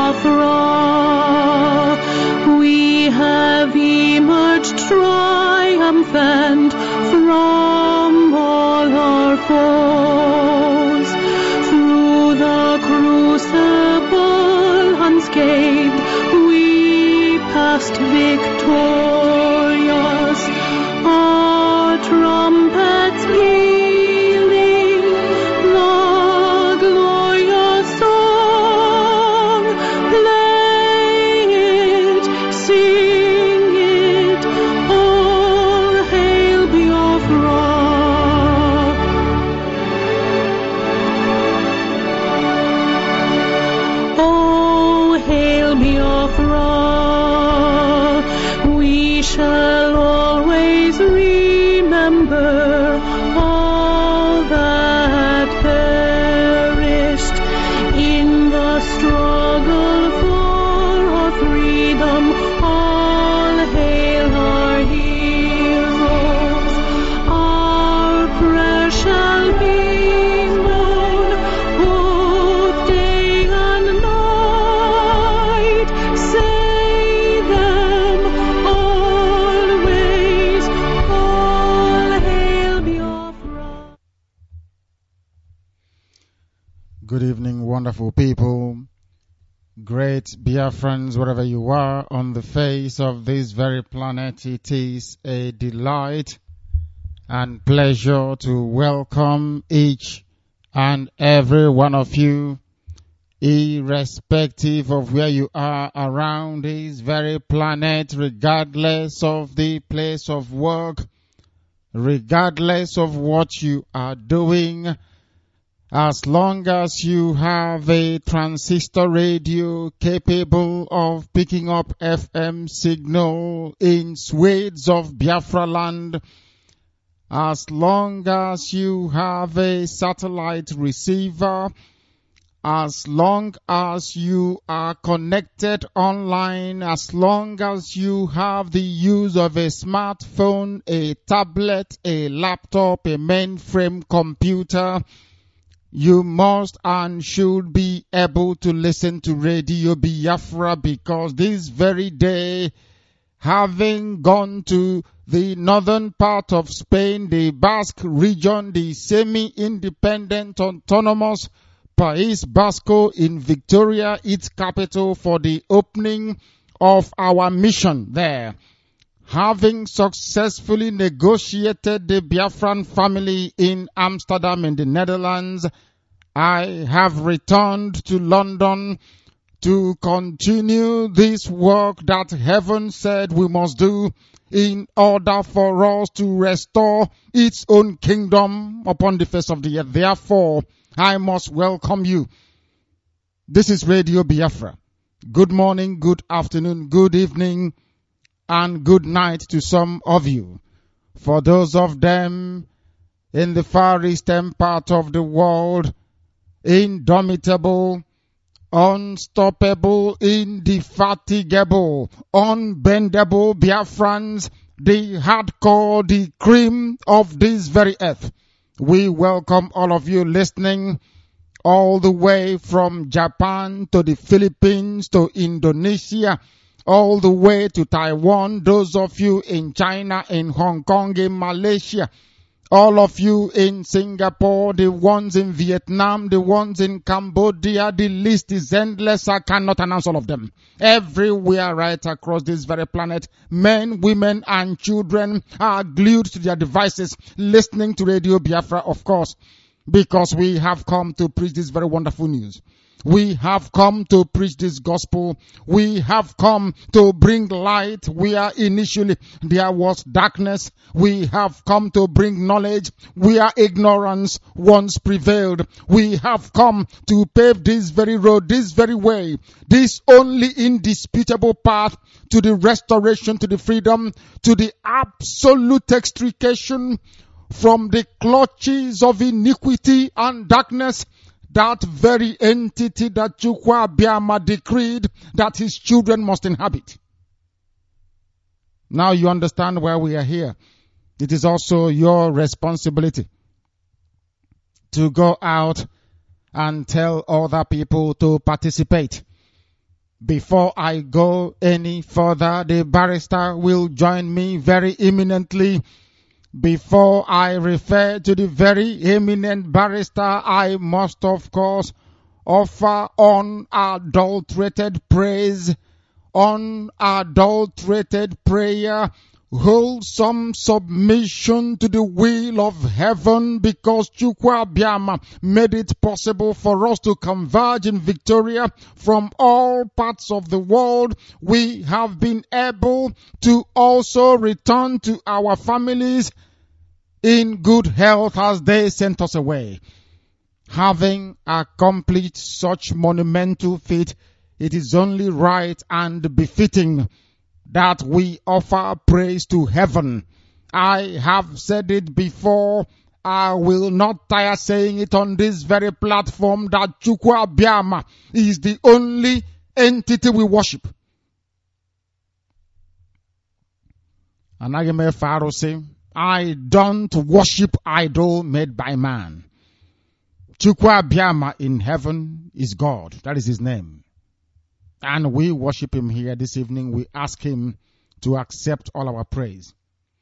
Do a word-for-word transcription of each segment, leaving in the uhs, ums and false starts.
Biafra. We have emerged triumphant from all our foes. Through the crucible unscathed, we passed victorious. Our trumpets pealing the glorious song. Play it, sing it, all hail Biafra. Oh, hail Biafra. We shall always remember all that perished in the struggle for our freedom. All hail our heroes. Our prayer shall be known both day and night. Say them always. All hail Biafra. Good evening, wonderful people, great Biafrans, wherever you are on the face of this very planet. It is a delight and pleasure to welcome each and every one of you, irrespective of where you are around this very planet, regardless of the place of work, regardless of what you are doing. As long as you have a transistor radio capable of picking up F M signal in swathes of Biafra land, as long as you have a satellite receiver, as long as you are connected online, as long as you have the use of a smartphone, a tablet, a laptop, a mainframe computer, you must and should be able to listen to Radio Biafra, because this very day, having gone to the northern part of Spain, the Basque region, the semi-independent autonomous País Vasco in Victoria, its capital, for the opening of our mission there, having successfully negotiated the Biafran family in Amsterdam in the Netherlands, I have returned to London to continue this work that heaven said we must do in order for us to restore its own kingdom upon the face of the earth. Therefore, I must welcome you. This is Radio Biafra. Good morning, good afternoon, good evening, and good night to some of you. For those of them in the far eastern part of the world, indomitable, unstoppable, indefatigable, unbendable Biafrans, the hardcore, the cream of this very earth. We welcome all of you listening all the way from Japan to the Philippines to Indonesia, all the way to Taiwan, those of you in China, in Hong Kong, in Malaysia, all of you in Singapore, the ones in Vietnam, the ones in Cambodia, the list is endless. I cannot announce all of them. Everywhere right across this very planet, men, women, and children are glued to their devices, listening to Radio Biafra, of course, because we have come to preach this very wonderful news. We have come to preach this gospel. We have come to bring light where initially there was darkness. We have come to bring knowledge where ignorance once prevailed. We have come to pave this very road, this very way, this only indisputable path to the restoration, to the freedom, to the absolute extrication from the clutches of iniquity and darkness, that very entity that Chukwu Abiyama decreed that his children must inhabit. Now you understand why we are here. It is also your responsibility to go out and tell other people to participate. Before I go any further, the barrister will join me very imminently. Before I refer to the very eminent barrister, I must of course offer unadulterated praise, unadulterated prayer, wholesome submission to the will of heaven, because Chukwu Abịama made it possible for us to converge in Victoria from all parts of the world. We have been able to also return to our families in good health as they sent us away. Having accomplished such monumental feat, it is only right and befitting that we offer praise to heaven. I have said it before, I will not tire saying it on this very platform, that Chukwu Abịama is the only entity we worship. Anaghị m efe arụsị. I don't worship idol made by man. Chukwu Abịama in heaven is God. That is his name. And we worship him here this evening. We ask him to accept all our praise.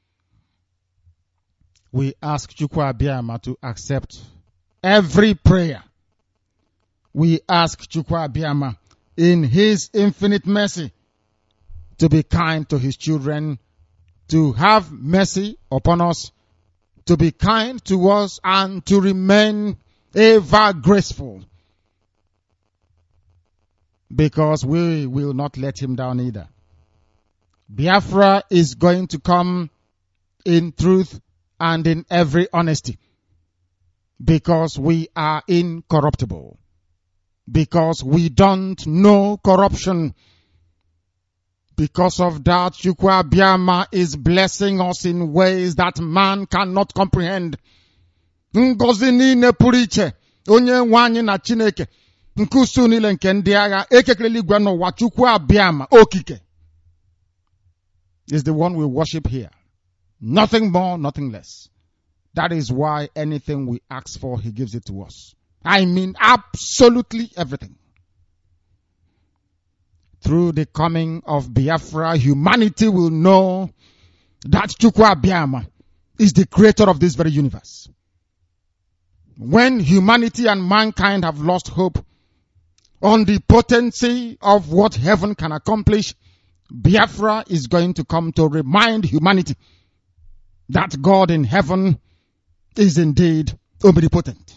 We ask Chukwu Abịama to accept every prayer. We ask Chukwu Abịama in his infinite mercy to be kind to his children, to have mercy upon us, to be kind to us, and to remain ever graceful, because we will not let him down either. Biafra is going to come in truth and in every honesty, because we are incorruptible, because we don't know corruption. Because of that, Chukwu Abịama is blessing us in ways that man cannot comprehend. Ngozi niile pụrụ iche, onye nwe anyị na Chineke, nke usu niile nke ndị agha, ekekere eluigwe n'ụwa, Chukwu Abịama okike is the one we worship here. Nothing more, nothing less. That is why anything we ask for, he gives it to us. I mean absolutely everything. Through the coming of Biafra, humanity will know that Chukwu Abịama is the creator of this very universe. When humanity and mankind have lost hope on the potency of what heaven can accomplish, Biafra is going to come to remind humanity that God in heaven is indeed omnipotent.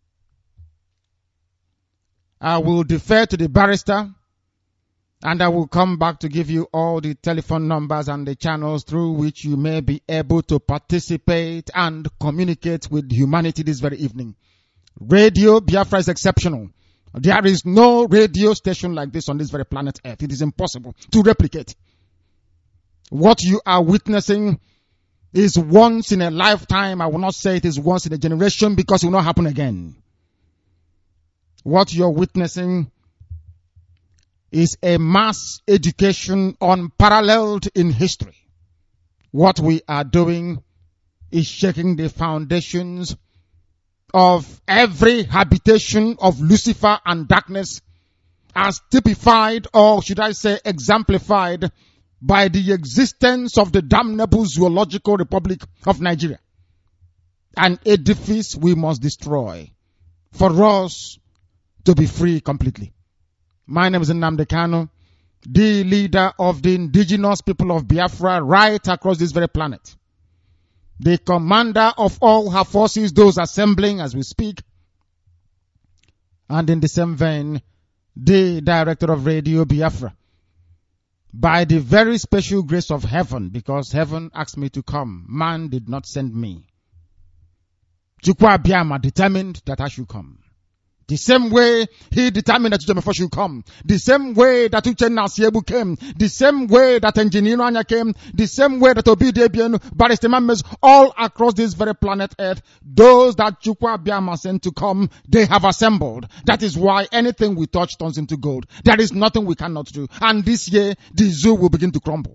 I will defer to the barrister, and I will come back to give you all the telephone numbers and the channels through which you may be able to participate and communicate with humanity this very evening. Radio Biafra is exceptional. There is no radio station like this on this very planet Earth. It is impossible to replicate. What you are witnessing is once in a lifetime. I will not say it is once in a generation, because it will not happen again. What you're witnessing is a mass education unparalleled in history. What we are doing is shaking the foundations of every habitation of Lucifer and darkness, as typified, or should I say exemplified, by the existence of the damnable Zoological Republic of Nigeria. An edifice we must destroy for us to be free completely. My name is Nnamdi Kanu, the leader of the indigenous people of Biafra right across this very planet. The commander of all her forces, those assembling as we speak. And in the same vein, the director of Radio Biafra. By the very special grace of heaven, because heaven asked me to come, man did not send me. Chukwu Abịama determined that I should come. The same way he determined that Uchemefo should come. The same way that Uchenna Asiebu came. The sanya way that Engineer Anya came. The same way that Obi Debienu, Barrister Mames, all across this very planet Earth, those that Chukwu Abịama sent to come, they have assembled. That is why anything we touch turns into gold. There is nothing we cannot do. And this year, the zoo will begin to crumble.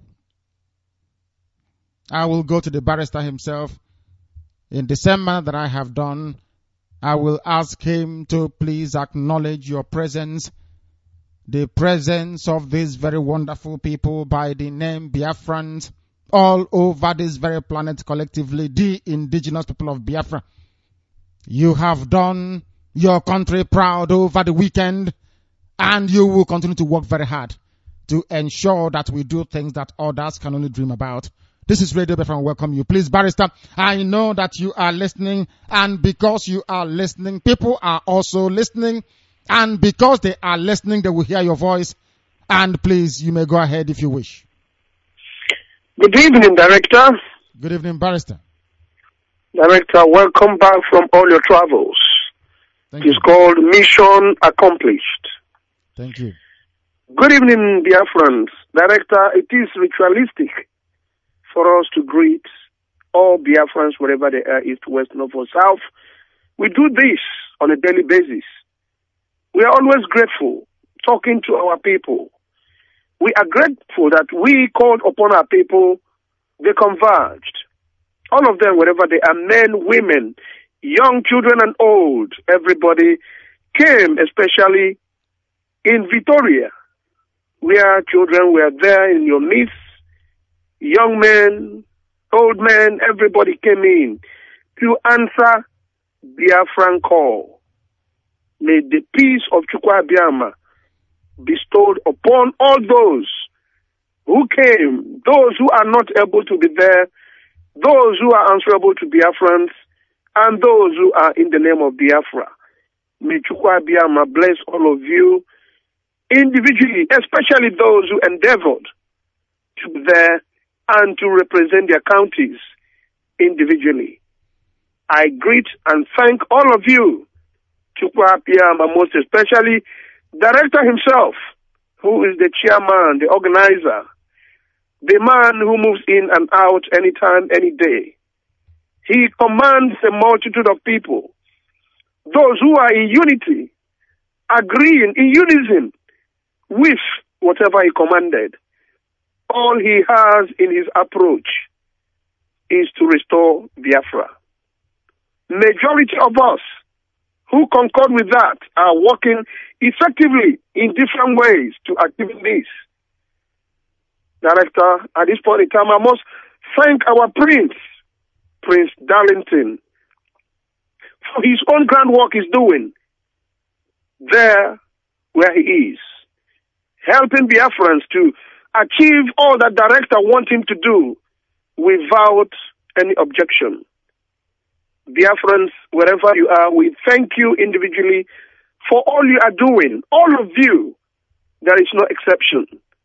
I will go to the barrister himself in the same manner that I have done. I will ask him to please acknowledge your presence, the presence of these very wonderful people by the name Biafrans all over this very planet collectively, the indigenous people of Biafra. You have done your country proud over the weekend, and you will continue to work very hard to ensure that we do things that others can only dream about. This is Radio Biafra and welcome you. Please, Barrister, I know that you are listening, and because you are listening, people are also listening, and because they are listening, they will hear your voice. And please, you may go ahead if you wish. Good evening, Director. Good evening, Barrister. Director, welcome back from all your travels. Thank It's you. called Mission Accomplished. Thank you. Good evening, dear friends. Director, it is ritualistic for us to greet all Biafrans wherever they are, east, west, north, or south. We do this on a daily basis. We are always grateful talking to our people. We are grateful that we called upon our people, they converged. All of them, wherever they are, men, women, young children and old, everybody came, especially in Victoria, where children were there in your midst, young men, old men, everybody came in to answer Biafran call. May the peace of Chukwu Abiyama bestowed upon all those who came, those who are not able to be there, those who are answerable to Biafrans, and those who are in the name of Biafra. May Chukwu Abiyama bless all of you individually, especially those who endeavored to be there and to represent their counties individually. I greet and thank all of you, Chukwu Abiyama, most especially Director himself, who is the chairman, the organizer, the man who moves in and out anytime, any day. He commands a multitude of people, those who are in unity, agreeing in unison with whatever he commanded. All he has in his approach is to restore Biafra. Majority of us who concord with that are working effectively in different ways to achieve this. Director, at this point in time, I must thank our Prince, Prince Darlington, for his own grand work he's doing there where he is, helping Biafrans to achieve all that Director wants him to do without any objection. Biafrans, wherever you are, we thank you individually for all you are doing. All of you, there is no exception.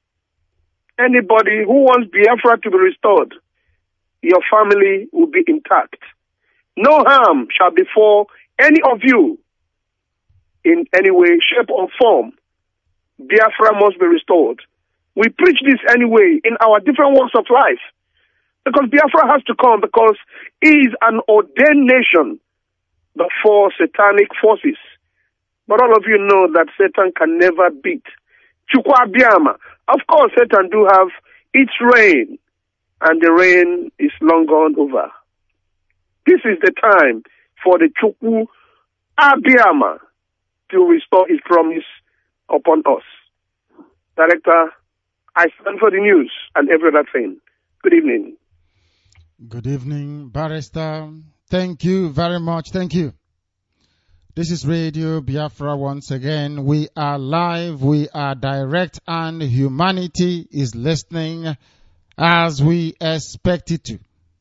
Anybody who wants Biafra to be restored, your family will be intact. No harm shall befall any of you in any way, shape, or form. Biafra must be restored. We preach this anyway in our different walks of life. Because Biafra has to come, because it is an ordained nation before satanic forces. But all of you know that Satan can never beat Chukwu Abiyama. Of course, Satan do have its reign, and the reign is long gone over. This is the time for the Chukwu Abiyama to restore his promise upon us. Director, I stand for the news and every other thing. Good evening. Good evening, Barrister. Thank you very much. Thank you. This is Radio Biafra once again. We are live, we are direct, and humanity is listening as we expect it to.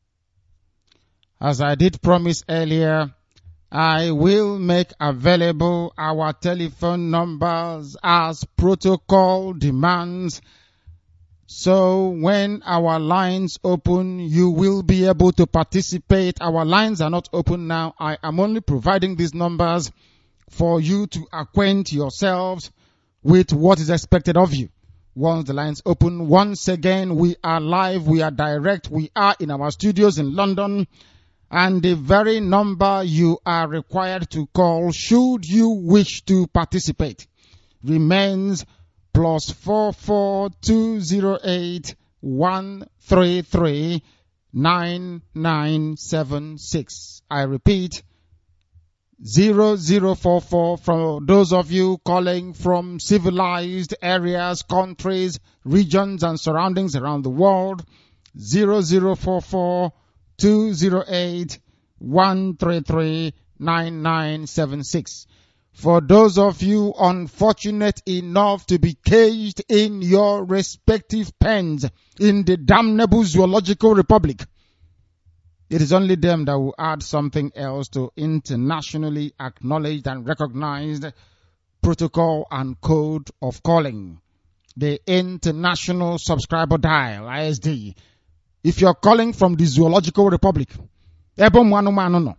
As I did promise earlier, I will make available our telephone numbers as protocol demands. So when our lines open, you will be able to participate. Our lines are not open now. I am only providing these numbers for you to acquaint yourselves with what is expected of you. Once the lines open, once again, we are live, we are direct, we are in our studios in London, and the very number you are required to call should you wish to participate remains plus four four two zero eight one three three nine nine seven six. I repeat, zero zero four four. For those of you calling from civilized areas, countries, regions, and surroundings around the world, zero zero four four two zero eight one three three nine nine seven six. For those of you unfortunate enough to be caged in your respective pens in the damnable zoological republic, it is only them that will add something else to internationally acknowledged and recognized protocol and code of calling. The International Subscriber Dial, I S D. If you're calling from the Zoological Republic, and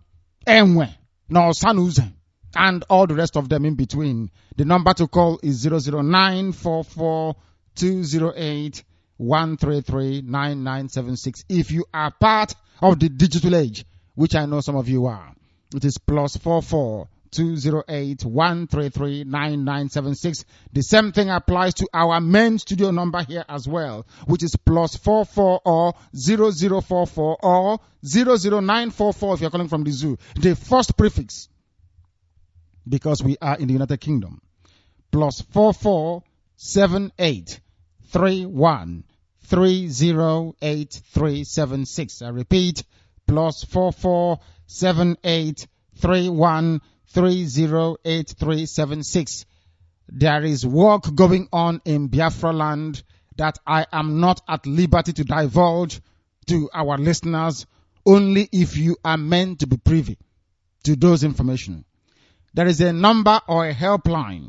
all the rest of them in between, the number to call is zero zero nine four four two zero eight one three three nine nine seven six. If you are part of the digital age, which I know some of you are, it is plus four four two zero eight one three three nine nine seven six. The same thing applies to our main studio number here as well, which is plus four four or zero zero four four or zero zero nine four four if you're calling from the zoo. The first prefix, because we are in the United Kingdom, plus four four seven eight three one three zero eight three seven six. I repeat, plus four four seven eight three one three zero eight three seven six. There is work going on in Biafra land that I am not at liberty to divulge to our listeners, only if you are meant to be privy to those information. There is a number or a helpline.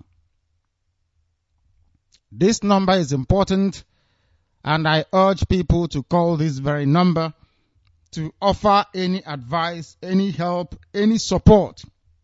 This number is important, and I urge people to call this very number to offer any advice, any help, any support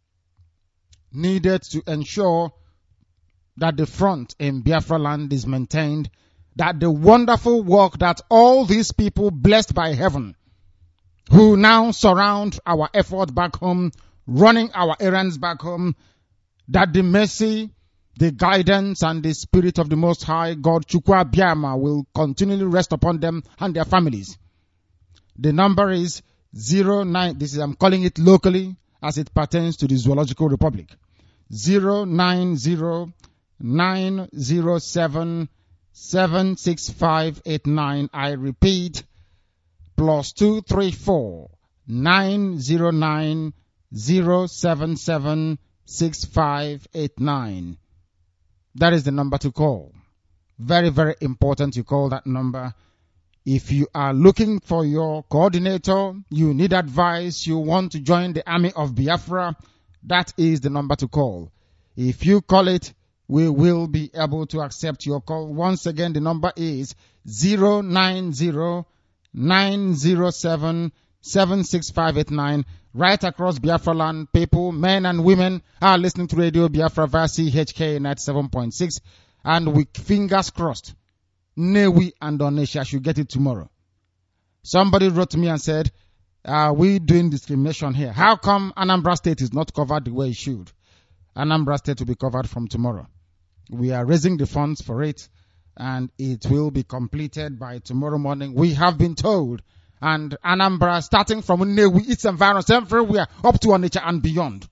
needed to ensure that the front in Biafra land is maintained, that the wonderful work that all these people blessed by heaven, who now surround our effort back home, running our errands back home, that the mercy, the guidance, and the spirit of the Most High God, Chukwa Biama, will continually rest upon them and their families. The number is zero nine, this is, I'm calling it locally as it pertains to the Zoological Republic, zero nine zero nine zero seven seven six five eight nine. I repeat, plus two three four nine zero nine zero seven seven six five eight nine. That is the number to call. Very, very important you call that number. If you are looking for your coordinator, you need advice, you want to join the army of Biafra, that is the number to call. If you call it, we will be able to accept your call. Once again, the number is zero nine zero nine zero seven seven six five eight nine. Right across Biafra land, people, men and women, are listening to Radio Biafra via C H K ninety-seven point six. And with fingers crossed, Newi and Onisha should get it tomorrow. Somebody wrote to me and said, are we doing discrimination here? How come Anambra State is not covered the way it should? Anambra State will be covered from tomorrow. We are raising the funds for it, and it will be completed by tomorrow morning, we have been told. And Anambra, starting from Newi, its environs everywhere, up to Onitsha and beyond.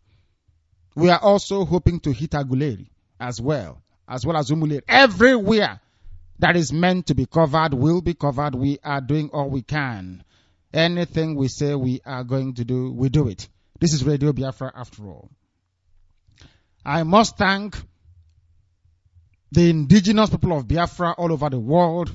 We are also hoping to hit Aguleri as well, as well as Umuleri. Everywhere that is meant to be covered will be covered. We are doing all we can. Anything we say we are going to do, we do it. This is Radio Biafra after all. I must thank the indigenous people of Biafra all over the world.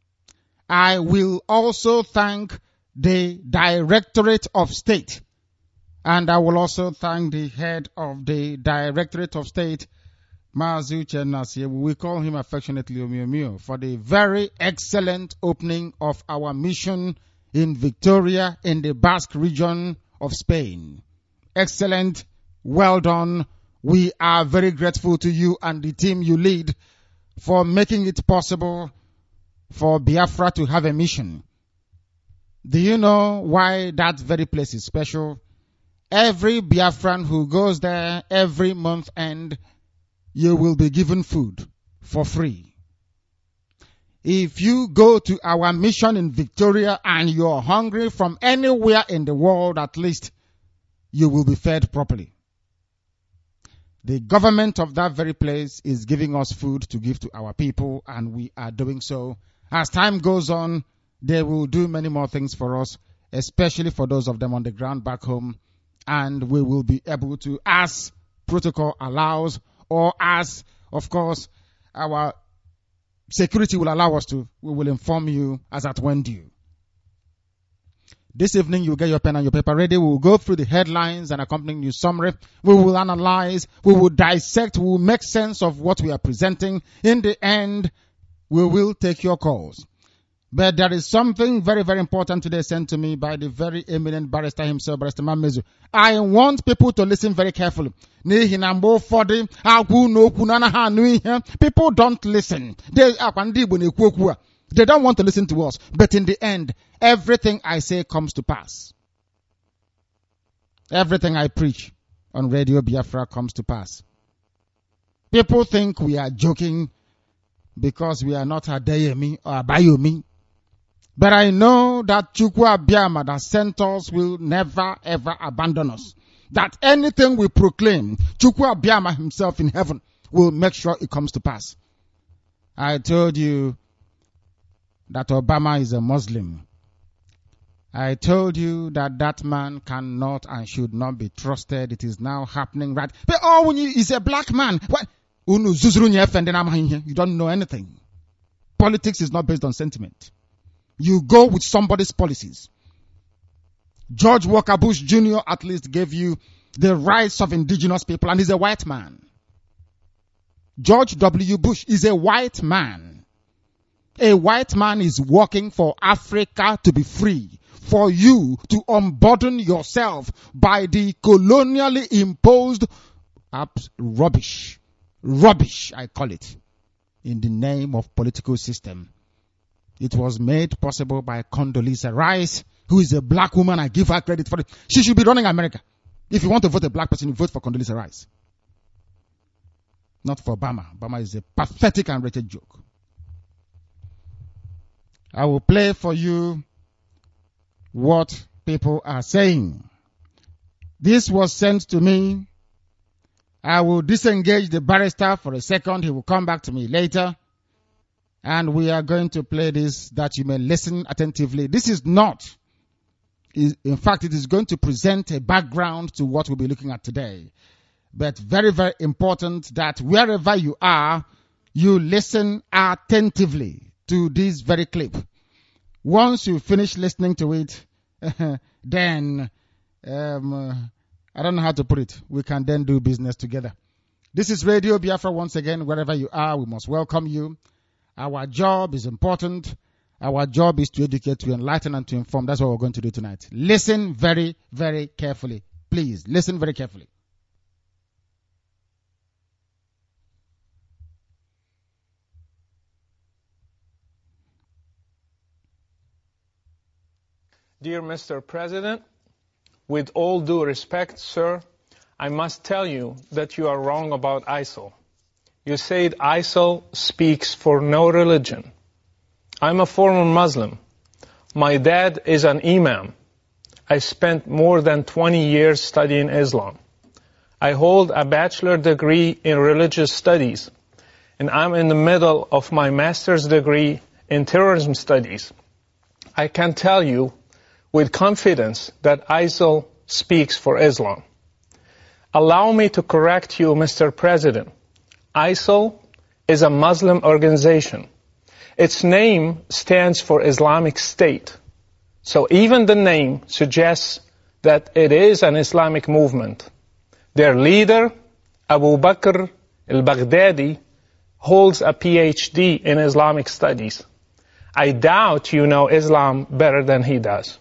I will also thank the Directorate of State, and I will also thank the head of the Directorate of State, Mazu Chenasi, we call him affectionately Omiomio, for the very excellent opening of our mission in Victoria in the Basque region of Spain. Excellent, well done. We are very grateful to you and the team you lead for making it possible for Biafra to have a mission. Do you know why that very place is special? Every Biafran who goes there every month end, you will be given food for free. If you go to our mission in Victoria and you're hungry from anywhere in the world, at least you will be fed properly. The government of that very place is giving us food to give to our people, and we are doing so. As time goes on, they will do many more things for us, especially for those of them on the ground back home, and we will be able to, as protocol allows, or as, of course, our security will allow us to, we will inform you as at when due. This evening, you'll get your pen and your paper ready. We will go through the headlines and accompanying news summary. We will analyze. We will dissect. We will make sense of what we are presenting. In the end, we will take your calls. But there is something very, very important today sent to me by the very eminent barrister himself, Barrister Mamezu. I want people to listen very carefully. People don't listen. They They don't want to listen to us. But in the end, everything I say comes to pass. Everything I preach on Radio Biafra comes to pass. People think we are joking because we are not Adeyemi or Abayomi. But I know that Chukwu Abiyama that sent us will never ever abandon us. That anything we proclaim, Chukwu Abiyama himself in heaven will make sure it comes to pass. I told you that Obama is a Muslim. I told you that that man cannot and should not be trusted. It is now happening, right? But oh, when you, he's a black man. What? You don't know anything. Politics is not based on sentiment. You go with somebody's policies. George Walker Bush Junior at least gave you the rights of indigenous people, and he's a white man. George W. Bush is a white man. A white man is working for Africa to be free, for you to unburden yourself by the colonially imposed rubbish. Rubbish, I call it, in the name of political system. It was made possible by Condoleezza Rice, who is a black woman. I give her credit for it. She should be running America. If you want to vote a black person, you vote for Condoleezza Rice. Not for Obama. Obama is a pathetic and wretched joke. I will play for you what people are saying. This was sent to me. I will disengage the barrister for a second. He will come back to me later. And we are going to play this that you may listen attentively. This is not, in fact, it is going to present a background to what we'll be looking at today. But very, very important that wherever you are, you listen attentively to this very clip. Once you finish listening to it, then, um, I don't know how to put it. We can then do business together. This is Radio Biafra once again. Wherever you are, we must welcome you. Our job is important. Our job is to educate, to enlighten, and to inform. That's what we're going to do tonight. Listen very, very carefully. Please, listen very carefully. Dear Mister President, with all due respect, sir, I must tell you that you are wrong about I S I L. You said I S I L speaks for no religion. I'm a former Muslim. My dad is an imam. I spent more than twenty years studying Islam. I hold a bachelor degree in religious studies, and I'm in the middle of my master's degree in terrorism studies. I can tell you with confidence that I S I L speaks for Islam. Allow me to correct you, Mister President. I S I L is a Muslim organization. Its name stands for Islamic State. So even the name suggests that it is an Islamic movement. Their leader, Abu Bakr al-Baghdadi, holds a P H D in Islamic studies. I doubt you know Islam better than he does.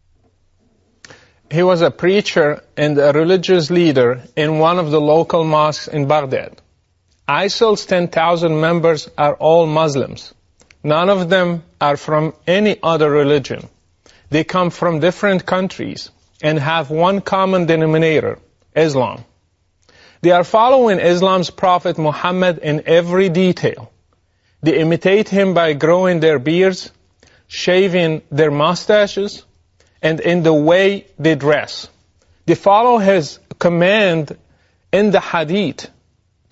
He was a preacher and a religious leader in one of the local mosques in Baghdad. I S I L's ten thousand members are all Muslims. None of them are from any other religion. They come from different countries and have one common denominator, Islam. They are following Islam's Prophet Muhammad in every detail. They imitate him by growing their beards, shaving their mustaches, and in the way they dress. They follow his command in the hadith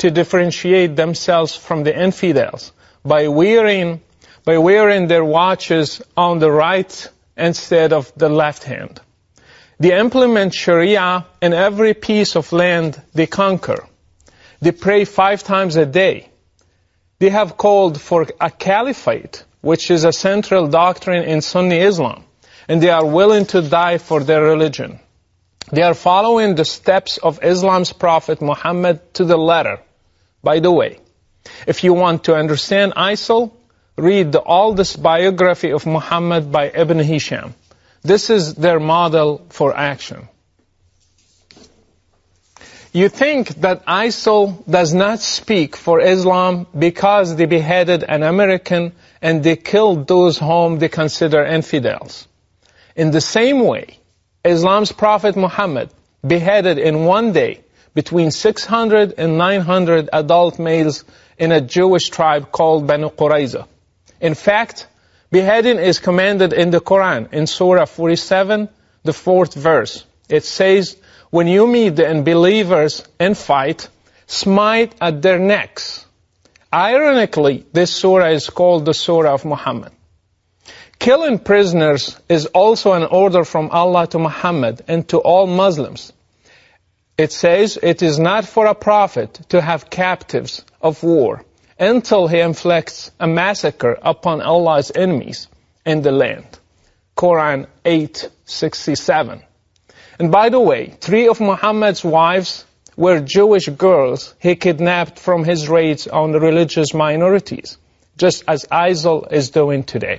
to differentiate themselves from the infidels by wearing, by wearing their watches on the right instead of the left hand. They implement Sharia in every piece of land they conquer. They pray five times a day. They have called for a caliphate, which is a central doctrine in Sunni Islam, and they are willing to die for their religion. They are following the steps of Islam's Prophet Muhammad to the letter. By the way, if you want to understand I S I L, read the oldest biography of Muhammad by Ibn Hisham. This is their model for action. You think that I S I L does not speak for Islam because they beheaded an American and they killed those whom they consider infidels. In the same way, Islam's Prophet Muhammad beheaded in one day between six hundred and nine hundred adult males in a Jewish tribe called Banu Qurayza. In fact, beheading is commanded in the Quran in Surah forty-seven, the fourth verse. It says, when you meet the unbelievers and fight, smite at their necks. Ironically, this surah is called the Surah of Muhammad. Killing prisoners is also an order from Allah to Muhammad and to all Muslims. It says it is not for a prophet to have captives of war until he inflicts a massacre upon Allah's enemies in the land. Quran eight sixty-seven. And by the way, three of Muhammad's wives were Jewish girls he kidnapped from his raids on the religious minorities, just as I S I L is doing today.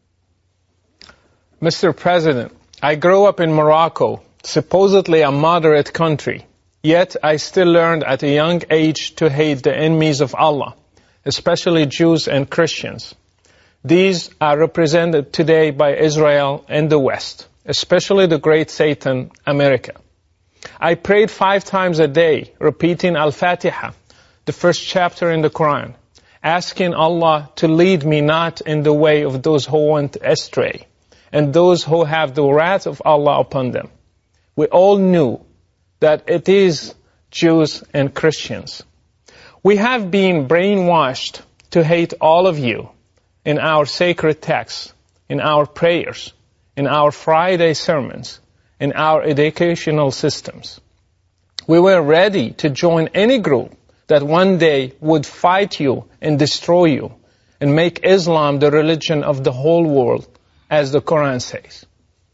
Mister President, I grew up in Morocco, supposedly a moderate country, yet I still learned at a young age to hate the enemies of Allah, especially Jews and Christians. These are represented today by Israel and the West, especially the great Satan, America. I prayed five times a day, repeating Al-Fatiha, the first chapter in the Quran, asking Allah to lead me not in the way of those who went astray, and those who have the wrath of Allah upon them. We all knew that it is Jews and Christians. We have been brainwashed to hate all of you in our sacred texts, in our prayers, in our Friday sermons, in our educational systems. We were ready to join any group that one day would fight you and destroy you and make Islam the religion of the whole world, as the Quran says.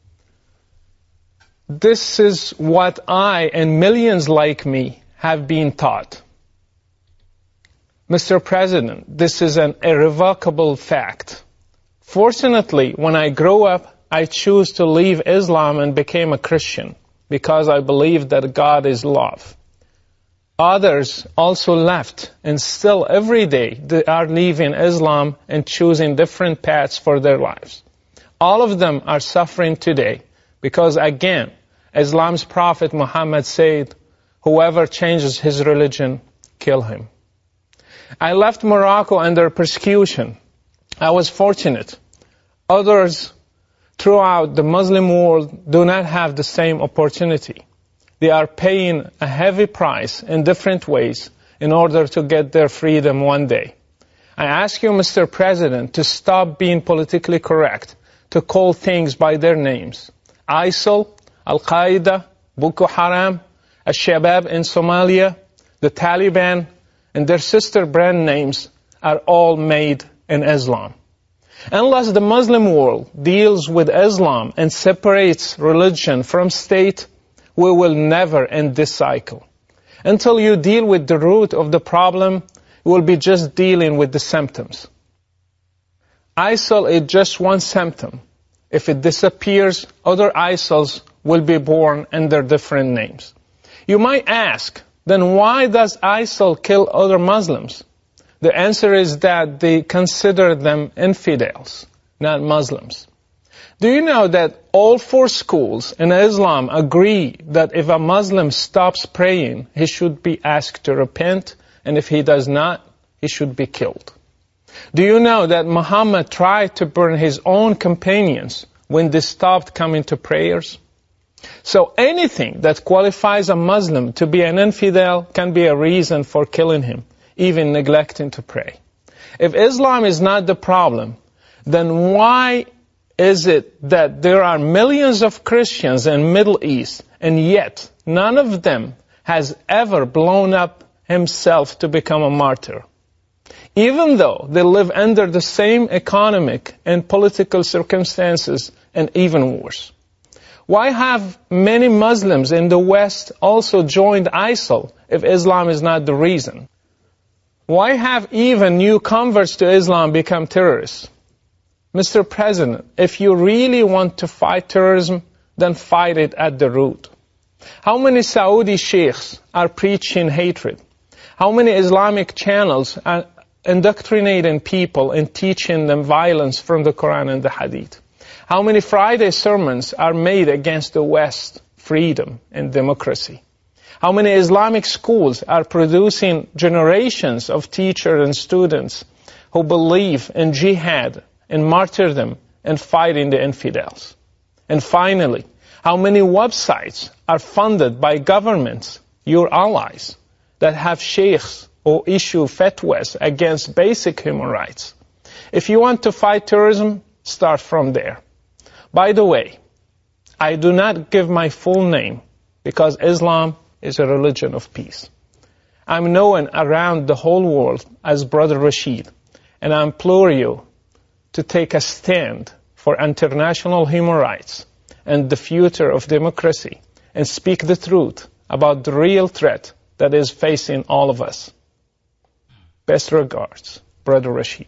This is what I and millions like me have been taught. Mister President, this is an irrevocable fact. Fortunately, when I grew up, I chose to leave Islam and became a Christian because I believe that God is love. Others also left, and still every day they are leaving Islam and choosing different paths for their lives. All of them are suffering today because, again, Islam's Prophet Muhammad said, whoever changes his religion, kill him. I left Morocco under persecution. I was fortunate. Others throughout the Muslim world do not have the same opportunity. They are paying a heavy price in different ways in order to get their freedom one day. I ask you, Mister President, to stop being politically correct, to call things by their names. I S I L, Al-Qaeda, Boko Haram, Al-Shabaab in Somalia, the Taliban, and their sister brand names are all made in Islam. Unless the Muslim world deals with Islam and separates religion from state, we will never end this cycle. Until you deal with the root of the problem, you will be just dealing with the symptoms. I S I L is just one symptom. If it disappears, other I S I Ls will be born under different names. You might ask, then why does I S I L kill other Muslims? The answer is that they consider them infidels, not Muslims. Do you know that all four schools in Islam agree that if a Muslim stops praying, he should be asked to repent, and if he does not, he should be killed? Do you know that Muhammad tried to burn his own companions when they stopped coming to prayers? So anything that qualifies a Muslim to be an infidel can be a reason for killing him, even neglecting to pray. If Islam is not the problem, then why is it that there are millions of Christians in Middle East, and yet none of them has ever blown up himself to become a martyr? Even though they live under the same economic and political circumstances, and even worse. Why have many Muslims in the West also joined I S I L if Islam is not the reason? Why have even new converts to Islam become terrorists? Mister President, if you really want to fight terrorism, then fight it at the root. How many Saudi sheikhs are preaching hatred? How many Islamic channels are indoctrinating people and teaching them violence from the Quran and the Hadith? How many Friday sermons are made against the West, freedom and democracy? How many Islamic schools are producing generations of teachers and students who believe in jihad and martyrdom and fighting the infidels? And finally, how many websites are funded by governments, your allies, that have sheikhs who issue fatwas against basic human rights? If you want to fight terrorism, start from there. By the way, I do not give my full name because Islam is a religion of peace. I'm known around the whole world as Brother Rashid, and I implore you to take a stand for international human rights and the future of democracy and speak the truth about the real threat that is facing all of us. Best regards, Brother Rashid.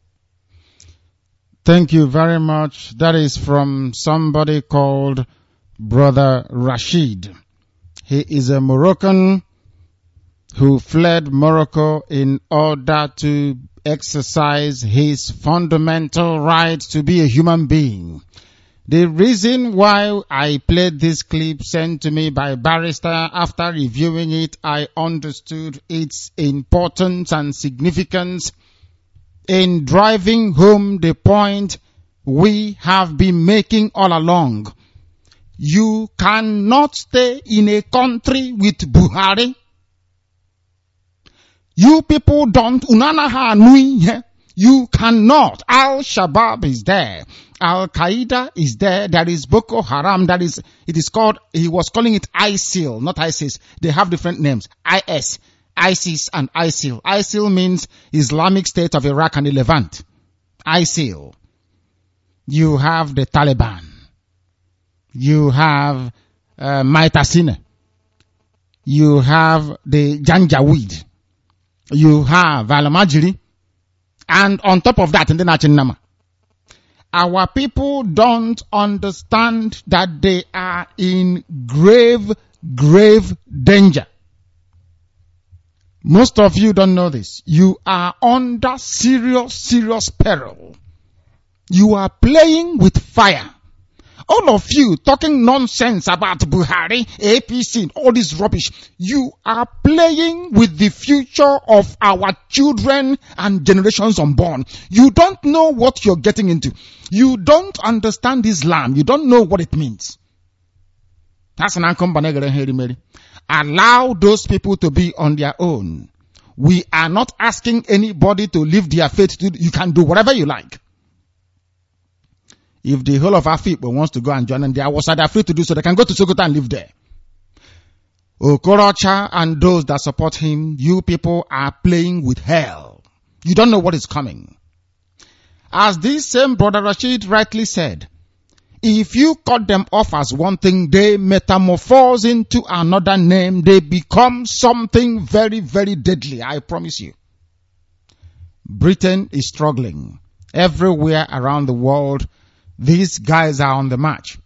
Thank you very much. That is from somebody called Brother Rashid. He is a Moroccan who fled Morocco in order to exercise his fundamental right to be a human being. The reason why I played this clip sent to me by Barrister, after reviewing it, I understood its importance and significance in driving home the point we have been making all along. You cannot stay in a country with Buhari. You people don't, unanaha nui, you cannot. Al-Shabaab is there. Al-Qaeda is there. There is Boko Haram. That is, it is called, he was calling it ISIL, not ISIS. They have different names. I S. ISIS and ISIL. ISIL means Islamic State of Iraq and the Levant. ISIL. You have the Taliban. You have uh, Maitasine. You have the Janjaweed. You have Al-Majri. And on top of that, in the Nachinama. Our people don't understand that they are in grave, grave danger. Most of you don't know this. You are under serious, serious peril. You are playing with fire. All of you talking nonsense about Buhari, A P C, all this rubbish. You are playing with the future of our children and generations unborn. You don't know what you're getting into. You don't understand Islam. You don't know what it means. That's an uncommon. Allow those people to be on their own. We are not asking anybody to leave their faith. You can do whatever you like. If the whole of Afikpo wants to go and join them, they are free to do so. They can go to Sokoto and live there. Okorocha and those that support him, you people are playing with hell. You don't know what is coming. As this same Brother Rashid rightly said, if you cut them off as one thing, they metamorphose into another name. They become something very, very deadly. I promise you. Britain is struggling. Everywhere around the world, these guys are on the march.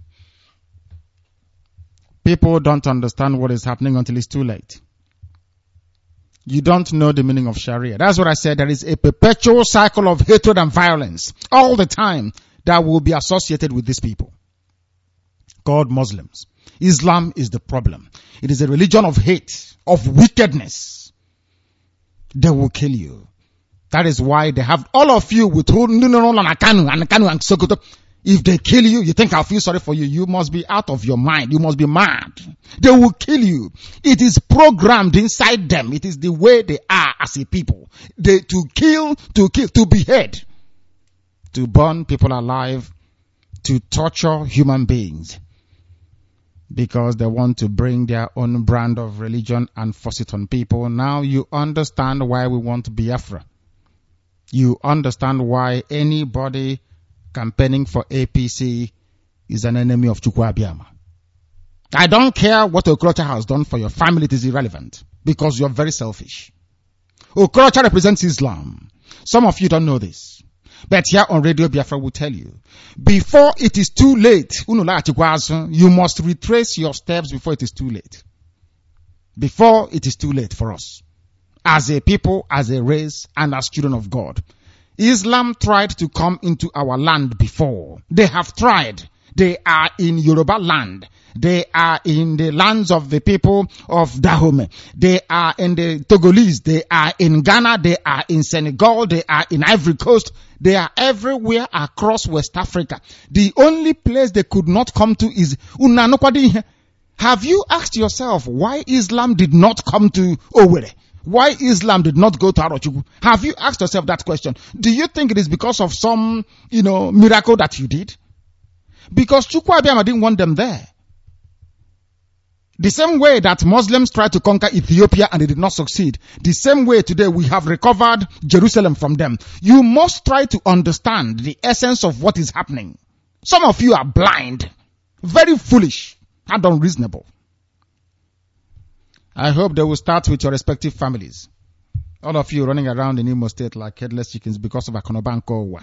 People don't understand what is happening until it's too late. You don't know the meaning of Sharia. That's what I said. There is a perpetual cycle of hatred and violence all the time that will be associated with these people called Muslims. Islam is the problem. It is a religion of hate, of wickedness. They will kill you. That is why they have all of you with who and Kanu and Sokoto. If they kill you, you think I'll feel sorry for you. You must be out of your mind. You must be mad. They will kill you. It is programmed inside them. It is the way they are as a people. They, to kill, to kill, to behead, to burn people alive, to torture human beings. Because they want to bring their own brand of religion and force it on people. Now you understand why we want Biafra. You understand why anybody campaigning for A P C is an enemy of Chukwu Abịama. I don't care what Okorocha has done for your family. It is irrelevant because you're very selfish. Okorocha represents Islam. Some of you don't know this. But here on Radio Biafra will tell you, before it is too late, you must retrace your steps before it is too late. Before it is too late for us. As a people, as a race, and as children of God. Islam tried to come into our land before. They have tried. They are in Yoruba land. They are in the lands of the people of Dahomey. They are in the Togolese. They are in Ghana. They are in Senegal. They are in Ivory Coast. They are everywhere across West Africa. The only place they could not come to is Unanokwadi. Have you asked yourself why Islam did not come to Owerri? Why Islam did not go to Arochukwu? Have you asked yourself that question? Do you think it is because of some, you know, miracle that you did? Because Chukwu Abịama didn't want them there. The same way that Muslims tried to conquer Ethiopia and they did not succeed. The same way today we have recovered Jerusalem from them. You must try to understand the essence of what is happening. Some of you are blind, very foolish, and unreasonable. I hope they will start with your respective families. All of you running around in Imo State like headless chickens because of Akonobanko.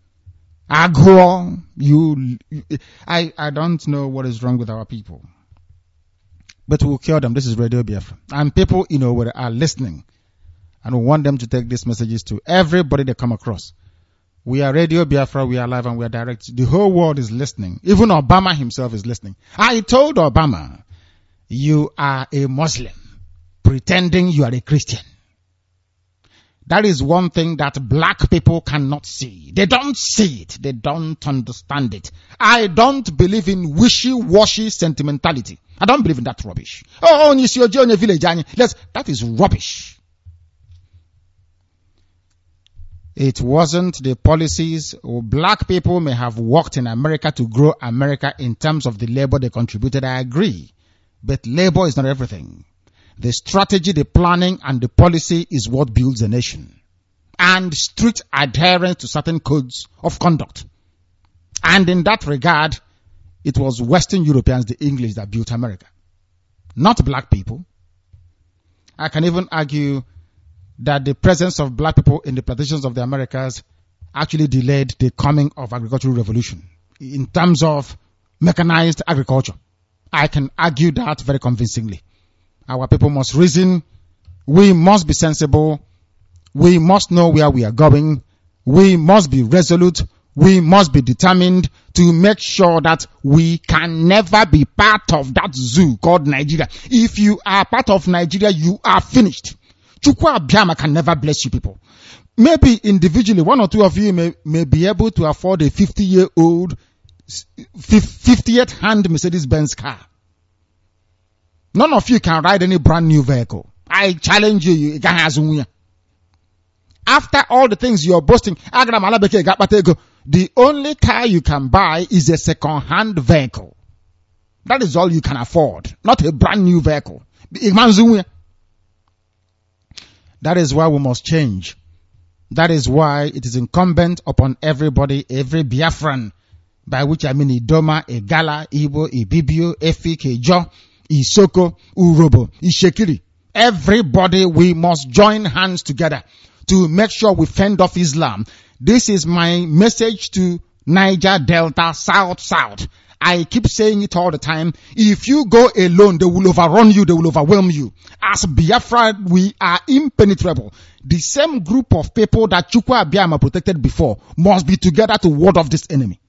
Agro, you, I, I don't know what is wrong with our people. But we'll cure them. This is Radio Biafra. And people, you know, where are listening. And we want them to take these messages to everybody they come across. We are Radio Biafra, we are live and we are direct. The whole world is listening. Even Obama himself is listening. I told Obama, you are a Muslim, pretending you are a Christian. That is one thing that black people cannot see. They don't see it. They don't understand it. I don't believe in wishy-washy sentimentality. I don't believe in that rubbish. Oh, Nisio village. Let's, that is rubbish. It wasn't the policies. Black people may have worked in America to grow America in terms of the labor they contributed. I agree. But labor is not everything. The strategy, the planning, and the policy is what builds a nation. And strict adherence to certain codes of conduct. And in that regard, it was Western Europeans, the English, that built America. Not black people. I can even argue that the presence of black people in the plantations of the Americas actually delayed the coming of agricultural revolution in terms of mechanized agriculture. I can argue that very convincingly. Our people must reason. We must be sensible. We must know where we are going. We must be resolute. We must be determined to make sure that we can never be part of that zoo called Nigeria. If you are part of Nigeria, you are finished. Chukwu Abịama can never bless you people. Maybe individually, one or two of you may, may be able to afford a fifty-year-old, fiftieth hand Mercedes-Benz car. None of you can ride any brand new vehicle. I challenge you, you can. After all the things you're boasting, the only car you can buy is a second-hand vehicle. That is all you can afford, not a brand new vehicle. That is why we must change. That is why it is incumbent upon everybody, every Biafran, by which I mean Idoma, Igala, Igbo, Ibibio, Efik, Ijo, Isoko, Urobo, Ishekiri. Everybody, we must join hands together to make sure we fend off Islam. This is my message to Niger Delta, South, South. I keep saying it all the time. If you go alone, they will overrun you, they will overwhelm you. As Biafra, we are impenetrable. The same group of people that Chukwu Abịama protected before must be together to ward off this enemy.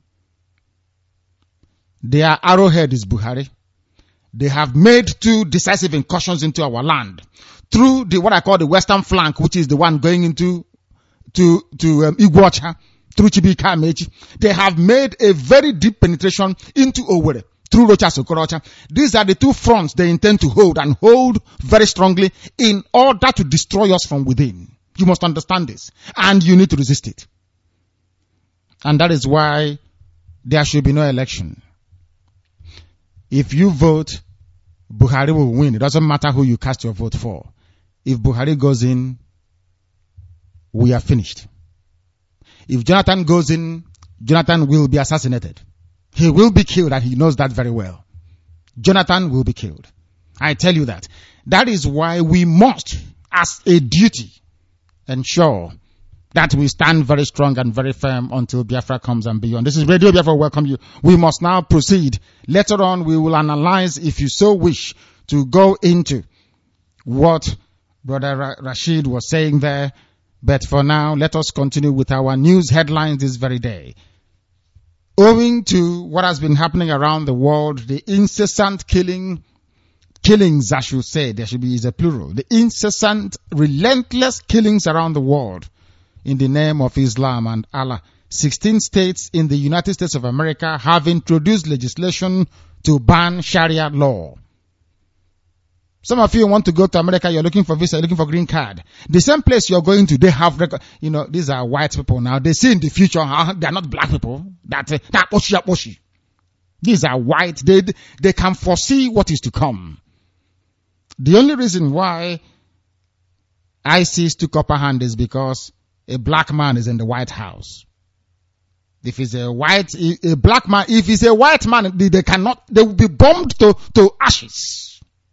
Their arrowhead is Buhari. They have made two decisive incursions into our land through the what I call the western flank, which is the one going into to to um, Iguacha. through Chibika Amechi. They have made a very deep penetration into Owerri through Rochas Okorocha. These are the two fronts they intend to hold and hold very strongly in order to destroy us from within. You must understand this. And you need to resist it. And that is why there should be no election. If you vote, Buhari will win. It doesn't matter who you cast your vote for. If Buhari goes in, we are finished. If Jonathan goes in, Jonathan will be assassinated. He will be killed, and he knows that very well. Jonathan will be killed. I tell you that. That is why we must, as a duty, ensure that we stand very strong and very firm until Biafra comes and beyond. This is Radio Biafra. Welcome you. We must now proceed. Later on, we will analyze, if you so wish, to go into what Brother Ra- Rashid was saying there. But for now, let us continue with our news headlines this very day. Owing to what has been happening around the world, the incessant killing, killings, I should say, there should be is a plural, the incessant, relentless killings around the world in the name of Islam and Allah. sixteen states in the United States of America have introduced legislation to ban Sharia law. Some of you want to go to America, you're looking for visa, you're looking for green card. The same place you're going to, they have, rec- you know, these are white people now. They see in the future, huh? They're not black people. That, uh, that, oshi, oshi. These are white. They, they can foresee what is to come. The only reason why ISIS took upper hand is because a black man is in the White House. If he's a white, a black man, if he's a white man, they, they cannot, they will be bombed to, to ashes.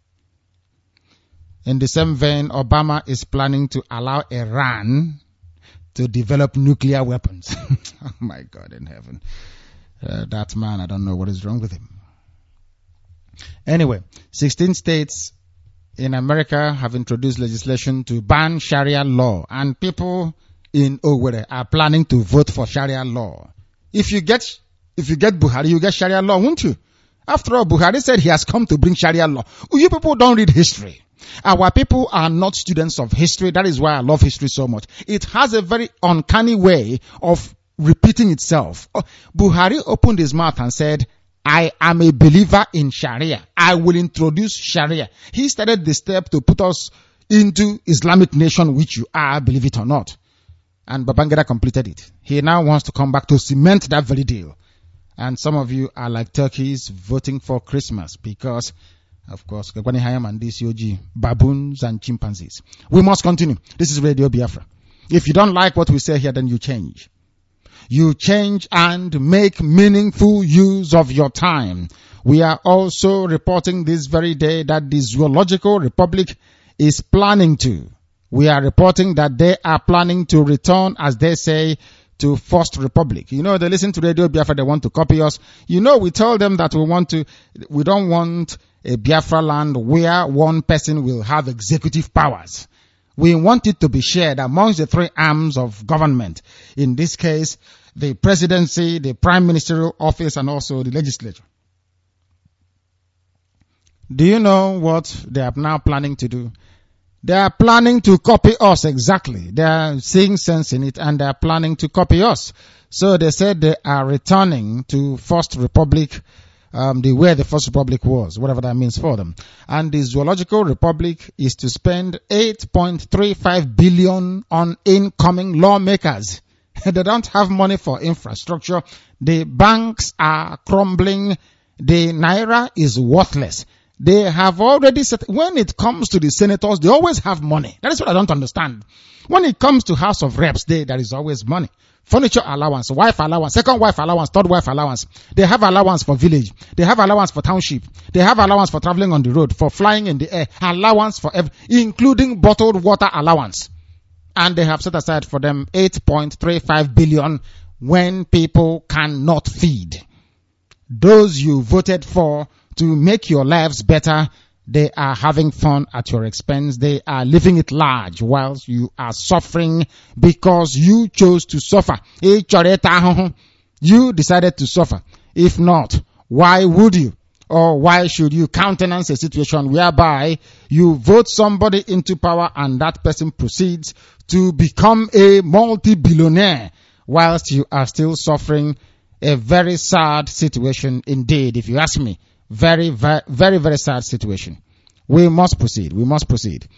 In the same vein, Obama is planning to allow Iran to develop nuclear weapons. Oh my God in heaven. Uh, that man, I don't know what is wrong with him. Anyway, sixteen states in America have introduced legislation to ban Sharia law, and people in Owerri are planning to vote for Sharia law. If you get, if you get Buhari, you get Sharia law, won't you? After all, Buhari said he has come to bring Sharia law. You people don't read history. Our people are not students of history. That is why I love history so much. It has a very uncanny way of repeating itself. Buhari opened his mouth and said, I am a believer in Sharia. I will introduce Sharia. He started the step to put us into Islamic nation, which you are, believe it or not. And Babangida completed it. He now wants to come back to cement that very deal. And some of you are like turkeys voting for Christmas because, of course, Kwani Hayam and D C O G, baboons and chimpanzees. We must continue. This is Radio Biafra. If you don't like what we say here, then you change. You change and make meaningful use of your time. We are also reporting this very day that the Zoological Republic is planning to. We are reporting that they are planning to return, as they say, to First Republic. You know, they listen to Radio Biafra, they want to copy us. You know, we told them that we want to, we don't want a Biafra land where one person will have executive powers. We want it to be shared amongst the three arms of government. In this case, the presidency, the prime ministerial office, and also the legislature. Do you know what they are now planning to do? They are planning to copy us exactly. They are seeing sense in it and they are planning to copy us. So they said they are returning to First Republic, um, the way the First Republic was, whatever that means for them. And the Zoological Republic is to spend eight point three five billion on incoming lawmakers. They don't have money for infrastructure. The banks are crumbling. The naira is worthless. They have already set, when it comes to the senators, they always have money. That is what I don't understand. When it comes to House of Reps, they, there is always money. Furniture allowance, wife allowance, second wife allowance, third wife allowance. They have allowance for village. They have allowance for township. They have allowance for traveling on the road, for flying in the air. Allowance for every, including bottled water allowance. And they have set aside for them eight point three five billion when people cannot feed. Those you voted for to make your lives better, they are having fun at your expense. They are living it large whilst you are suffering because you chose to suffer. You decided to suffer. If not, why would you? Or why should you countenance a situation whereby you vote somebody into power and that person proceeds to become a multi-billionaire whilst you are still suffering a very sad situation indeed, if you ask me. Very, very, very, very sad situation. We must proceed. We must proceed.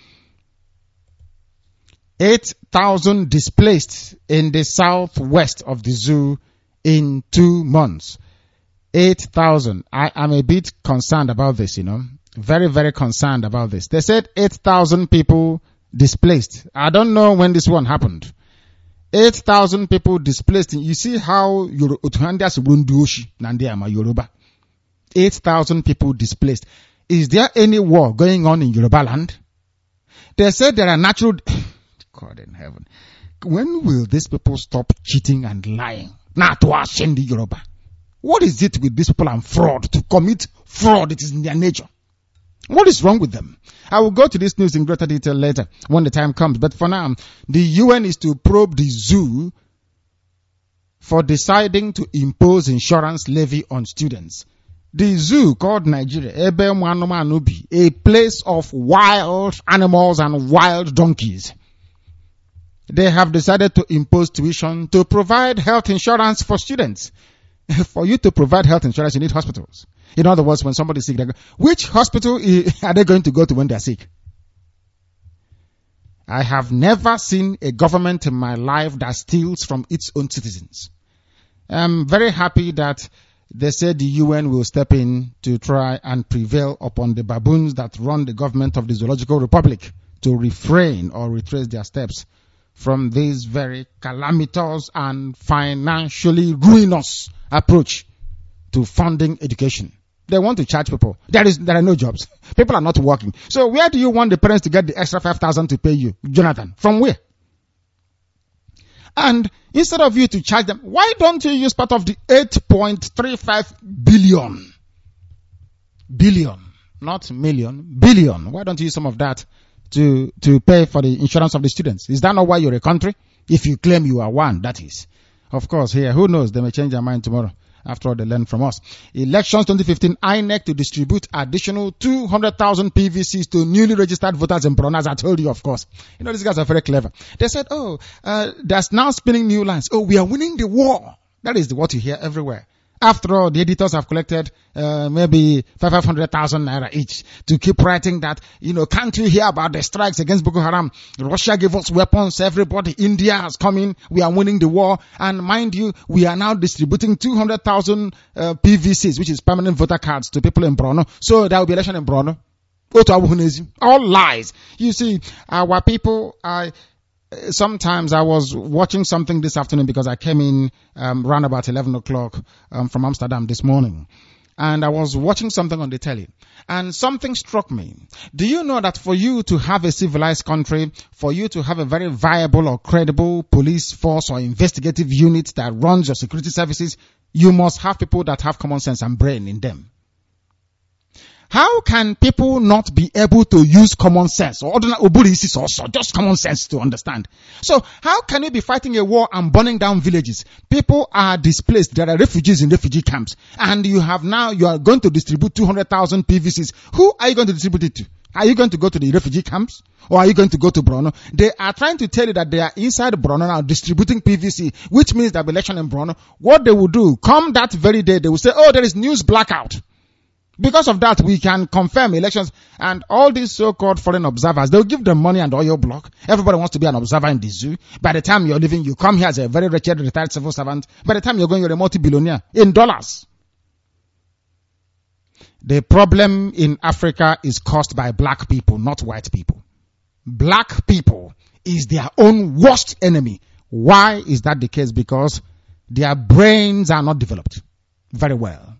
eight thousand displaced in the southwest of the zoo in two months. eight thousand. I am a bit concerned about this, you know. Very, very concerned about this. They said eight thousand people displaced. I don't know when this one happened. eight thousand people displaced. You see how Yoruba. eight thousand people displaced. Is there any war going on in Yoruba land? They said there are natural... God in heaven. When will these people stop cheating and lying? Now to ascend the Yoruba. What is it with these people and fraud? To commit fraud, it is in their nature. What is wrong with them? I will go to this news in greater detail later when the time comes. But for now, the U N is to probe the zoo for deciding to impose insurance levy on students. The zoo called Nigeria, Ebe Mwanumanubi, a place of wild animals and wild donkeys. They have decided to impose tuition to provide health insurance for students. For you to provide health insurance, you need hospitals. In other words, when somebody is sick, they go, which hospital are they going to go to when they are sick? I have never seen a government in my life that steals from its own citizens. I'm very happy that they said the U N will step in to try and prevail upon the baboons that run the government of the Zoological Republic to refrain or retrace their steps from this very calamitous and financially ruinous approach to funding education. They want to charge people. There is, there are no jobs. People are not working. So where do you want the parents to get the extra five thousand to pay you, Jonathan? From where? And instead of you to charge them, why don't you use part of the eight point three five billion? Billion, not million, billion. Why don't you use some of that to, to pay for the insurance of the students? Is that not why you're a country? If you claim you are one, that is. Of course, here, who knows? They may change their mind tomorrow. After all, they learn from us. Elections twenty fifteen, I N E C to distribute additional two hundred thousand P V Cs to newly registered voters in Borno, as I told you, of course. You know, these guys are very clever. They said, oh, uh, there's now spinning new lines. Oh, we are winning the war. That is what you hear everywhere. After all, the editors have collected uh, maybe five hundred thousand naira each to keep writing that, you know, can't you hear about the strikes against Boko Haram? Russia gave us weapons, everybody, India has come in, we are winning the war. And mind you, we are now distributing two hundred thousand uh, P V Cs, which is permanent voter cards, to people in Borno. So there will be election in Borno. All lies. You see, our people are... Sometimes I was watching something this afternoon because I came in um, around about eleven o'clock um, from Amsterdam this morning. And I was watching something on the telly. And something struck me. Do you know that for you to have a civilized country, for you to have a very viable or credible police force or investigative unit that runs your security services, you must have people that have common sense and brain in them. How can people not be able to use common sense or also just common sense to understand? So how can you be fighting a war and burning down villages? People are displaced. There are refugees in refugee camps, and you have now you are going to distribute two hundred thousand P V Cs. Who are you going to distribute it to? Are you going to go to the refugee camps, or are you going to go to Borno? They are trying to tell you that they are inside Borno now distributing P V C, which means there will be election in Borno. What they will do, come that very day, they will say, oh, there is news blackout. Because of that, we can confirm elections, and all these so-called foreign observers, they'll give them money and oil block. Everybody wants to be an observer in the zoo. By the time you're leaving, you come here as a very wretched retired civil servant. By the time you're going, you're a multi-billionaire in dollars. The problem in Africa is caused by black people, not white people. Black people is their own worst enemy. Why is that the case? Because their brains are not developed very well.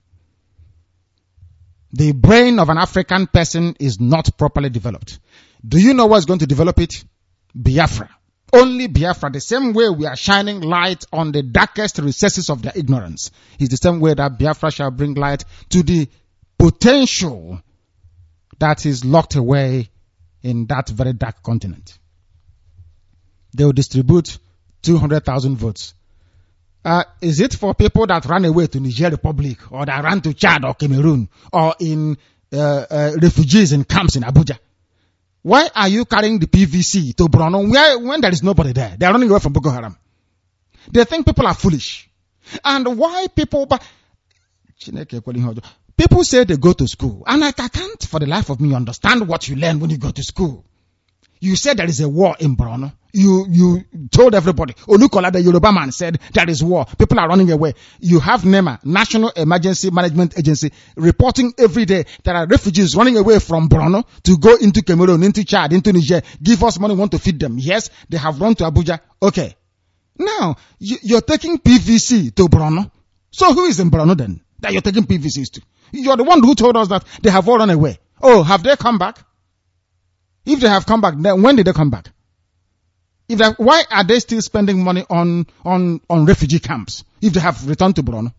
The brain of an African person is not properly developed. Do you know what's going to develop it? Biafra. Only Biafra. The same way we are shining light on the darkest recesses of their ignorance is the same way that Biafra shall bring light to the potential that is locked away in that very dark continent. They will distribute two hundred thousand votes. Uh, is it for people that ran away to Niger Republic, or that ran to Chad or Cameroon, or in uh, uh, refugees in camps in Abuja? Why are you carrying the P V C to Borno where, when there is nobody there? They are running away from Boko Haram. They think people are foolish. And why people, but people say they go to school, and I can't for the life of me understand what you learn when you go to school. You said there is a war in Borno. You you told everybody. Olukola, the Yoruba man, said there is war. People are running away. You have NEMA, National Emergency Management Agency, reporting every day there are refugees running away from Borno to go into Cameroon, into Chad, into Niger. Give us money, want to feed them. Yes, they have run to Abuja. Okay. Now, you, you're taking P V C to Borno. So who is in Borno then that you're taking P V Cs to? You're the one who told us that they have all run away. Oh, have they come back? If they have come back, then when did they come back? If they, why are they still spending money on, on, on refugee camps if they have returned to Borno?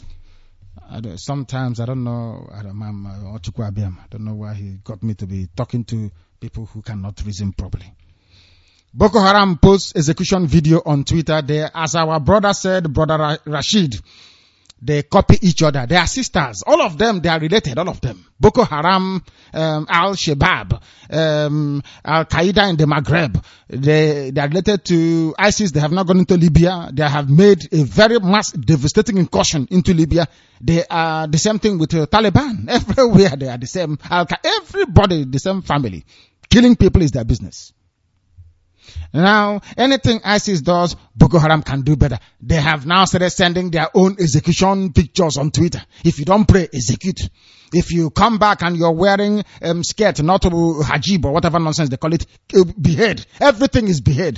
I don't, sometimes I don't know. I don't, I don't know why he got me to be talking to people who cannot reason properly. Boko Haram posts execution video on Twitter. There, as our brother said, brother Ra- Rashid, they copy each other. They are sisters. All of them, they are related. All of them. Boko Haram, um, Al-Shabaab, um, Al-Qaeda in the Maghreb. They, they are related to ISIS. They have not gone into Libya. They have made a very mass, devastating incursion into Libya. They are the same thing with the Taliban. Everywhere they are the same. Al-Qaeda, everybody, the same family. Killing people is their business. Now, anything ISIS does, Boko Haram can do better. They have now started sending their own execution pictures on Twitter. If you don't pray, execute. If you come back and you're wearing um, skirt, not hijab or whatever nonsense they call it, uh, behead. Everything is behead.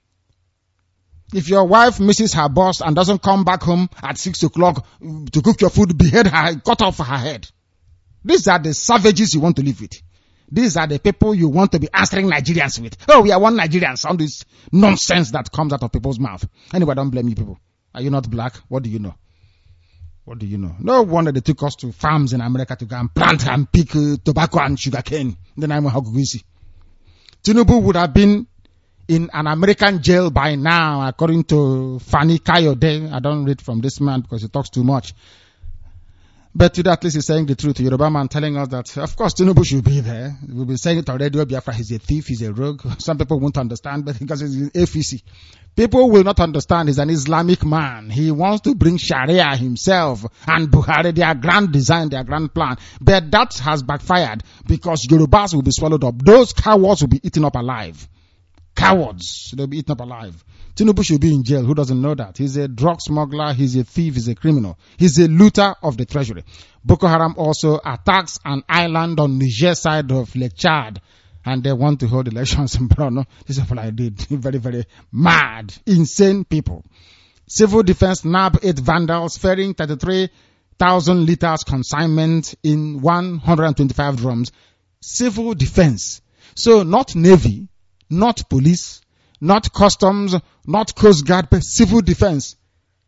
If your wife misses her boss and doesn't come back home at six o'clock to cook your food, behead her, cut off her head. These are the savages you want to live with. These are the people you want to be answering Nigerians with. Oh, we are one Nigerians. All this nonsense that comes out of people's mouth. Anyway, don't blame you people. Are you not black? What do you know? What do you know? No wonder they took us to farms in America to go and plant and pick uh, tobacco and sugar cane. Then I'm how we see. Tinubu would have been in an American jail by now, according to Fani Kayode. I don't read from this man because he talks too much. But today at least he's saying the truth. Yoruba man telling us that, of course, Tinubu should be there. We've been saying it already. Biafra, he's a thief, he's a rogue. Some people won't understand, but because he's A F C. People will not understand. He's an Islamic man. He wants to bring Sharia himself and Buhari, their grand design, their grand plan. But that has backfired because Yorubas will be swallowed up. Those cowards will be eaten up alive. Cowards. They'll be eaten up alive. Tinubu should be in jail. Who doesn't know that? He's a drug smuggler. He's a thief. He's a criminal. He's a looter of the treasury. Boko Haram also attacks an island on Niger side of Lake Chad. And they want to hold elections in Borno. These people I did. Very, very mad, insane people. Civil defense nab eight vandals ferrying thirty-three thousand liters consignment in one hundred twenty-five drums. Civil defense. So not Navy, not police, not customs, not Coast Guard, but civil defense.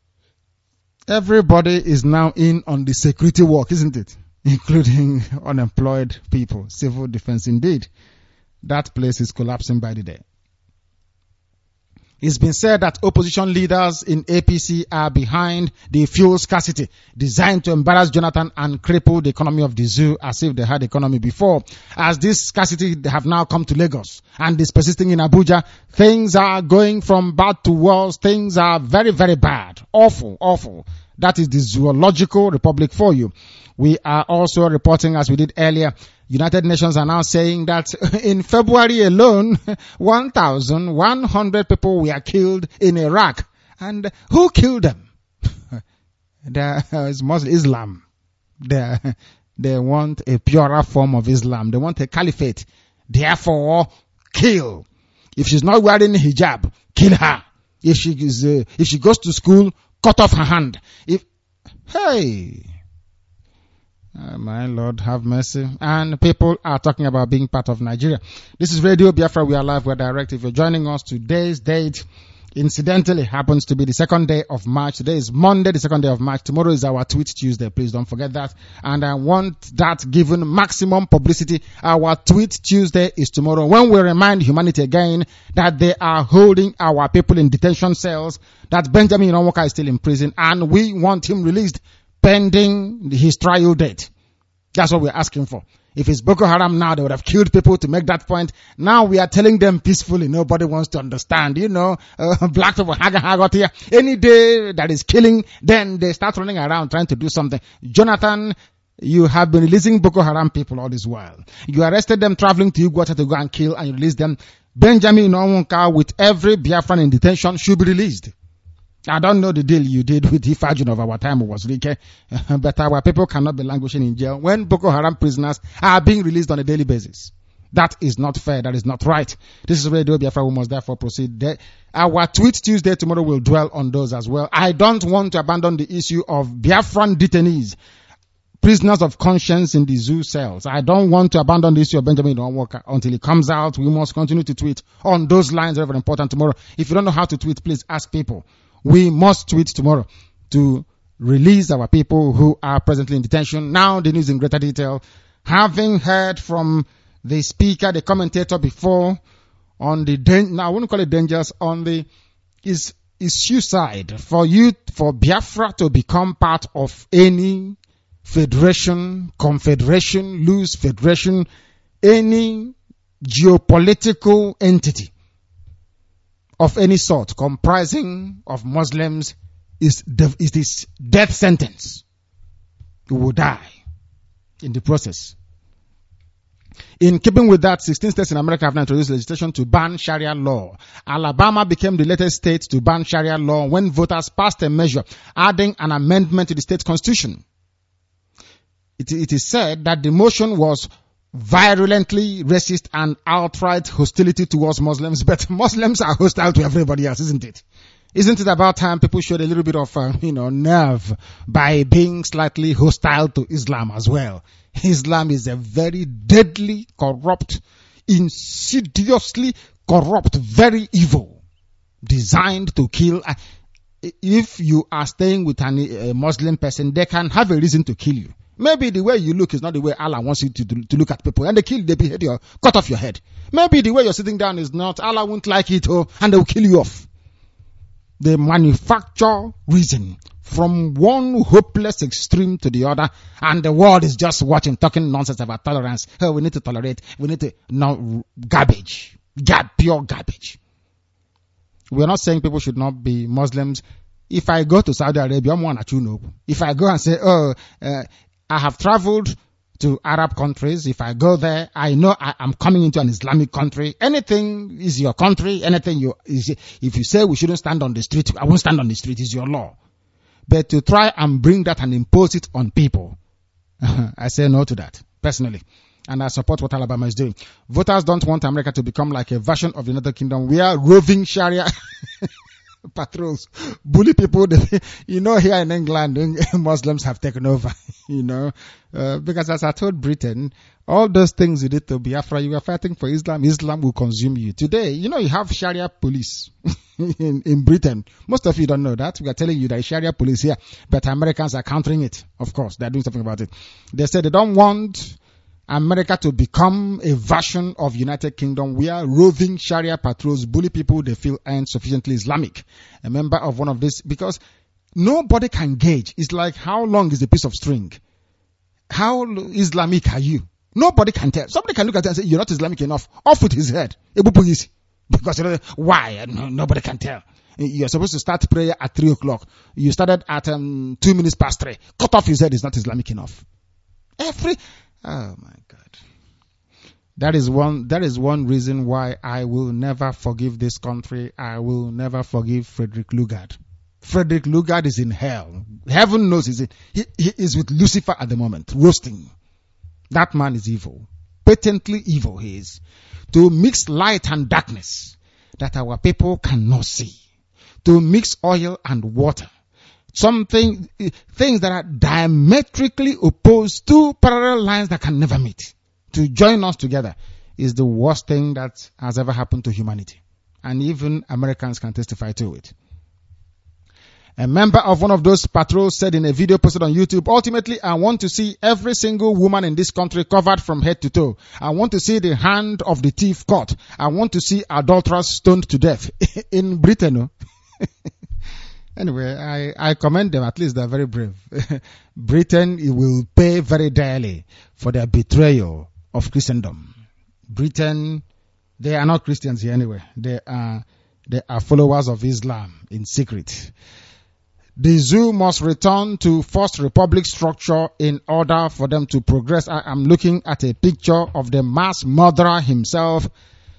Everybody is now in on the security work, isn't it? Including unemployed people. Civil defense indeed. That place is collapsing by the day. It's been said that opposition leaders in A P C are behind the fuel scarcity designed to embarrass Jonathan and cripple the economy of the zoo as if they had economy before. As this scarcity have now come to Lagos and is persisting in Abuja, things are going from bad to worse. Things are very, very bad. Awful, awful. That is the zoological republic for you. We are also reporting, as we did earlier, United Nations are now saying that in February alone, one thousand one hundred people were killed in Iraq. And who killed them? It's Muslim Islam. They, they want a purer form of Islam. They want a caliphate. Therefore, kill. If she's not wearing hijab, kill her. If she is, uh, if she goes to school, cut off her hand. If, hey. Uh, my Lord, have mercy. And people are talking about being part of Nigeria. This is Radio Biafra. We are live. We're direct. If you're joining us, today's date, incidentally, happens to be the second day of March. Today is Monday, the second day of March. Tomorrow is our Tweet Tuesday. Please don't forget that. And I want that given maximum publicity. Our Tweet Tuesday is tomorrow, when we remind humanity again that they are holding our people in detention cells, that Benjamin Onwuka is still in prison, and we want him released pending his trial date. That's what we're asking for. If it's Boko Haram now, they would have killed people to make that point. Now we are telling them peacefully. Nobody wants to understand. You know, uh, black people, haga haga here. Any day that is killing, then they start running around trying to do something. Jonathan, you have been releasing Boko Haram people all this while. You arrested them traveling to Uganda to go and kill, and you released them. Benjamin Onwunka, with every Biafran in detention, should be released. I don't know the deal you did with Ifajun of our time was Rike, but our people cannot be languishing in jail when Boko Haram prisoners are being released on a daily basis. That is not fair. That is not right. This is Radio Biafra. We must therefore proceed. There. Our tweet Tuesday tomorrow will dwell on those as well. I don't want to abandon the issue of Biafran detainees, prisoners of conscience in the zoo cells. I don't want to abandon the issue of Benjamin Onwuka until it comes out. We must continue to tweet on those lines. Very, very important tomorrow. If you don't know how to tweet, please ask people. We must tweet tomorrow to release our people who are presently in detention. Now the news in greater detail. Having heard from the speaker, the commentator before on the, now I wouldn't call it dangers, on the, is, is suicide for you, for Biafra to become part of any federation, confederation, loose federation, any geopolitical entity of any sort comprising of Muslims is, de- is this death sentence. You will die in the process. In keeping with that, sixteen states in America have now introduced legislation to ban Sharia law. Alabama became the latest state to ban Sharia law when voters passed a measure adding an amendment to the state constitution. It, it is said that the motion was virulently racist and outright hostility towards Muslims, but Muslims are hostile to everybody else, isn't it? Isn't it about time people showed a little bit of, uh, you know, nerve by being slightly hostile to Islam as well? Islam is a very deadly, corrupt, insidiously corrupt, very evil, designed to kill. Uh, if you are staying with an, a Muslim person, they can have a reason to kill you. Maybe the way you look is not the way Allah wants you to, to, to look at people. And they kill, they behead you, cut off your head. Maybe the way you're sitting down is not, Allah won't like it, oh, and they will kill you off. They manufacture reason from one hopeless extreme to the other, and the world is just watching, talking nonsense about tolerance. Oh, we need to tolerate, we need to, no, garbage. Gab, pure garbage. We're not saying people should not be Muslims. If I go to Saudi Arabia, I'm one at you know. If I go and say, oh, uh, I have traveled to Arab countries. If I go there, I know I am coming into an Islamic country. Anything is your country. Anything you, is, if you say we shouldn't stand on the street, I won't stand on the street. It's your law. But to try and bring that and impose it on people, I say no to that, personally. And I support what Alabama is doing. Voters don't want America to become like a version of the United Kingdom. We are roving Sharia patrols, bully people. You know, here in England, Muslims have taken over, you know, uh, because as I told Britain, all those things you did to Biafra, you were fighting for Islam, Islam will consume you. Today, you know, you have Sharia police in, in Britain. Most of you don't know that. We are telling you that Sharia police here, but Americans are countering it. Of course, they're doing something about it. They said they don't want America to become a version of United Kingdom where roving Sharia patrols bully people they feel aren't sufficiently Islamic. A member of one of these, because nobody can gauge. It's like, how long is a piece of string? How Islamic are you? Nobody can tell. Somebody can look at it and say, you're not Islamic enough. Off with his head. Because you know, why? No, nobody can tell. You're supposed to start prayer at three o'clock. You started at um, two minutes past three. Cut off his head is not Islamic enough. Every... Oh my God. That is one, that is one reason why I will never forgive this country. I will never forgive Frederick Lugard. Frederick Lugard is in hell. Heaven knows he's in, he, he is with Lucifer at the moment, roasting. That man is evil. Patently evil he is. To mix light and darkness that our people cannot see. To mix oil and water. Something, things that are diametrically opposed, two parallel lines that can never meet. To join us together is the worst thing that has ever happened to humanity. And even Americans can testify to it. A member of one of those patrols said in a video posted on YouTube, ultimately, I want to see every single woman in this country covered from head to toe. I want to see the hand of the thief caught. I want to see adulterers stoned to death. In Britain, Anyway, I, I commend them. At least they're very brave. Britain will pay very dearly for their betrayal of Christendom. Britain, they are not Christians here anyway. They are, they are followers of Islam in secret. The zoo must return to First Republic structure in order for them to progress. I am looking at a picture of the mass murderer himself.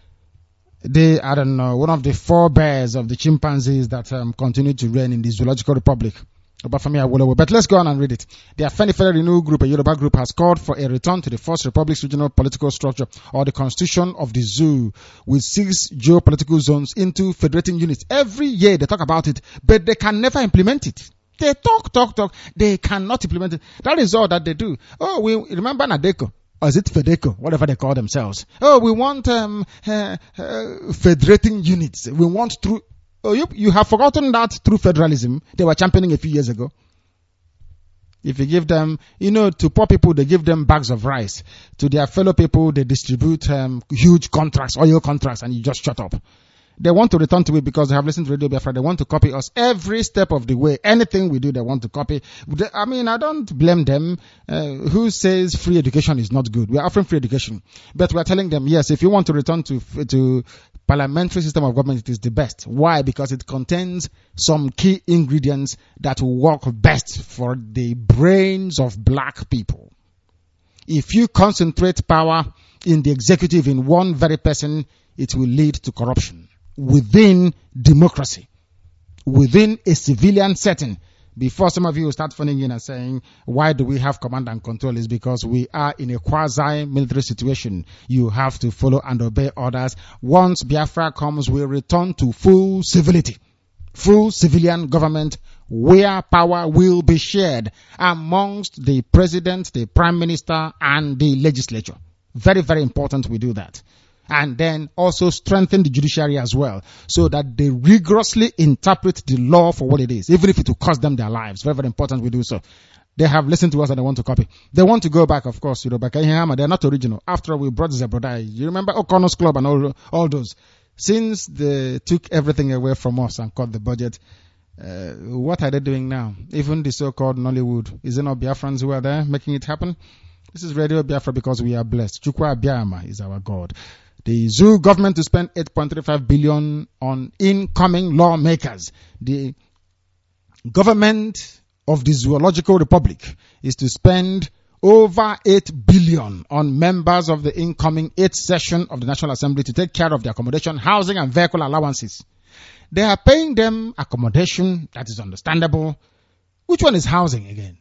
The, I don't know, one of the forebears of the chimpanzees that um, continue to reign in the Zoological Republic. But let's go on and read it. The Afenifere Renewal Group, a Yoruba group, has called for a return to the First Republic's regional political structure or the constitution of the zoo with six geopolitical zones into federating units. Every year they talk about it, but they can never implement it. They talk, talk, talk. They cannot implement it. That is all that they do. Oh, we remember Nadeko. Or is it Fedeco? Whatever they call themselves. Oh, we want um, uh, uh, federating units. We want through... Oh, you, you have forgotten that through federalism they were championing a few years ago. If you give them, you know, to poor people, they give them bags of rice. To their fellow people, they distribute um, huge contracts, oil contracts, and you just shut up. They want to return to it because they have listened to Radio Biafra. They want to copy us every step of the way. Anything we do, they want to copy. I mean, I don't blame them. Uh, who says free education is not good? We are offering free education. But we are telling them, yes, if you want to return to to parliamentary system of government, it is the best. Why? Because it contains some key ingredients that will work best for the brains of black people. If you concentrate power in the executive in one very person, it will lead to corruption. Within democracy, within a civilian setting, before some of you start phoning in and saying, why do we have command and control? Is because we are in a quasi-military situation. You have to follow and obey orders. Once Biafra comes, we return to full civility, full civilian government, where power will be shared amongst the president, the prime minister, and the legislature. Very, very important we do that. And then also strengthen the judiciary as well, so that they rigorously interpret the law for what it is, even if it will cost them their lives. Very, very important we do so. They have listened to us and they want to copy. They want to go back, of course, you know, but they're not original. After all, we brought Zebrodai. You remember O'Connor's Club and all, all those. Since they took everything away from us and cut the budget, uh, what are they doing now? Even the so-called Nollywood. Is it not Biafrans who are there making it happen? This is Radio Biafra because we are blessed. Chukwa Biama is our God. The zoo government to spend eight point three five billion on incoming lawmakers. The government of the Zoological Republic is to spend over eight billion on members of the incoming eighth session of the National Assembly to take care of their accommodation, housing, and vehicle allowances. They are paying them accommodation, that is understandable. Which one is housing again?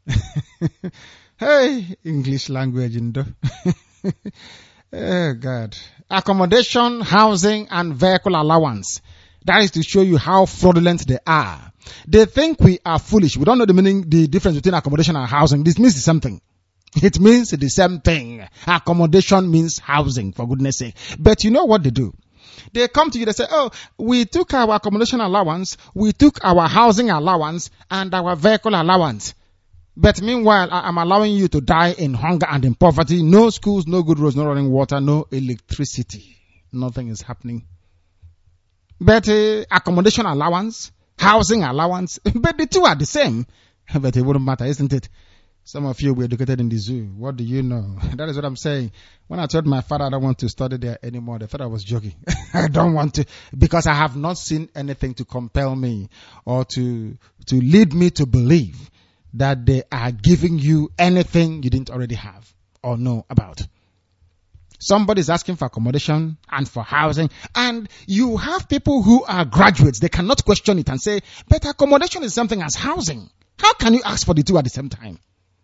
Hey, English language, you know. Oh, God. Accommodation, housing, and vehicle allowance. That is to show you how fraudulent they are. They think we are foolish. We don't know the meaning, the difference between accommodation and housing. This means the same thing. It means the same thing. Accommodation means housing, for goodness sake. But you know what they do? They come to you, they say, oh, we took our accommodation allowance, we took our housing allowance, and our vehicle allowance. But meanwhile, I'm allowing you to die in hunger and in poverty. No schools, no good roads, no running water, no electricity. Nothing is happening. But uh, accommodation allowance, housing allowance, but the two are the same. But it wouldn't matter, isn't it? Some of you were educated in the zoo. What do you know? That is what I'm saying. When I told my father I don't want to study there anymore, they thought I was joking. I don't want to, because I have not seen anything to compel me or to to lead me to believe that they are giving you anything you didn't already have or know about. Somebody's asking for accommodation and for housing, and you have people who are graduates. They cannot question it and say, but accommodation is something as housing. How can you ask for the two at the same time?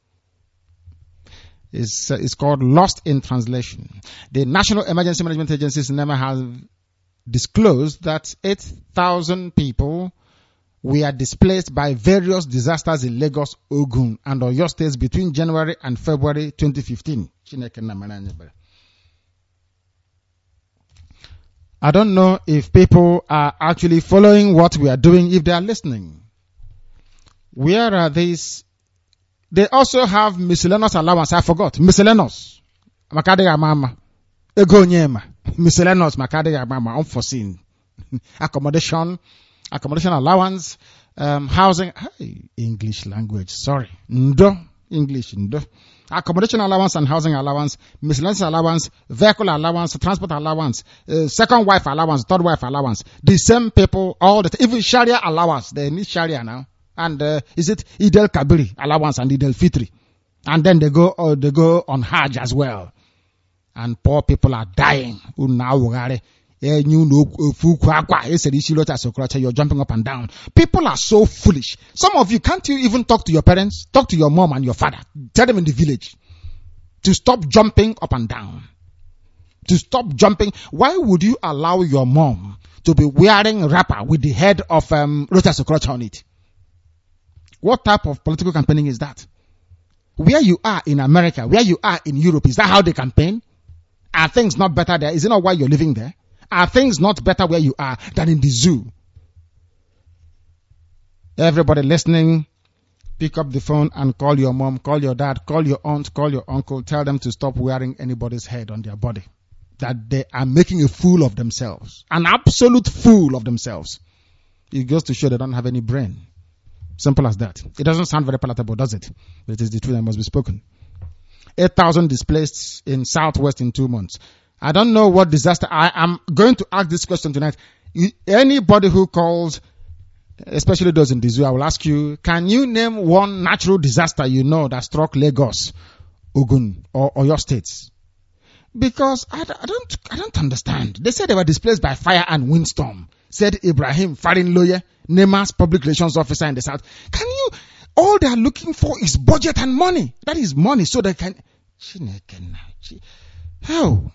It's, uh, it's called lost in translation. The National Emergency Management Agency never has disclosed that eight thousand people were displaced by various disasters in Lagos, Ogun, and Oyo states between January and February twenty fifteen. I don't know if people are actually following what we are doing, if they are listening. Where are these? They also have miscellaneous allowance. I forgot. Miscellaneous. Makadega mama. Ego nyema. Miscellaneous makadega mama. Unforeseen. Accommodation. Accommodation allowance. um, housing, hey, English language, sorry, ndo, English, ndo. Accommodation allowance and housing allowance, miscellaneous allowance, vehicle allowance, transport allowance, uh, second wife allowance, third wife allowance. The same people, all the t- even Sharia allowance. They need Sharia now. And uh, is it Eid al-Kabir allowance and Eid al-Fitri? And then they go, uh, they go on Hajj as well. And poor people are dying. You're jumping up and down. People are so foolish. Some of you, can't you even talk to your parents? Talk to your mom and your father. Tell them in the village to stop jumping up and down. To stop jumping. Why would you allow your mom to be wearing wrapper with the head of um, Rochas Okorocha on it? What type of political campaigning is that? Where you are in America, where you are in Europe, is that how they campaign? Are things not better there? Is it not why you're living there? Are things not better where you are than in the zoo? Everybody listening, pick up the phone and call your mom, call your dad, call your aunt, call your uncle. Tell them to stop wearing anybody's head on their body. That they are making a fool of themselves. An absolute fool of themselves. It goes to show they don't have any brain. Simple as that. It doesn't sound very palatable, does it? But it is the truth that must be spoken. eight thousand displaced in Southwest in two months. I don't know what disaster. I am going to ask this question tonight. Anybody who calls, especially those in the zoo, I will ask you, can you name one natural disaster you know that struck Lagos, Ogun, or, or your states? Because I, I don't, I don't understand. They said they were displaced by fire and windstorm. Said Ibrahim Farinloye, NEMA's public relations officer in the south. Can you, all they are looking for is budget and money. That is money so they can, how?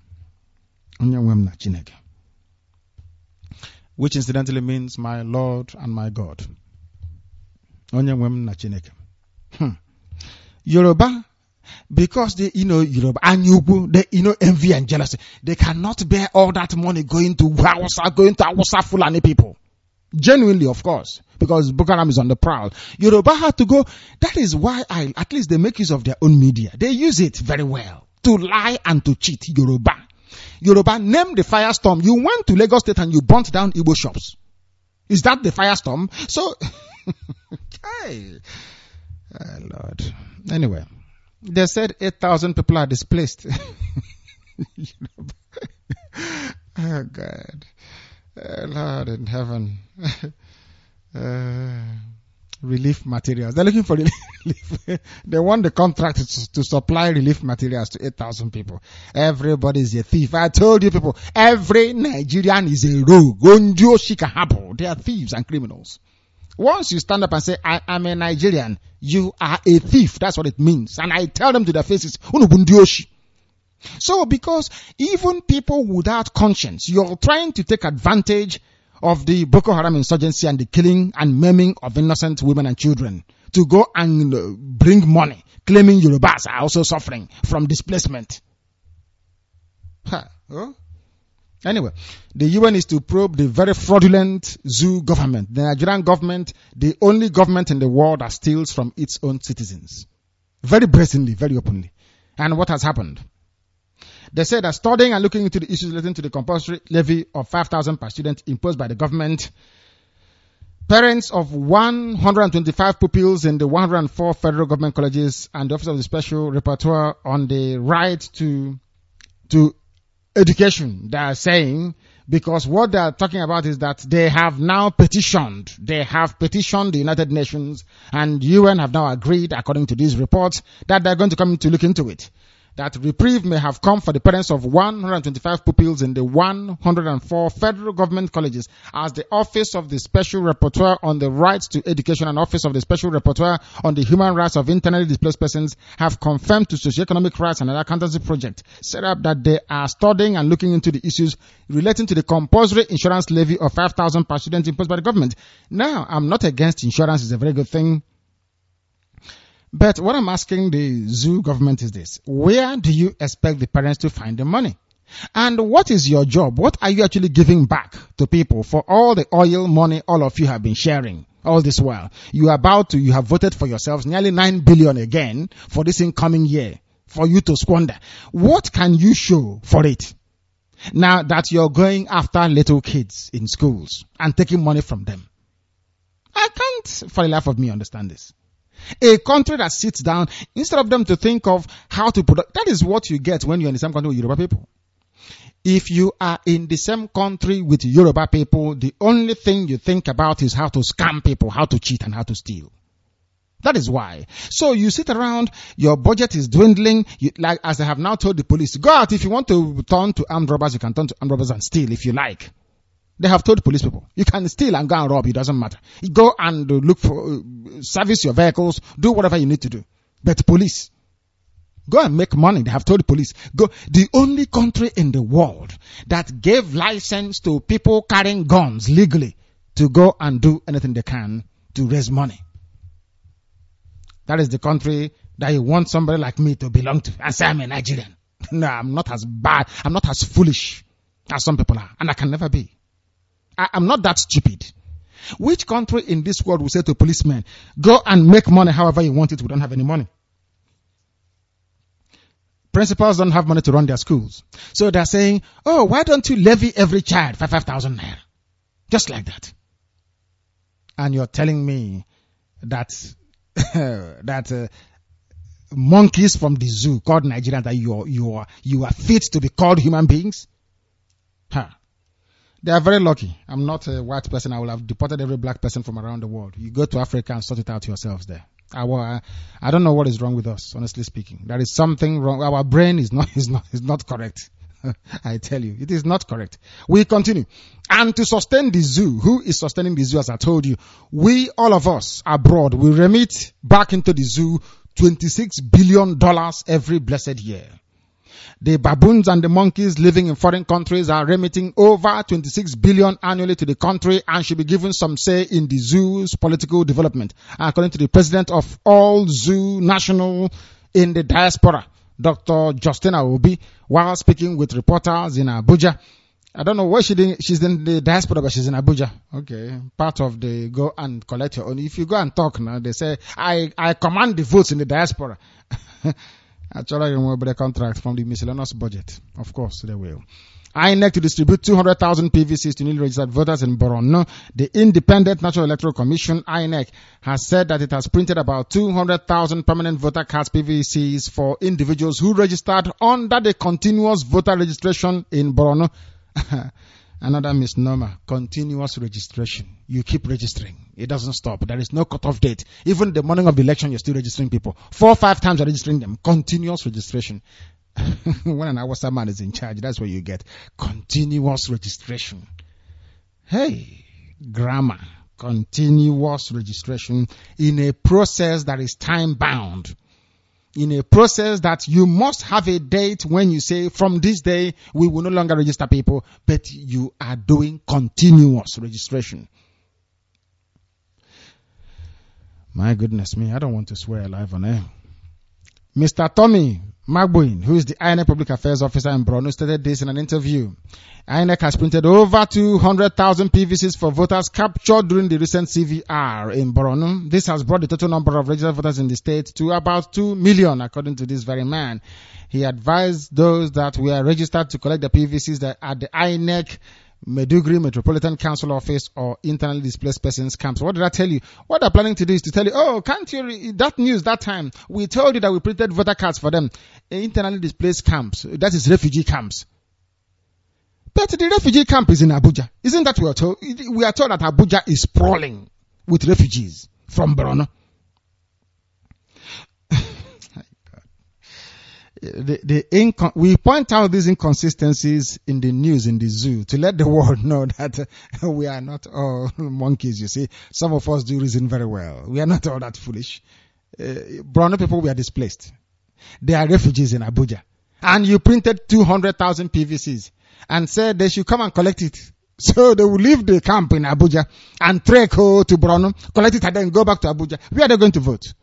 Which incidentally means my Lord and my God. Hmm. Yoruba, because they, you know, Yoruba and Yubu, they, you know, envy and jealousy. They cannot bear all that money going to Hausa, going to Hausa Fulani people. Genuinely, of course, because Boko Haram is on the prowl. Yoruba had to go. That is why I, at least they make use of their own media. They use it very well to lie and to cheat. Yoruba. Yoruba, name the firestorm. You went to Lagos State and you burnt down Igbo shops. Is that the firestorm? So, hey, oh Lord. Anyway, they said eight thousand people are displaced. Oh God. Oh Lord in heaven. uh, relief materials. They're looking for relief. They want the contract to, to supply relief materials to eight thousand people. Everybody is a thief. I told you people, every Nigerian is a rogue. They are thieves and criminals. Once you stand up and say, I am a Nigerian, you are a thief. That's what it means. And I tell them to their faces, so because even people without conscience, you're trying to take advantage of the Boko Haram insurgency and the killing and maiming of innocent women and children to go and uh, bring money, claiming Yorubas are also suffering from displacement. Huh. Oh? Anyway, the U N is to probe the very fraudulent zoo government, the Nigerian government, the only government in the world that steals from its own citizens. Very brazenly, very openly. And what has happened? They say that studying and looking into the issues relating to the compulsory levy of five thousand per student imposed by the government, parents of one hundred twenty-five pupils in the one hundred four federal government colleges and the Office of the Special Rapporteur on the right to to education, they are saying, because what they are talking about is that they have now petitioned, they have petitioned the United Nations, and U N have now agreed, according to these reports, that they're going to come to look into it. That reprieve may have come for the parents of one hundred twenty-five pupils in the one hundred four federal government colleges, as the Office of the Special Rapporteur on the Rights to Education and Office of the Special Rapporteur on the Human Rights of Internally Displaced Persons have confirmed to Socioeconomic Rights and Accountancy Project set up that they are studying and looking into the issues relating to the compulsory insurance levy of five thousand per student imposed by the government. Now, I'm not against insurance. It's a very good thing. But what I'm asking the zoo government is this. Where do you expect the parents to find the money? And what is your job? What are you actually giving back to people for all the oil money all of you have been sharing all this while? You are about to, you have voted for yourselves nearly nine billion again for this incoming year for you to squander. What can you show for it? Now that you're going after little kids in schools and taking money from them. I can't for the life of me understand this. A country that sits down, instead of them to think of how to product, that is what you get when you're in the same country with Yoruba people. If you are in the same country with Yoruba people, the only thing you think about is how to scam people, how to cheat and how to steal. That is why. So you sit around, your budget is dwindling, you, like as I have now told the police, go out if you want to turn to armed robbers, you can turn to armed robbers and steal if you like. They have told police people, you can steal and go and rob, it doesn't matter. You go and uh, look for, uh, service your vehicles, do whatever you need to do. But police, go and make money. They have told the police, go. The only country in the world that gave license to people carrying guns legally to go and do anything they can to raise money. That is the country that you want somebody like me to belong to and say I'm a Nigerian. No, I'm not as bad, I'm not as foolish as some people are, and I can never be. I, I'm not that stupid. Which country in this world will say to policemen, go and make money however you want it, we don't have any money? Principals don't have money to run their schools. So they're saying, oh, why don't you levy every child for five thousand naira? Just like that. And you're telling me that that uh, monkeys from the zoo called Nigeria, that you are, you are, you are fit to be called human beings? Huh. They are very lucky. I'm not a white person. I will have deported every black person from around the world. You go to Africa and sort it out yourselves there. Our, I don't know what is wrong with us, honestly speaking. There is something wrong. Our brain is not, is not, is not correct. I tell you, it is not correct. We continue. And to sustain the zoo, who is sustaining the zoo, as I told you? We, all of us abroad, we remit back into the zoo twenty-six billion dollars every blessed year. The baboons and the monkeys living in foreign countries are remitting over twenty-six billion annually to the country and should be given some say in the zoo's political development, according to the president of all zoo national in the diaspora, Doctor Justina Obi, while speaking with reporters in Abuja. I don't know where she did, she's in the diaspora, but she's in Abuja. Okay. Part of the go and collect your own. If you go and talk now, they say, I, I command the votes in the diaspora. Actually, I remember the contract from the miscellaneous budget. Of course, they will. I N E C to distribute two hundred thousand P V Cs to newly registered voters in Borno. The Independent National Electoral Commission, I N E C, has said that it has printed about two hundred thousand permanent voter cards P V Cs for individuals who registered under the continuous voter registration in Borno. Another misnomer, continuous registration. You keep registering. It doesn't stop. There is no cutoff date. Even the morning of the election, you're still registering people. Four or five times you're registering them. Continuous registration. When an Awasa man is in charge, that's what you get. Continuous registration. Hey, grammar. Continuous registration in a process that is time bound. In a process that you must have a date when you say, from this day, we will no longer register people, but you are doing continuous registration. My goodness me, I don't want to swear live on air. Mister Tommy Magboin, who is the I N E C Public Affairs Officer in Borno, stated this in an interview. I N E C has printed over two hundred thousand P V Cs for voters captured during the recent C V R in Borno. This has brought the total number of registered voters in the state to about two million, according to this very man. He advised those that were registered to collect the P V Cs that at the I N E C Meduguri Metropolitan Council Office or internally displaced persons camps. What did I tell you? What they're planning to do is to tell you, oh, can't you read that news that time? We told you that we printed voter cards for them. Internally displaced camps. That is refugee camps. But the refugee camp is in Abuja. Isn't that we are told? We are told that Abuja is sprawling with refugees from Borno. The, the inco- we point out these inconsistencies in the news in the zoo to let the world know that uh, we are not all monkeys, you see. Some of us do reason very well. We are not all that foolish. Uh, Borno people were displaced. They are refugees in Abuja. And you printed two hundred thousand P V Cs and said they should come and collect it. So they will leave the camp in Abuja and trek to Borno, collect it and then go back to Abuja. Where are they going to vote?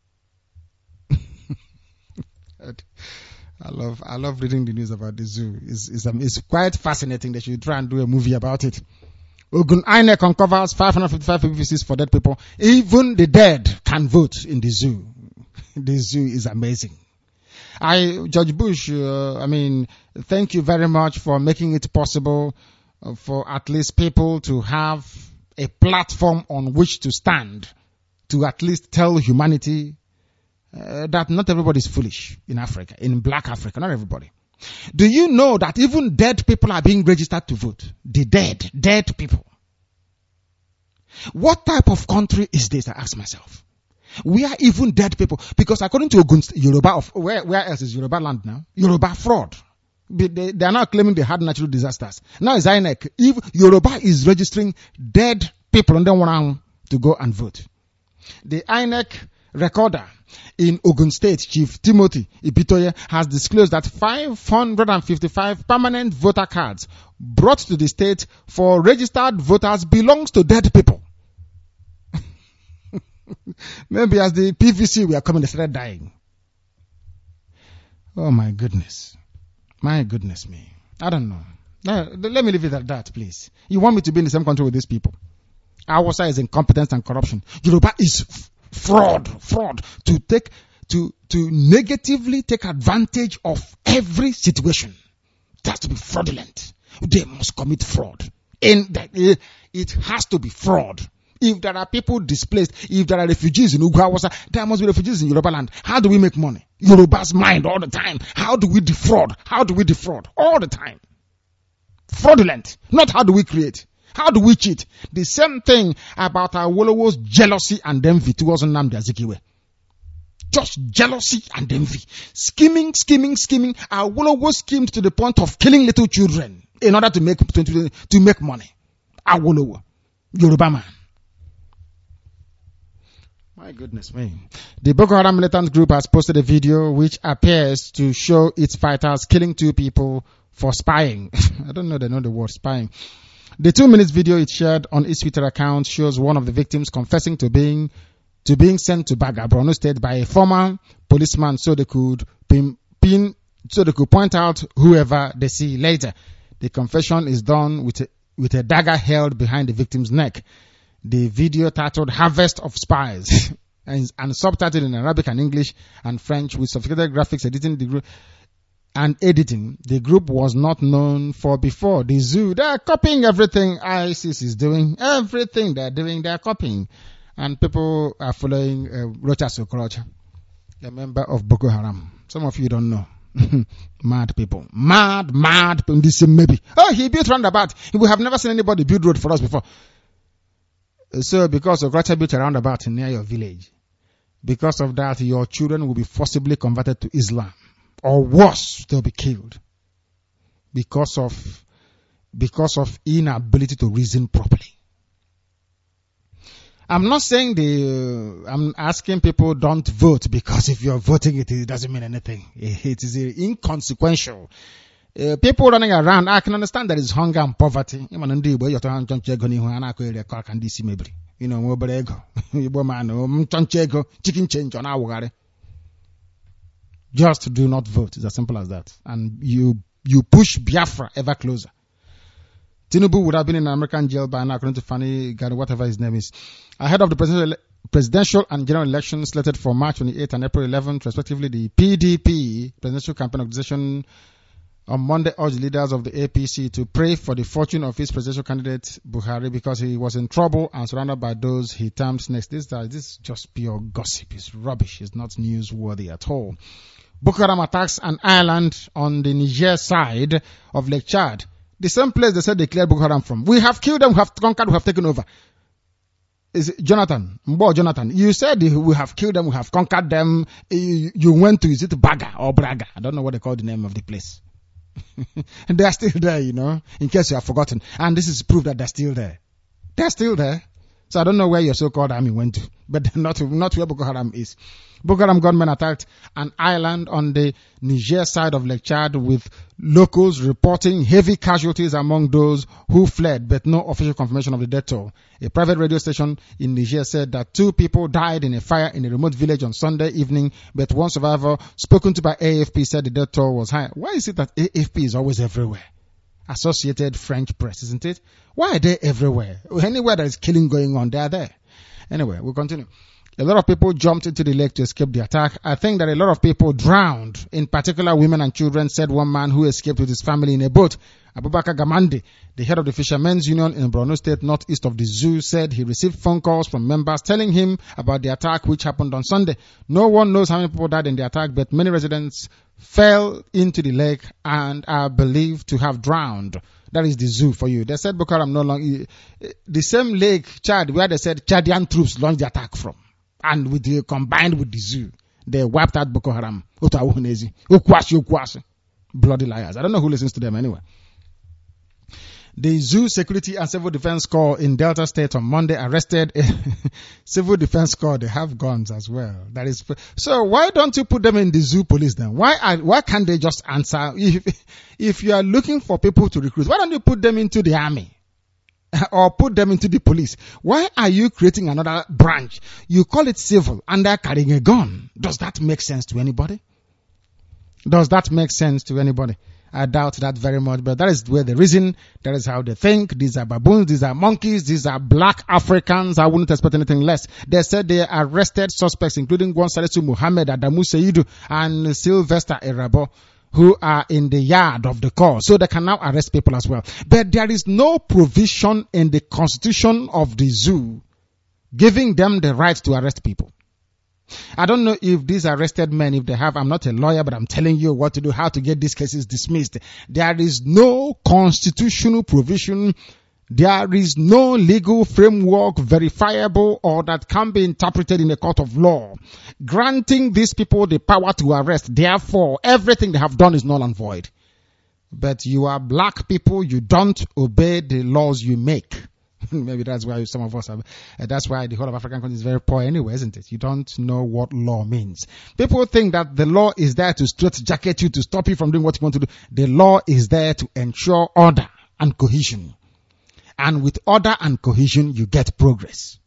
I love, I love reading the news about the zoo. It's, it's, um, it's quite fascinating. They should try and do a movie about it. Ogun I N E C uncovers five hundred fifty-five P V Cs for dead people. Even the dead can vote in the zoo. The zoo is amazing. I, George Bush, uh, I mean, thank you very much for making it possible uh, for at least people to have a platform on which to stand to at least tell humanity uh, that not everybody is foolish in Africa, in black Africa, not everybody. Do you know that even dead people are being registered to vote? The dead, dead people. What type of country is this? I ask myself. We are even dead people. Because according to Ogun State, Yoruba, of, where, where else is Yoruba land now? Yoruba fraud. They, they are now claiming they had natural disasters. Now it's I N E C. If Yoruba is registering dead people and then want to go and vote. The I N E C recorder in Ogun State, Chief Timothy Ibitoye, has disclosed that five hundred fifty-five permanent voter cards brought to the state for registered voters belongs to dead people. Maybe as the P V C we are coming, they started dying. Oh my goodness. My goodness me. I don't know. Let me leave it at that, please. You want me to be in the same country with these people? Hausa is incompetence and corruption. Yoruba is f- fraud, fraud. To take, to, to negatively take advantage of every situation. It has to be fraudulent. They must commit fraud. And that it has to be fraud. If there are people displaced, if there are refugees in Ugawasa, there must be refugees in Yoruba land. How do we make money? Yoruba's mind all the time. How do we defraud? How do we defraud? All the time. Fraudulent. Not how do we create. How do we cheat? The same thing about Awolowo's jealousy and envy towards Nnamdi Azikiwe. Just jealousy and envy. Scheming, scheming, scheming. Awolowo schemed to the point of killing little children in order to make, to, to, to make money. Awolowo. Yoruba man. My goodness me. The Boko Haram militant group has posted a video which appears to show its fighters killing two people for spying. I don't know they know the word spying. The two minutes video it shared on its Twitter account shows one of the victims confessing to being to being sent to Baga, Borno State by a former policeman so they could pin, pin so they could point out whoever they see later. The confession is done with a, with a dagger held behind the victim's neck. The video titled Harvest of Spies and, and subtitled in Arabic and English and French with sophisticated graphics editing the group and editing the group was not known for before. The zoo, they are copying everything ISIS is doing. Everything they are doing, they are copying. And people are following uh, Rochas Okorocha, a member of Boko Haram. Some of you don't know. Mad people. Mad, mad people. This maybe. Oh, he built roundabout. We have never seen anybody build road for us before. So because Okorocha built a roundabout near your village, because of that, your children will be forcibly converted to Islam. Or worse, they'll be killed. Because of, because of inability to reason properly. I'm not saying the, uh, I'm asking people don't vote because if you're voting it, it doesn't mean anything. It is inconsequential. Uh, people running around, I can understand there is hunger and poverty. You know, chicken change on our just do not vote. It's as simple as that. And you, you push Biafra ever closer. Tinubu would have been in an American jail by now, according to Fanny Gary, whatever his name is. Ahead of the presidential, presidential and general elections slated for March twenty-eighth and April eleventh, respectively, the P D P, Presidential Campaign Organization, on Monday urged leaders of the A P C to pray for the fortune of his presidential candidate, Buhari, because he was in trouble and surrounded by those he termed snakes. This, this is just pure gossip. It's rubbish. It's not newsworthy at all. Boko Haram attacks an island on the Niger side of Lake Chad. The same place they said they cleared Boko Haram from. We have killed them, we have conquered, we have taken over. Is it Jonathan? Mbo Jonathan, you said we have killed them, we have conquered them. You, you went to, is it Baga or Braga? I don't know what they call the name of the place. And they are still there, you know, in case you have forgotten. And this is proof that they're still there. They're still there. So I don't know where your so-called army went to, but not, not where Boko Haram is. Boko Haram gunmen attacked an island on the Niger side of Lake Chad with locals reporting heavy casualties among those who fled, but no official confirmation of the death toll. A private radio station in Niger said that two people died in a fire in a remote village on Sunday evening, but one survivor spoken to by A F P said the death toll was high. Why is it that A F P is always everywhere? Associated French Press, isn't it? Why are they everywhere? Anywhere there is killing going on, they are there. Anyway, we'll continue. A lot of people jumped into the lake to escape the attack. I think that a lot of people drowned, in particular women and children, said one man who escaped with his family in a boat. Abubakar Gamande, the head of the Fishermen's Union in Borno State, northeast of the zoo, said he received phone calls from members telling him about the attack which happened on Sunday. No one knows how many people died in the attack, but many residents fell into the lake and are believed to have drowned. That is the zoo for you. They said Boko Haram no longer, the same lake, Chad, where they said Chadian troops launched the attack from. And with the, combined with the zoo, they wiped out Boko Haram. Bloody liars. I don't know who listens to them anyway. The Zoo Security and Civil Defense Corps in Delta State on Monday arrested a Civil Defense Corps. They have guns as well. That is so. Why don't you put them in the Zoo Police then? Why are, why can't they just answer? If if you are looking for people to recruit, why don't you put them into the army? Or put them into the police? Why are you creating another branch? You call it civil and they're carrying a gun. Does that make sense to anybody? Does that make sense to anybody? I doubt that very much, but that is where the reason, that is how they think. These are baboons, these are monkeys, these are black Africans. I wouldn't expect anything less. They said they arrested suspects, including one Salisu Muhammad, Adamu Seidu, and Sylvester Erabo, who are in the yard of the court. So they can now arrest people as well. But there is no provision in the constitution of the zoo giving them the right to arrest people. I don't know if these arrested men, if they have, I'm not a lawyer, but I'm telling you what to do, how to get these cases dismissed. There is no constitutional provision. There is no legal framework verifiable or that can be interpreted in a court of law granting these people the power to arrest. Therefore, everything they have done is null and void. But you are black people, you don't obey the laws you make. Maybe that's why some of us have, uh, that's why the whole of African country is very poor anyway, isn't it? You don't know what law means. People think that the law is there to straitjacket you, to stop you from doing what you want to do. The law is there to ensure order and cohesion. And with order and cohesion, you get progress.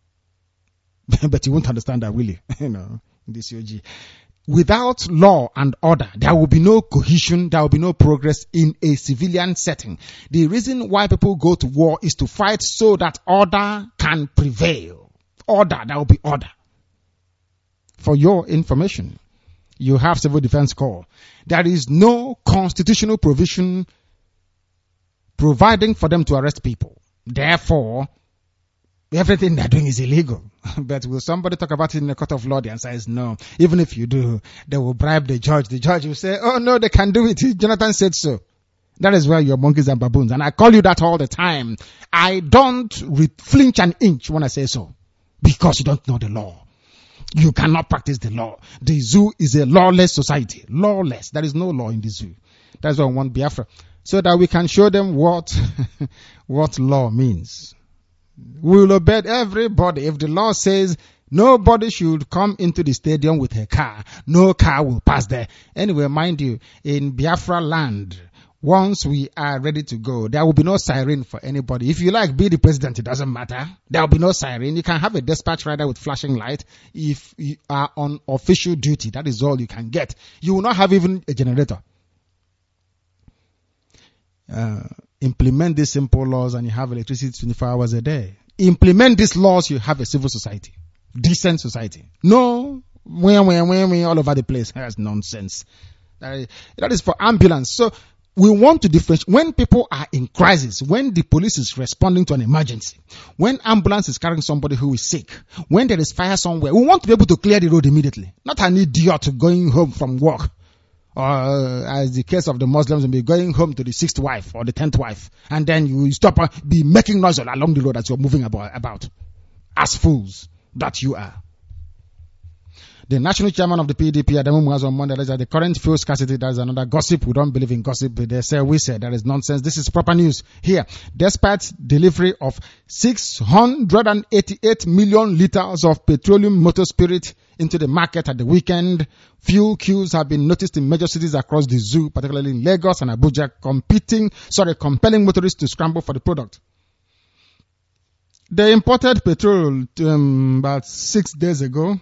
But you won't understand that, will you? You know, in this O G. Without law and order, there will be no cohesion, there will be no progress in a civilian setting. The reason why people go to war is to fight so that order can prevail. Order, there will be order. For your information, you have Civil Defense Corps. There is no constitutional provision providing for them to arrest people. Therefore, everything they're doing is illegal. But will somebody talk about it in the court of law? The answer is no. Even if you do, they will bribe the judge. The judge will say, oh no, they can do it. Jonathan said so. That is where you're monkeys and baboons. And I call you that all the time. I don't re- flinch an inch when I say so. Because you don't know the law. You cannot practice the law. The zoo is a lawless society. Lawless. There is no law in the zoo. That's why I want Biafra. So that we can show them what, what law means. We will obey everybody. If the law says nobody should come into the stadium with a car, no car will pass there. Anyway, mind you, in Biafra land, once we are ready to go, there will be no siren for anybody. If you like, be the president, it doesn't matter. There will be no siren. You can have a dispatch rider with flashing light if you are on official duty. That is all you can get. You will not have even a generator. Uh, implement these simple laws and you have electricity twenty-four hours a day. Implement these laws, you have a civil society. Decent society. No, wah, wah, wah, wah, all over the place. That's nonsense. That is, that is for ambulance. So we want to differentiate. When people are in crisis, when the police is responding to an emergency, when ambulance is carrying somebody who is sick, when there is fire somewhere, we want to be able to clear the road immediately. Not an idiot going home from work. Or uh, as the case of the Muslims, will be going home to the sixth wife or the tenth wife, and then you stop, uh, be making noise along the road as you're moving about, about, as fools that you are. The national chairman of the P D P, Adamu Muazu, on Monday, that the current fuel scarcity, that is another gossip. We don't believe in gossip. They say, we say, that is nonsense. This is proper news here. Despite delivery of six hundred eighty-eight million liters of petroleum motor spirit into the market at the weekend, fuel queues have been noticed in major cities across the zoo, particularly in Lagos and Abuja, competing, sorry, compelling motorists to scramble for the product. They imported petrol um, about six days ago.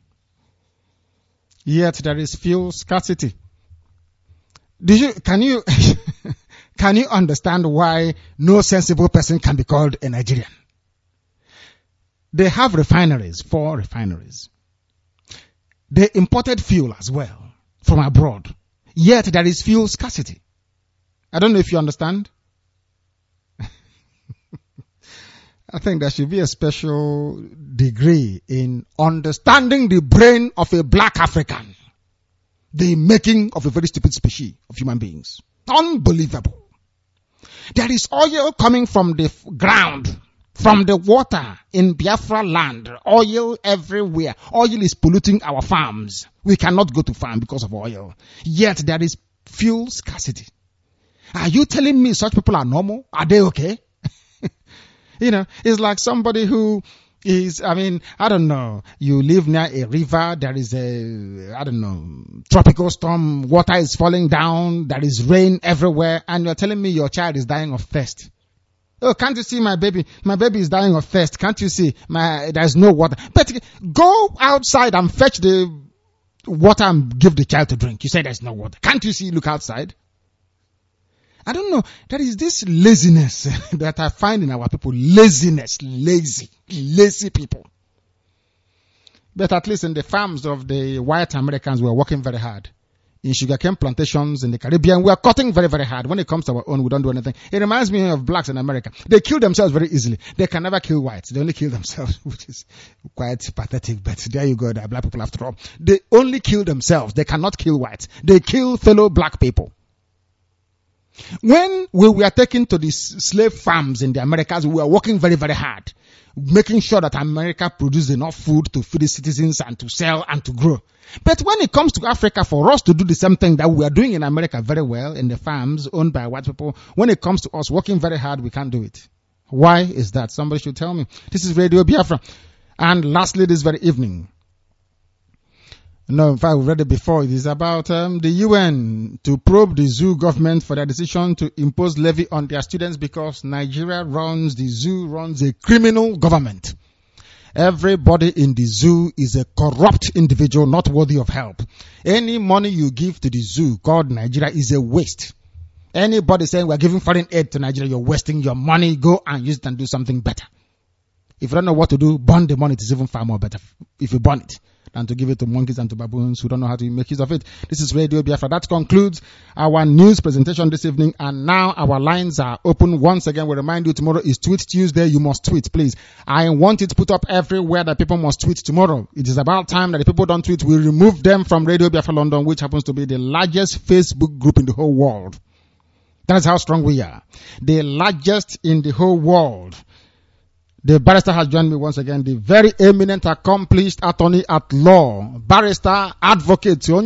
Yet there is fuel scarcity. Did you, can you, can you understand why no sensible person can be called a Nigerian? They have refineries, four refineries. They imported fuel as well from abroad. Yet there is fuel scarcity. I don't know if you understand. I think there should be a special degree in understanding the brain of a black African. The making of a very stupid species of human beings. Unbelievable. There is oil coming from the ground, from the water in Biafra land. Oil everywhere. Oil is polluting our farms. We cannot go to farm because of oil. Yet there is fuel scarcity. Are you telling me such people are normal? Are they okay? You know, it's like somebody who is, I mean, I don't know, you live near a river, there is a, I don't know, tropical storm, water is falling down, there is rain everywhere, and you're telling me your child is dying of thirst. Oh, can't you see my baby? My baby is dying of thirst. Can't you see? My, there's no water. But go outside and fetch the water and give the child to drink. You say there's no water. Can't you see? Look outside. I don't know. There is this laziness that I find in our people. Laziness. Lazy. Lazy people. But at least in the farms of the white Americans, we are working very hard. In sugarcane plantations in the Caribbean, we are cutting very, very hard. When it comes to our own, we don't do anything. It reminds me of blacks in America. They kill themselves very easily. They can never kill whites. They only kill themselves, which is quite pathetic. But there you go, the black people after all. They only kill themselves. They cannot kill whites. They kill fellow black people. When we were taken to these slave farms in the Americas, we were working very, very hard, making sure that America produces enough food to feed the citizens and to sell and to grow. But when it comes to Africa, for us to do the same thing that we are doing in America very well, in the farms owned by white people, when it comes to us working very hard, we can't do it. Why is that? Somebody should tell me. This is Radio Biafra. And lastly, this very evening, no, in fact, we've read it before. It is about um, the U N to probe the zoo government for their decision to impose levy on their students because Nigeria runs, the zoo runs a criminal government. Everybody in the zoo is a corrupt individual, not worthy of help. Any money you give to the zoo called Nigeria is a waste. Anybody saying we're giving foreign aid to Nigeria, you're wasting your money. Go and use it and do something better. If you don't know what to do, burn the money. It is even far more better if you burn it than to give it to monkeys and to baboons who don't know how to make use of it. This is Radio Biafra. That concludes our news presentation this evening. And now our lines are open. Once again, we remind you tomorrow is Tweet Tuesday. You must tweet, please. I want it put up everywhere that people must tweet tomorrow. It is about time that the people don't tweet. We remove them from Radio Biafra London, which happens to be the largest Facebook group in the whole world. That is how strong we are. The largest in the whole world. The barrister has joined me once again, the very eminent, accomplished attorney at law, barrister, advocate. I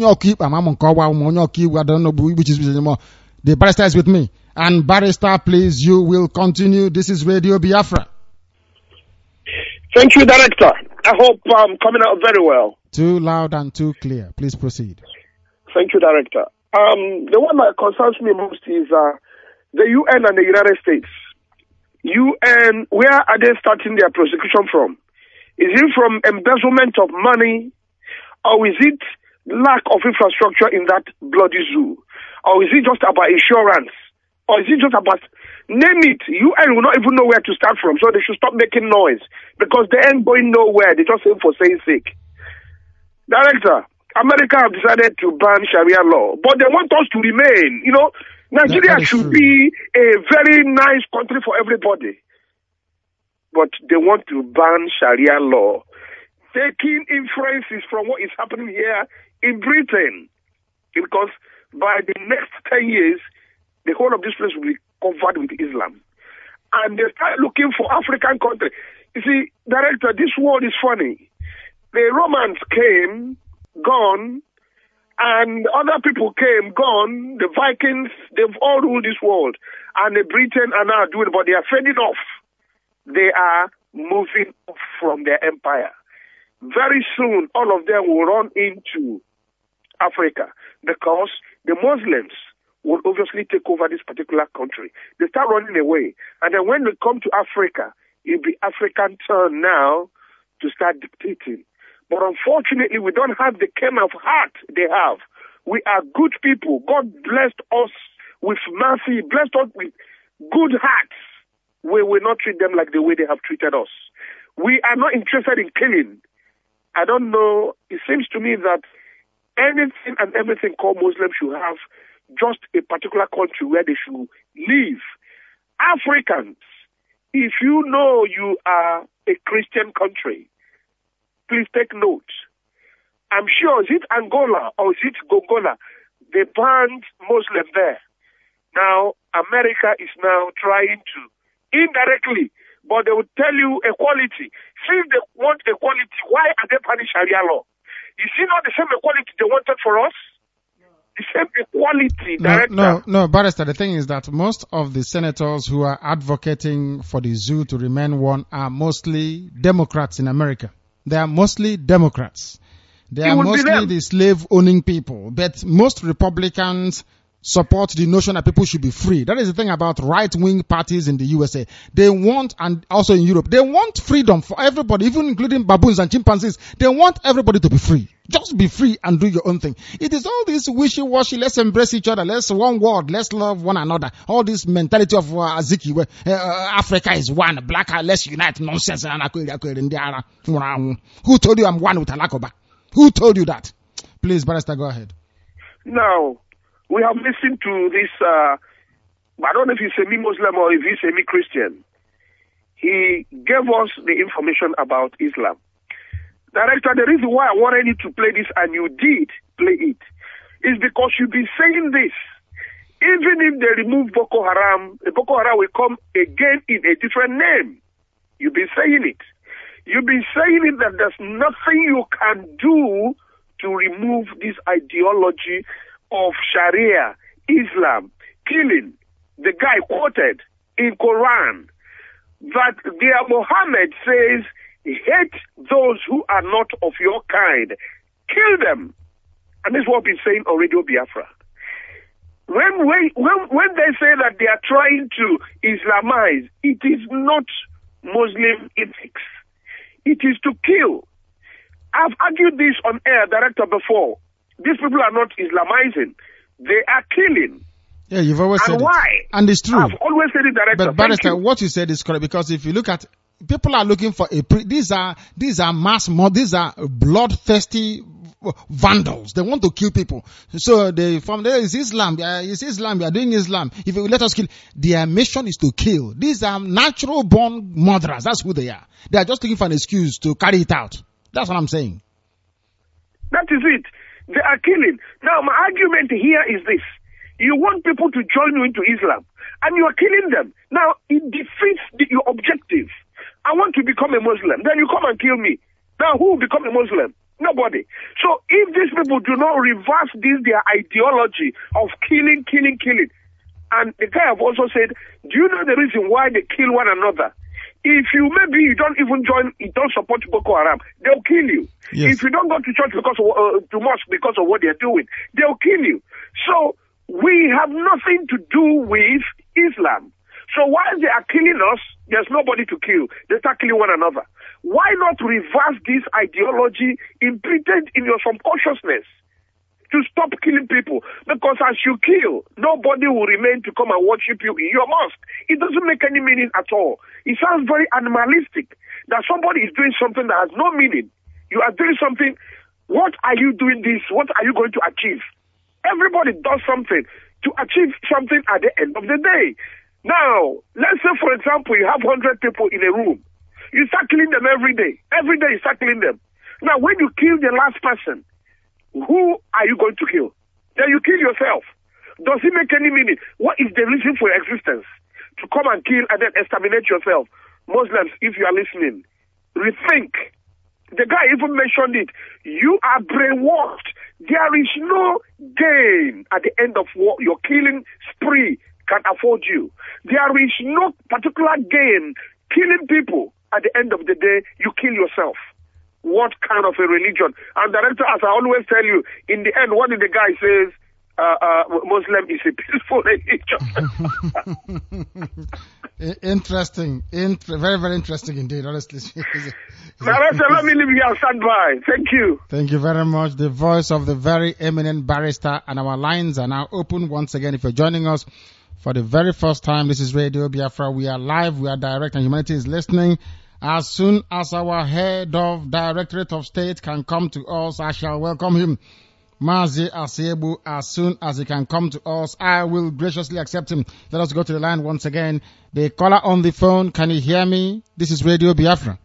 don't know which is anymore. The barrister is with me. And barrister, please, you will continue. This is Radio Biafra. Thank you, Director. I hope I'm coming out very well. Too loud and too clear. Please proceed. Thank you, Director. Um, the one that concerns me most is uh, the U N and the United States. U N, where are they starting their prosecution from? Is it from embezzlement of money? Or is it lack of infrastructure in that bloody zoo? Or is it just about insurance? Or is it just about, name it, U N will not even know where to start from, so they should stop making noise. Because they ain't going nowhere, they just aim for saying sake. Director, America have decided to ban Sharia law, but they want us to remain, you know, Nigeria should true. be a very nice country for everybody. But they want to ban Sharia law, taking inferences from what is happening here in Britain. Because by the next ten years, the whole of this place will be covered with Islam. And they start looking for African countries. You see, Director, this world is funny. The Romans came, gone, and other people came, gone. The Vikings, they've all ruled this world. And the Britain are now doing it, but they are fading off. They are moving off from their empire. Very soon, all of them will run into Africa because the Muslims will obviously take over this particular country. They start running away. And then when they come to Africa, it'll be African turn now to start dictating. But unfortunately, we don't have the kind of heart they have. We are good people. God blessed us with mercy, blessed us with good hearts. We will not treat them like the way they have treated us. We are not interested in killing. I don't know. It seems to me that anything and everything called Muslim should have just a particular country where they should live. Africans, if you know you are a Christian country, please take note. I'm sure, is it Angola or is it Gongola? They banned Muslim there. Now, America is now trying to, indirectly, but they will tell you equality. Since they want equality, why are they banning Sharia law? Is it not the same equality they wanted for us? The same equality, director. No, no, no, Barrister, the thing is that most of the senators who are advocating for the zoo to remain one are mostly Democrats in America. They are mostly Democrats. They It are would be mostly them. the slave-owning people. But most Republicans support the notion that people should be free. That is the thing about right-wing parties in the U S A. They want, and also in Europe, they want freedom for everybody, even including baboons and chimpanzees. They want everybody to be free. Just be free and do your own thing. It is all this wishy-washy, let's embrace each other, let's one world, let's love one another. All this mentality of uh, Aziki, where uh, Africa is one, black, let's unite, nonsense. Who told you I'm one with Alakoba? Who told you that? Please, Barrister, go ahead. Now, we have listened to this, uh, I don't know if he's semi-Muslim or if he's semi-Christian. He gave us the information about Islam. Director, the reason why I wanted you to play this and you did play it is because you've been saying this. Even if they remove Boko Haram, the Boko Haram will come again in a different name. You've been saying it. You've been saying it that there's nothing you can do to remove this ideology of Sharia, Islam, killing. The guy quoted in Quran that their Muhammad says, hate those who are not of your kind. Kill them. And this is what we've been saying on Radio Biafra. When, when, when, when they say that they are trying to Islamize, it is not Muslim ethics. It is to kill. I've argued this on air, Director, before. These people are not Islamizing. They are killing. Yeah, you've always And said why? it. And it's true. I've always said it, Director. But Thank Barrister, you. what you said is correct, because if you look at, people are looking for a, pre, these are, these are mass, mod, these are bloodthirsty vandals. They want to kill people. So they, from there is Islam, uh, it's Islam, we are doing Islam. If you let us kill, their mission is to kill. These are natural born murderers. That's who they are. They are just looking for an excuse to carry it out. That's what I'm saying. That is it. They are killing. Now, my argument here is this. You want people to join you into Islam, and you are killing them. Now, it defeats the, your objective. I want to become a Muslim. Then you come and kill me. Now, who will become a Muslim? Nobody. So, if these people do not reverse this, their ideology of killing, killing, killing, and the guy have also said, do you know the reason why they kill one another? If you maybe you don't even join, you don't support Boko Haram, they'll kill you. Yes. If you don't go to church because of, uh, to mosque because of what they're doing, they'll kill you. So we have nothing to do with Islam. So while they are killing us, there's nobody to kill. They start killing one another. Why not reverse this ideology imprinted in your subconsciousness to stop killing people? Because as you kill, nobody will remain to come and worship you in your mosque. It doesn't make any meaning at all. It sounds very animalistic that somebody is doing something that has no meaning. You are doing something. What are you doing this? What are you going to achieve? Everybody does something to achieve something at the end of the day. Now, let's say, for example, you have one hundred people in a room. You start killing them every day. Every day you start killing them. Now, when you kill the last person, who are you going to kill? Then you kill yourself. Does it make any meaning? What is the reason for your existence? To come and kill and then exterminate yourself. Muslims, if you are listening, rethink. The guy even mentioned it. You are brainwashed. There is no gain at the end of what your killing spree can afford you. There is no particular gain. Killing people, at the end of the day, you kill yourself. What kind of a religion? And Director, as I always tell you, in the end, what did the guy says? Uh, uh, Muslim is a peaceful religion. Interesting. In, very, very interesting indeed, honestly. Director, let me leave you and stand by. Thank you. Thank you very much. The voice of the very eminent barrister, and our lines are now open once again. If you're joining us for the very first time, this is Radio Biafra. We are live, we are direct, and humanity is listening. As soon as our head of Directorate of State can come to us, I shall welcome him. Mazi Asiebu, as soon as he can come to us, I will graciously accept him. Let us go to the line once again. The caller on the phone, can you hear me? This is Radio Biafra.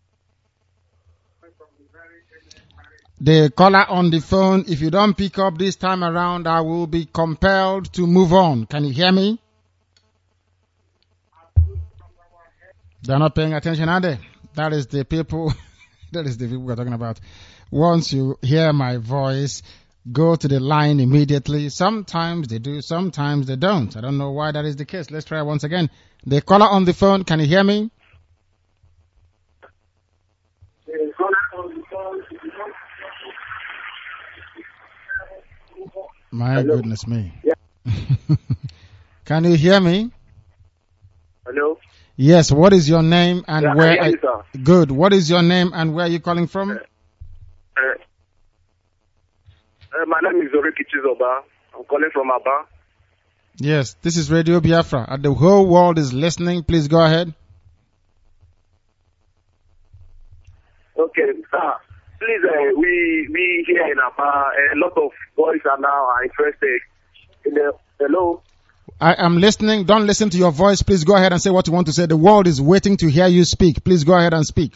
The caller on the phone, if you don't pick up this time around, I will be compelled to move on. Can you hear me? They're not paying attention, are they? That is the people, that is the people we're talking about. Once you hear my voice, go to the line immediately. Sometimes they do, sometimes they don't. I don't know why that is the case. Let's try once again. The caller on the phone, can you hear me? My Hello. Goodness me. Yeah. Can you hear me? Hello? Yes, what is your name and yeah, where? I, you, good. What is your name and where are you calling from? Uh, uh, uh, my name is Zoriki Chizoba. I'm calling from Aba. Yes, this is Radio Biafra. And the whole world is listening. Please go ahead. Okay, sir. Please, uh, we we here in Aba, a lot of boys are now are interested in the hello. I am listening. Don't listen to your voice. Please go ahead and say what you want to say. The world is waiting to hear you speak. Please go ahead and speak.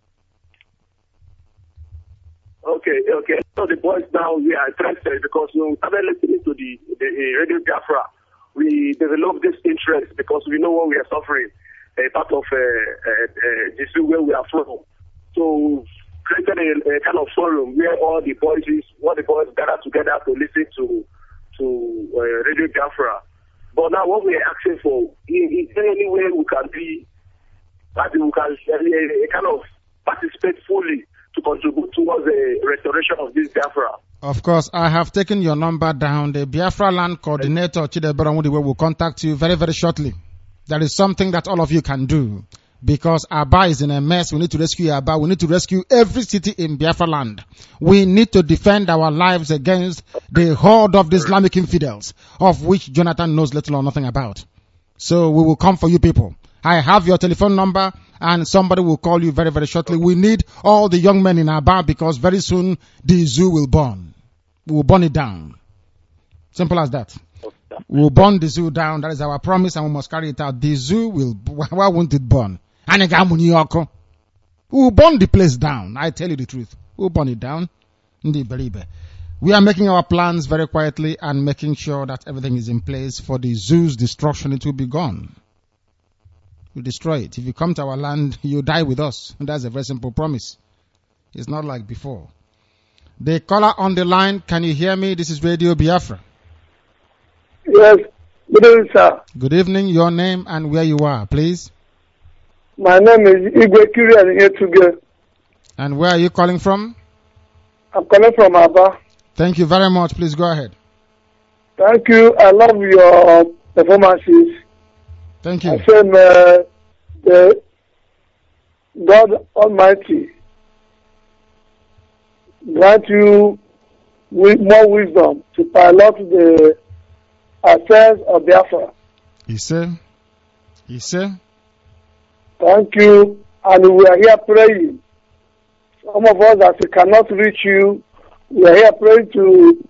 Okay, okay. So the boys now, we are interested because you know, we started listening to the, the uh, Radio Biafra. We developed this interest because we know what we are suffering, a part of uh, uh, uh, this is where we are from. So created a, a kind of forum where all the boys, all the boys gather together to listen to to uh, Radio Biafra. But now what we are asking for, is, is there any way we can be, that we can uh, kind of participate fully to contribute towards the restoration of this Biafra? Of course, I have taken your number down. The Biafra Land Coordinator, Chidebere Nwudiwe, will contact you very, very shortly. There is something that all of you can do. Because Aba is in a mess. We need to rescue Aba. We need to rescue every city in Biafra land. We need to defend our lives against the horde of the Islamic infidels, of which Jonathan knows little or nothing about. So we will come for you people. I have your telephone number and somebody will call you very, very shortly. We need all the young men in Aba because very soon the zoo will burn. We will burn it down. Simple as that. We will burn the zoo down. That is our promise and we must carry it out. The zoo will, why won't it burn? We will burn the place down. I tell you the truth. We will burn it down. We are making our plans very quietly and making sure that everything is in place for the zoo's destruction. It will be gone. We destroy it. If you come to our land, you die with us. And that's a very simple promise. It's not like before. The caller on the line, can you hear me? This is Radio Biafra. Yes. Good evening, sir. Good evening. Your name and where you are, please. My name is Igwe Kirian Etuge. And where are you calling from? I'm calling from Aba. Thank you very much. Please go ahead. Thank you. I love your performances. Thank you. I say, uh, the God Almighty grant you with more wisdom to pilot the affairs of Biafra. He said, he said, thank you, and we are here praying. Some of us that we cannot reach you, we are here praying to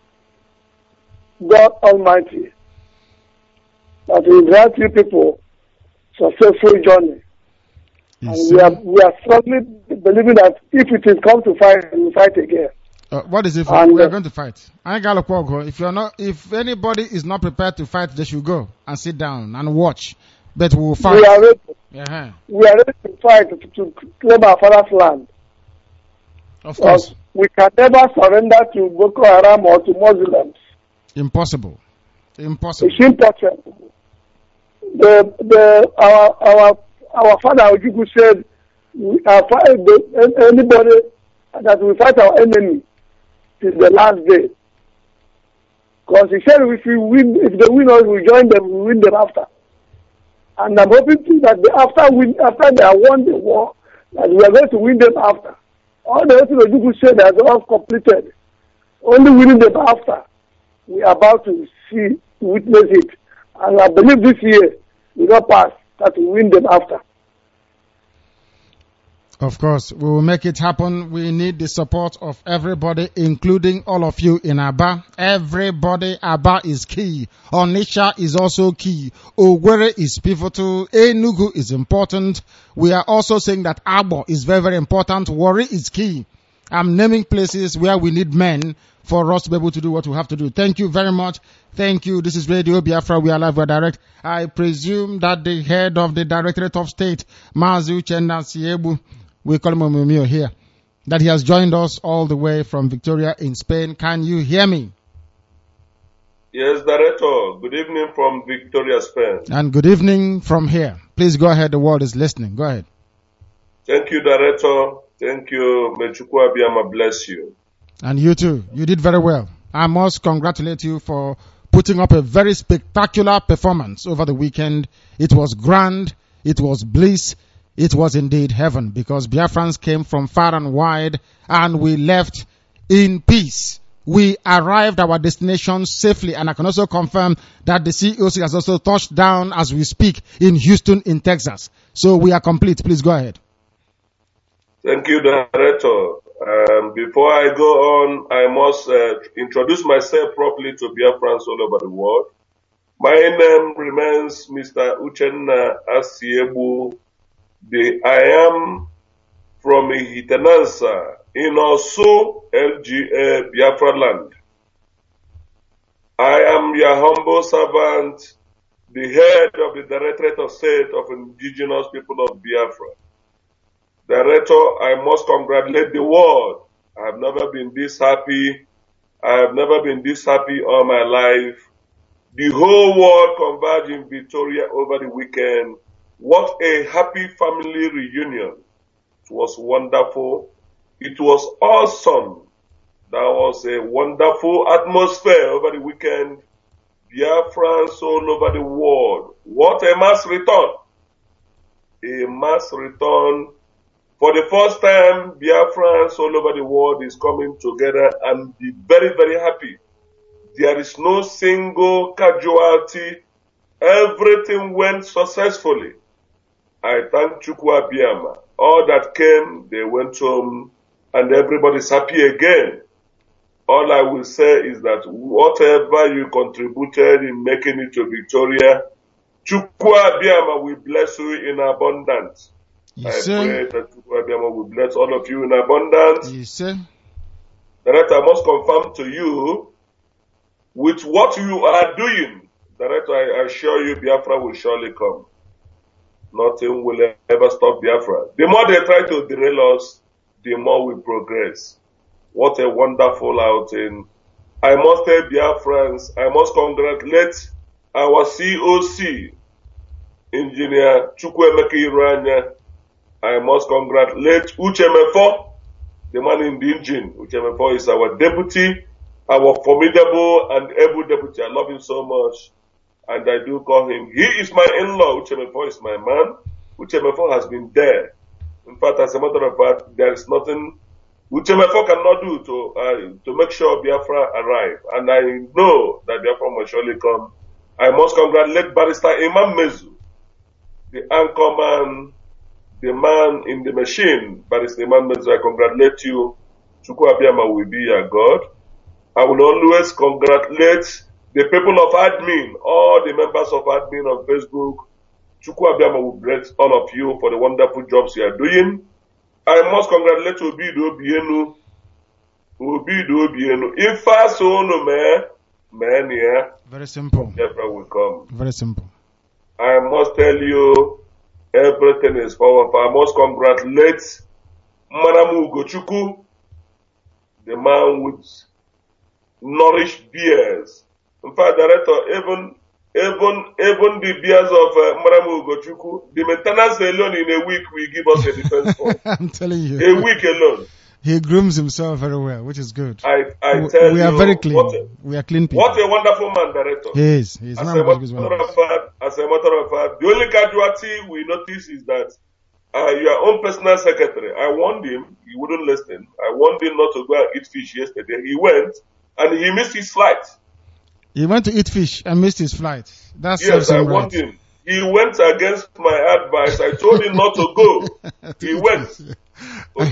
God Almighty that will grant you people successful journey. he And said. we are we are strongly believing that if it is come to fight, we will fight again. Uh, what is it for? And, We are uh, going to fight. I got go. If you're not, if anybody is not prepared to fight, they should go and sit down and watch. But we will fight. We are ready. Uh-huh. We are ready to fight to, to claim our father's land. Of course. Because we can never surrender to Boko Haram or to Muslims. Impossible. Impossible. It's impossible. The the our our our father Ojukwu said, we are fight the, anybody that will fight our enemy till the last day. Because he said if we win, if they win us, we join them, we win them after. And I'm hoping to that the, after win, after they have won the war, that we are going to win them after. All the things Ojukwu said that are all completed. Only winning them after. We are about to see, witness it. And I believe this year will not pass, that we win them after. Of course, we will make it happen. We need the support of everybody, including all of you in Aba. Everybody, Aba is key. Onitsha is also key. Owerri is pivotal. Enugu is important. We are also saying that Abo is very, very important. Warri is key. I'm naming places where we need men for us to be able to do what we have to do. Thank you very much. Thank you. This is Radio Biafra. We are live, we are direct. I presume that the head of the Directorate of State, Mazi Uchenna Siebu, we call him Omumio here, that he has joined us all the way from Victoria in Spain. Can you hear me? Yes, Director. Good evening from Victoria, Spain. And good evening from here. Please go ahead. The world is listening. Go ahead. Thank you, Director. Thank you. May Chukwu Abiyama bless you. And you too. You did very well. I must congratulate you for putting up a very spectacular performance over the weekend. It was grand. It was bliss. It was indeed heaven, because Biafrans came from far and wide and we left in peace. We arrived at our destination safely, and I can also confirm that the C E O C has also touched down as we speak in Houston in Texas. So we are complete. Please go ahead. Thank you, Director. Um, before I go on, I must uh, introduce myself properly to Biafrans all over the world. My name remains Mister Uchenna Asiebu. The, I am from Ihitenansa in Osu, L G A, Biafra land. I am your humble servant, the head of the Directorate of State of Indigenous People of Biafra. Director, I must congratulate the world. I have never been this happy. I have never been this happy all my life. The whole world converged in Victoria over the weekend. What a happy family reunion. It was wonderful. It was awesome. There was a wonderful atmosphere over the weekend. Biafrans all over the world. What a mass return. A mass return. For the first time, Biafrans all over the world is coming together and be very, very happy. There is no single casualty. Everything went successfully. I thank Chukwu Abiyama. All that came, they went home, and everybody's happy again. All I will say is that whatever you contributed in making it to Victoria, Chukwu Abiyama will bless you in abundance. Yes, I sir. pray that Chukwu Abiyama will bless all of you in abundance. Yes, sir. Director, I must confirm to you, with what you are doing, Director, I assure you Biafra will surely come. Nothing will ever stop Biafra. The more they try to derail us, the more we progress. What a wonderful outing. I must tell Biafrans, I must congratulate our C O C, Engineer Chukwuemeka Iranya. I must congratulate Uchemefo, the man in the engine. Uchemefo is our deputy, our formidable and able deputy. I love him so much. And I do call him. He is my in-law. Uchemefo is my man. Uchemefo has been there. In fact, as a matter of fact, there is nothing Uchemefo cannot do to uh, to make sure Biafra arrive. And I know that Biafra will surely come. I must congratulate Barrister Imam Mezu, the anchorman, the man in the machine. Barrister Imam Mezu, I congratulate you. Chukwu Abiyama will be your God. I will always congratulate the people of admin, all the members of admin on Facebook. Chukwu Abiyama will bless all of you for the wonderful jobs you are doing. I must congratulate Obido Obienu. Obido Obienu. If I saw no man, man here, Very simple. Biafra will come. Very simple. I must tell you, everything is powerful. I must congratulate Manamu Ugochukwu, the man with nourished beers. In fact, Director, even even even the beers of uh, Manamu Ugochukwu, the maintenance alone in a week will give us a defense force. I'm telling you. A week alone. He grooms himself very well, which is good. I, I we, tell we you. are very clean. What a, we are clean people. what a wonderful man, Director. He is. He is. As a, None of us is matter one of of us. fact, as a matter of fact, the only casualty we notice is that uh, your own personal secretary, I warned him, he wouldn't listen. I warned him not to go and eat fish yesterday. He went, and he missed his flight. He went to eat fish and missed his flight. That's Yes, I right. warned him. He went against my advice. I told him not to go. He went. And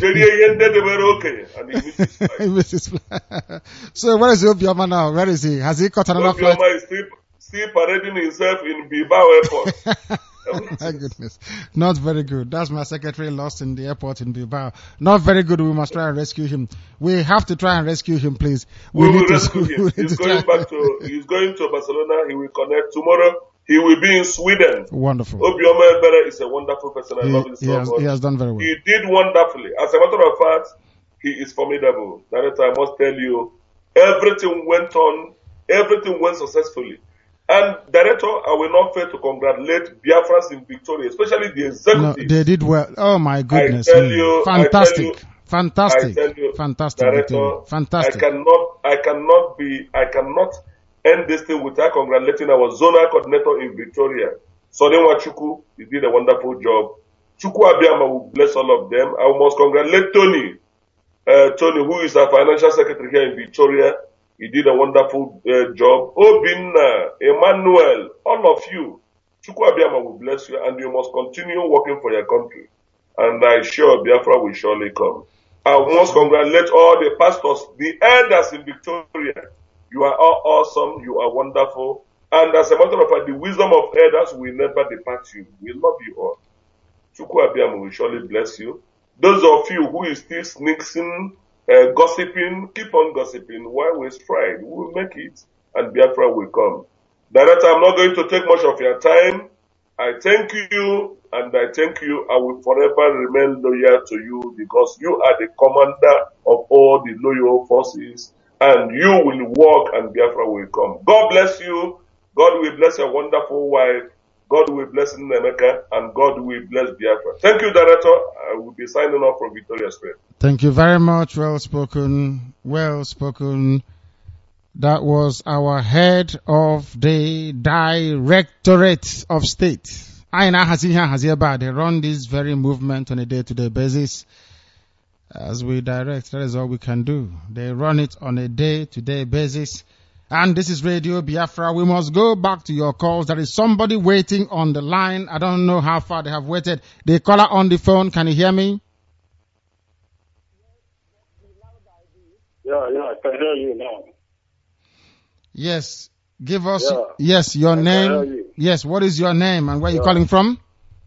he missed his flight. He missed his flight. So where is Obioma now? Where is he? Has he caught another flight? Obioma is still, still parading himself in Bilbao Airport. My goodness. Not very good. That's my secretary lost in the airport in Bilbao. Not very good. We must try and rescue him. We have to try and rescue him, please. We, We, will need to, rescue we him. need He's to going try. back to, he's going to Barcelona. He will connect tomorrow. He will be in Sweden. Wonderful. Obioma Ebere is a wonderful person. I He, love him he, so has, much. he has done very well. He did wonderfully. As a matter of fact, he is formidable. Director, I must tell you, everything went on, everything went successfully. And Director, I will not fail to congratulate Biafrans in Victoria, especially the No, executives. they did well. Oh my goodness. I tell me. you, Fantastic. I tell you, Fantastic. I tell you, Fantastic. Director, Victoria. Fantastic. I cannot, I cannot be, I cannot end this thing without congratulating our zonal coordinator in Victoria, Sodenwa Chuku. He did a wonderful job. Chuku Abiyama will bless all of them. I must congratulate Tony, uh, Tony, who is our financial secretary here in Victoria. He did a wonderful uh, job. Obinna, Emmanuel, all of you, Chuku Abiyama will bless you, and you must continue working for your country. And I'm sure Biafra will surely come. I must congratulate all the pastors, the elders in Victoria. You are all awesome. You are wonderful. And as a matter of fact, the wisdom of elders will never depart you. We love you all. Chuku Abiyama will surely bless you. Those of you who is still sneaking, uh, gossiping, keep on gossiping while we stride. We will make it, and Biafra will come. Director, I'm not going to take much of your time. I thank you, and I thank you. I will forever remain loyal to you because you are the commander of all the loyal forces, and you will walk, and Biafra will come. God bless you. God will bless your wonderful wife. God will bless Nemeka, and God will bless Biafra. Thank you, Director. I will be signing off from Victoria Square. Thank you very much. Well spoken. Well spoken. That was our head of the Directorate of State. Aina Haziha Haziaba. They run this very movement on a day-to-day basis. As we direct, that is all we can do. They run it on a day-to-day basis. And this is Radio Biafra. We must go back to your calls. There is somebody waiting on the line. I don't know how far they have waited. The caller on the phone, can you hear me? Yeah, yeah, I can hear you now. Yes. Give us, Yeah. yes, your I can name. hear you. Yes, what is your name and where are you Yeah. calling from?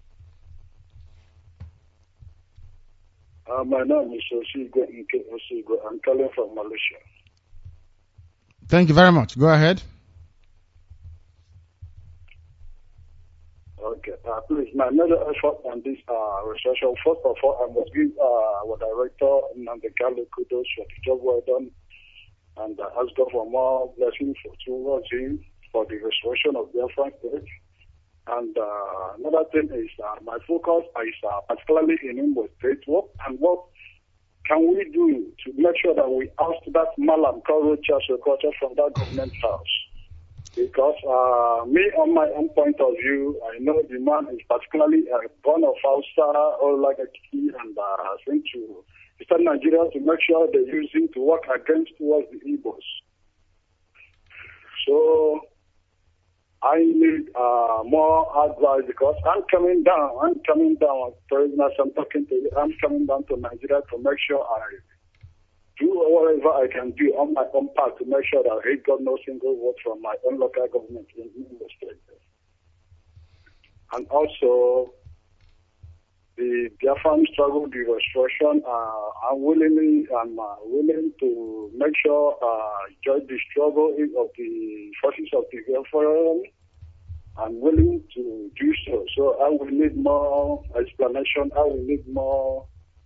Uh, my name is Oshigo Nke Oshigo. I'm calling from Malaysia. Thank you very much. Go ahead. Okay, uh, please, my major effort on this uh, research. First of all, I must give uh, our director, Nandekale, kudos for the job well done. And uh, ask God for more blessings for towards him for the restoration of their front state. And uh, another thing is uh, my focus is uh, particularly in Imo State. What and what can we do to make sure that we oust that Malam Koro Church from that government house? Because uh, me, on my own point of view, I know the man is particularly uh, born of Hausa or like a key and uh, sent to Eastern Nigeria to make sure they use him to work against towards the Igbos. So I need uh, more advice because I'm coming down. I'm coming down, President, as I'm talking to you. I'm coming down to Nigeria to make sure I do whatever I can do on my own part to make sure that I got no single word from my own local government in Imo State. And also, the Biafran struggle, the restoration, uh, I'm willingly, I'm uh, willing to make sure uh, join the struggle of the forces of the Biafran. I'm willing to do so. So I will need more explanation. I will need more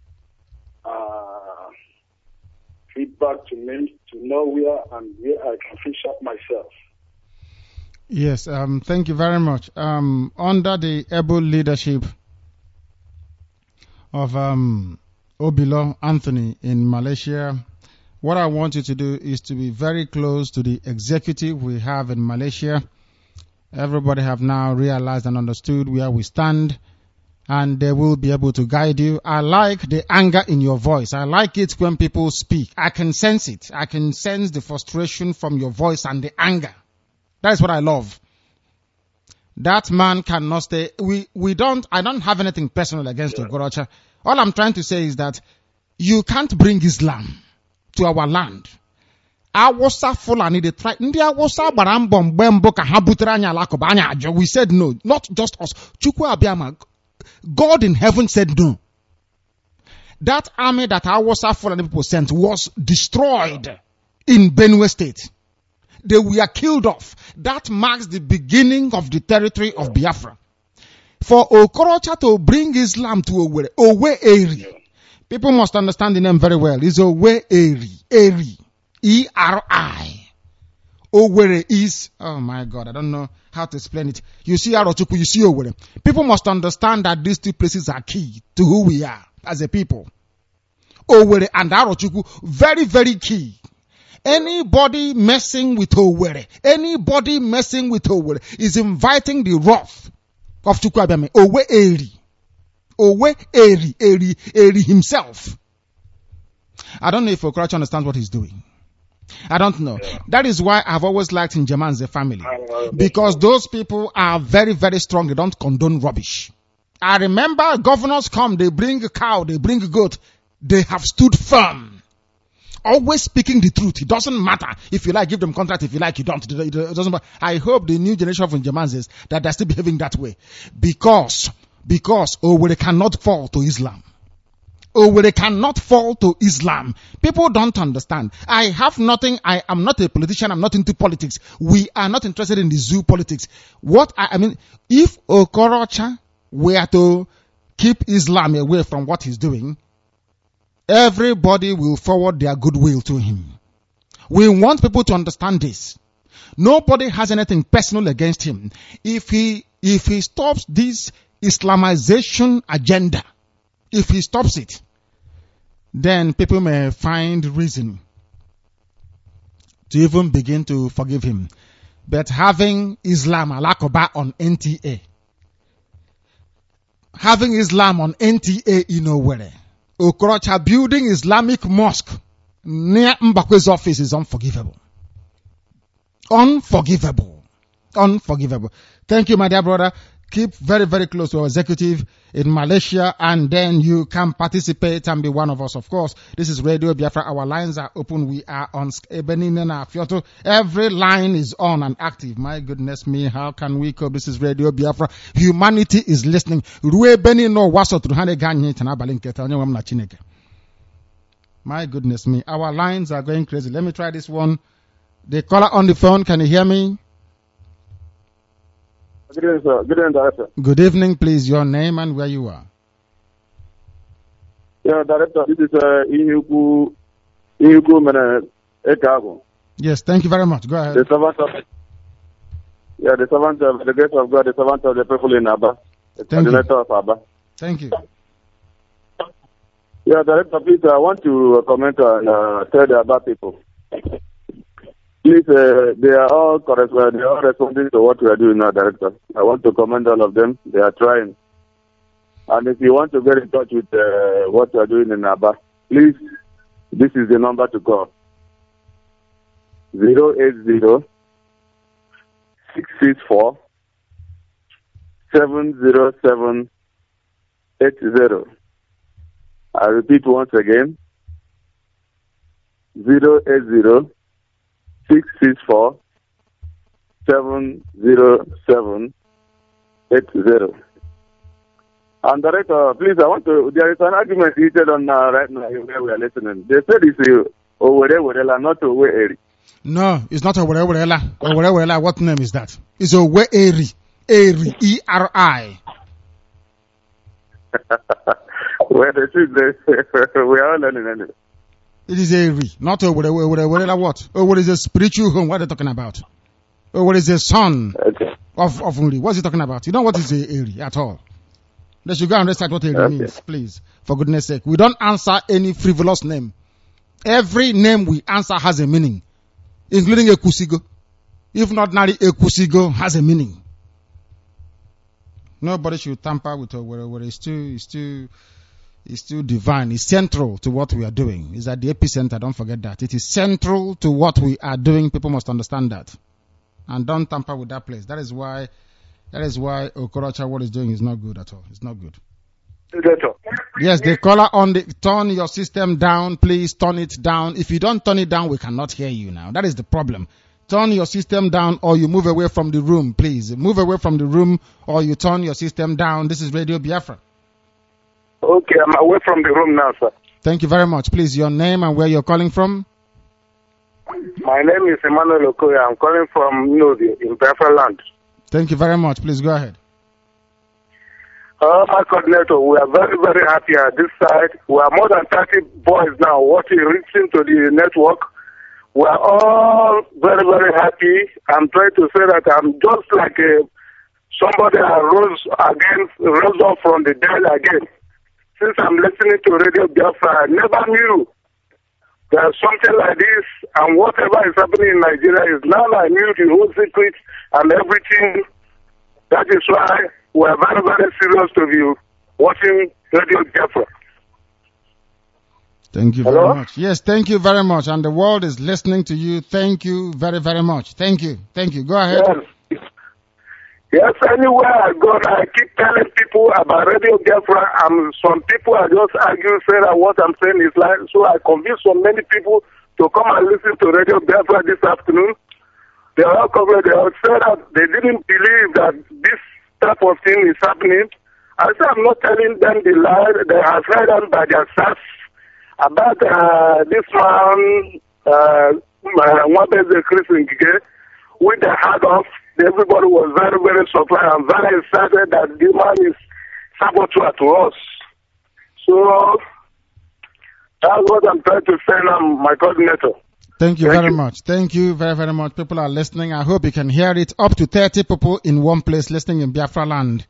uh, feedback to me to know where and where I can fix up myself. Yes, um, thank you very much. Um, under the able leadership of um, Obilo Anthony in Malaysia, what I want you to do is to be very close to the executive we have in Malaysia. Everybody have now realized and understood where we stand, and they will be able to guide you. I like the anger in your voice. I like it when people speak. I can sense it. I can sense the frustration from your voice and the anger. That's what I love. That man cannot stay. We, we don't, I don't have anything personal against yeah. Okorocha. All I'm trying to say is that you can't bring Islam to our land. Awụsa Fulani, they try. Ndị Awụsa gbara mbọ mgbe mbụ ka ha butere anyị alakụba anyị ajọ. We said no, not just us. Chukwu Abịama, God in heaven said no. That army that Awụsa Fulani people sent was destroyed in Benue State. They were killed off. That marks the beginning of the territory of Biafra. For Okorocha to bring Islam to Owerri, Owe Eri, people must understand the name very well. It's Owe Eri, Eri. E R I. Owerri is, oh my God, I don't know how to explain it. You see Arochukwu, you see Owerri. People must understand that these two places are key to who we are as a people. Owerri and Arochukwu, very, very key. Anybody messing with Owerri, anybody messing with Owerri is inviting the wrath of Chukwu Abịama. Owe Eri. Owe Eri, Eri, Eri himself. I don't know if Okorocha understands what he's doing. I don't know. That is why I've always liked Njemanze family. Because those people are very, very strong. They don't condone rubbish. I remember governors come, they bring a cow, they bring a goat. They have stood firm. Always speaking the truth. It doesn't matter. If you like, give them contract. If you like, you don't. It doesn't matter. I hope the new generation of Njemanzes that they're still behaving that way. Because, because, oh, they cannot fall to Islam. Oh, they cannot fall to Islam. People don't understand. I have nothing. I am not a politician. I'm not into politics. We are not interested in the zoo politics. What I, I mean, if Okorocha were to keep Islam away from what he's doing, everybody will forward their goodwill to him. We want people to understand this. Nobody has anything personal against him. If he, if he stops this Islamization agenda, if he stops it, then people may find reason to even begin to forgive him. But having Islam alakoba on N T A, having Islam on N T A in Owerri, Okorocha building Islamic mosque near Mbakwe's office is unforgivable. Unforgivable. Unforgivable. Thank you, my dear brother. Keep very, very close to our executive in Malaysia, and then you can participate and be one of us. Of course, this is Radio Biafra. Our lines are open. We are on Ebenina Fioto. Every line is on and active. My goodness me, how can we cope? This is Radio Biafra. Humanity is listening. My goodness me, our lines are going crazy. Let me try this one. The caller on the phone, can you hear me? Good evening, sir. Good evening, Director. Good evening, please. Your name and where you are. Yeah, Director, this is uh, Inyuku, Inyuku Mene Ekago. Yes, thank you very much. Go ahead. The servant of, yeah, the servant of the grace of God, the servant of the people in Abba, the Thank coordinator of Abba. Thank you. Yeah, Director, please, I want to comment on uh, tell the Abba people. Please, uh, they are all correct. They are all responding to what we are doing now, Director. I want to commend all of them. They are trying. And if you want to get in touch with uh, what we are doing in Aba, please, this is the number to call. zero eight zero, six six four, seven zero seven eight zero. I repeat once again. zero eight zero, six six four, seven zero seven eight zero. And Director, please, I want to, there is an argument heated on uh, right now where we are listening. They said it's uh, Owerri Werela, not Owerri. No, it's not Owerri Werela. Owerri Werela, what name is that? It's Owerri. Eri. E R I. Well, the truth is, we are all learning anyway. It is Eri, not Owerri Werela. What? Owerri is a spiritual home. What are they talking about? Owerri is a son Okay. of, of Uri. What's he talking about? You know what is Eri at all? Let's go and recite what Eri Okay. means, please. For goodness sake. We don't answer any frivolous name. Every name we answer has a meaning, including Ekusigo. If not ordinary, Ekusigo has a meaning. Nobody should tamper with Owerri. It's too, it's too, it's too divine. It's central to what we are doing. It's at the epicenter. Don't forget that. It is central to what we are doing. People must understand that. And don't tamper with that place. That is why That is why Okorocha, what is doing is not good at all. It's not good. That's all. Yes, the caller on the, turn your system down, please turn it down. If you don't turn it down, we cannot hear you now. That is the problem. Turn your system down or you move away from the room, please. Move away from the room or you turn your system down. This is Radio Biafra. Okay, I'm away from the room now, sir. Thank you very much. Please, your name and where you're calling from? My name is Emmanuel Okoya. I'm calling from Nodi in Biafra land. Thank you very much. Please go ahead. Uh, my coordinator, we are very, very happy at this side. We are more than thirty boys now watching, reaching to the network. We are all very, very happy. I'm trying to say that I'm just like a, somebody that rose again, rose up from the dead again. Since I'm listening to Radio Biafra, I never knew there's something like this, and whatever is happening in Nigeria is now I knew the whole secret and everything. That is why we're very, very serious to you watching Radio Biafra. Thank you Hello? very much. Yes, thank you very much. And the world is listening to you. Thank you very, very much. Thank you. Thank you. Go ahead. Yes. Yes, anywhere I go, I keep telling people about Radio Biafra, and some people are just arguing, say that what I'm saying is like, so I convince so many people to come and listen to Radio Biafra this afternoon. They are all covered, they all said that they didn't believe that this type of thing is happening. I said I'm not telling them the lie, they have heard them by their self about uh, this man, uh, Mwabeze Chris Ngige, with the head off. Everybody was very, very surprised and very excited that the man is saboteur to us. So that's what I'm trying to say now, my coordinator. Thank you Thank very you. much. Thank you very, very much. People are listening. I hope you can hear it. Up to thirty people in one place listening in Biafra land.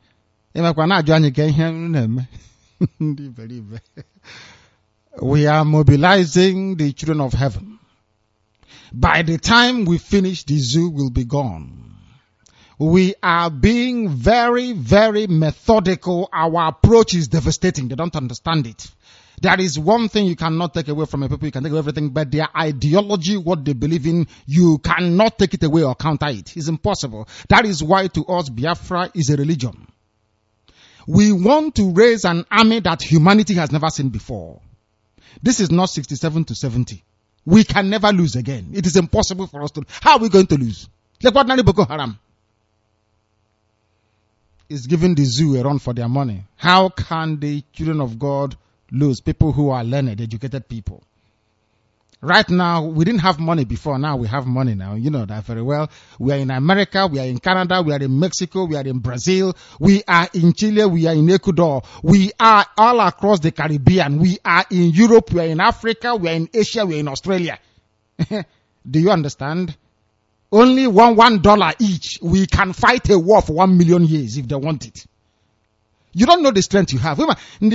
We are mobilizing the children of heaven. By the time we finish, the zoo will be gone. We are being very, very methodical. Our approach is devastating. They don't understand it. There is one thing you cannot take away from a people. You can take away everything, but their ideology, what they believe in, you cannot take it away or counter it. It's impossible. That is why to us, Biafra is a religion. We want to raise an army that humanity has never seen before. This is not sixty-seven to seventy. We can never lose again. It is impossible for us to. How are we going to lose? Like what Nani Boko Haram is giving the zoo a run for their money. How can the children of God lose? People who are learned, educated people. Right now, we didn't have money before. Now we have money now. You know that very well. We are in America. We are in Canada. We are in Mexico. We are in Brazil. We are in Chile. We are in Ecuador. We are all across the Caribbean. We are in Europe. We are in Africa. We are in Asia. We are in Australia. Do you understand? Only one, one dollar each. We can fight a war for one million years if they want it. You don't know the strength you have.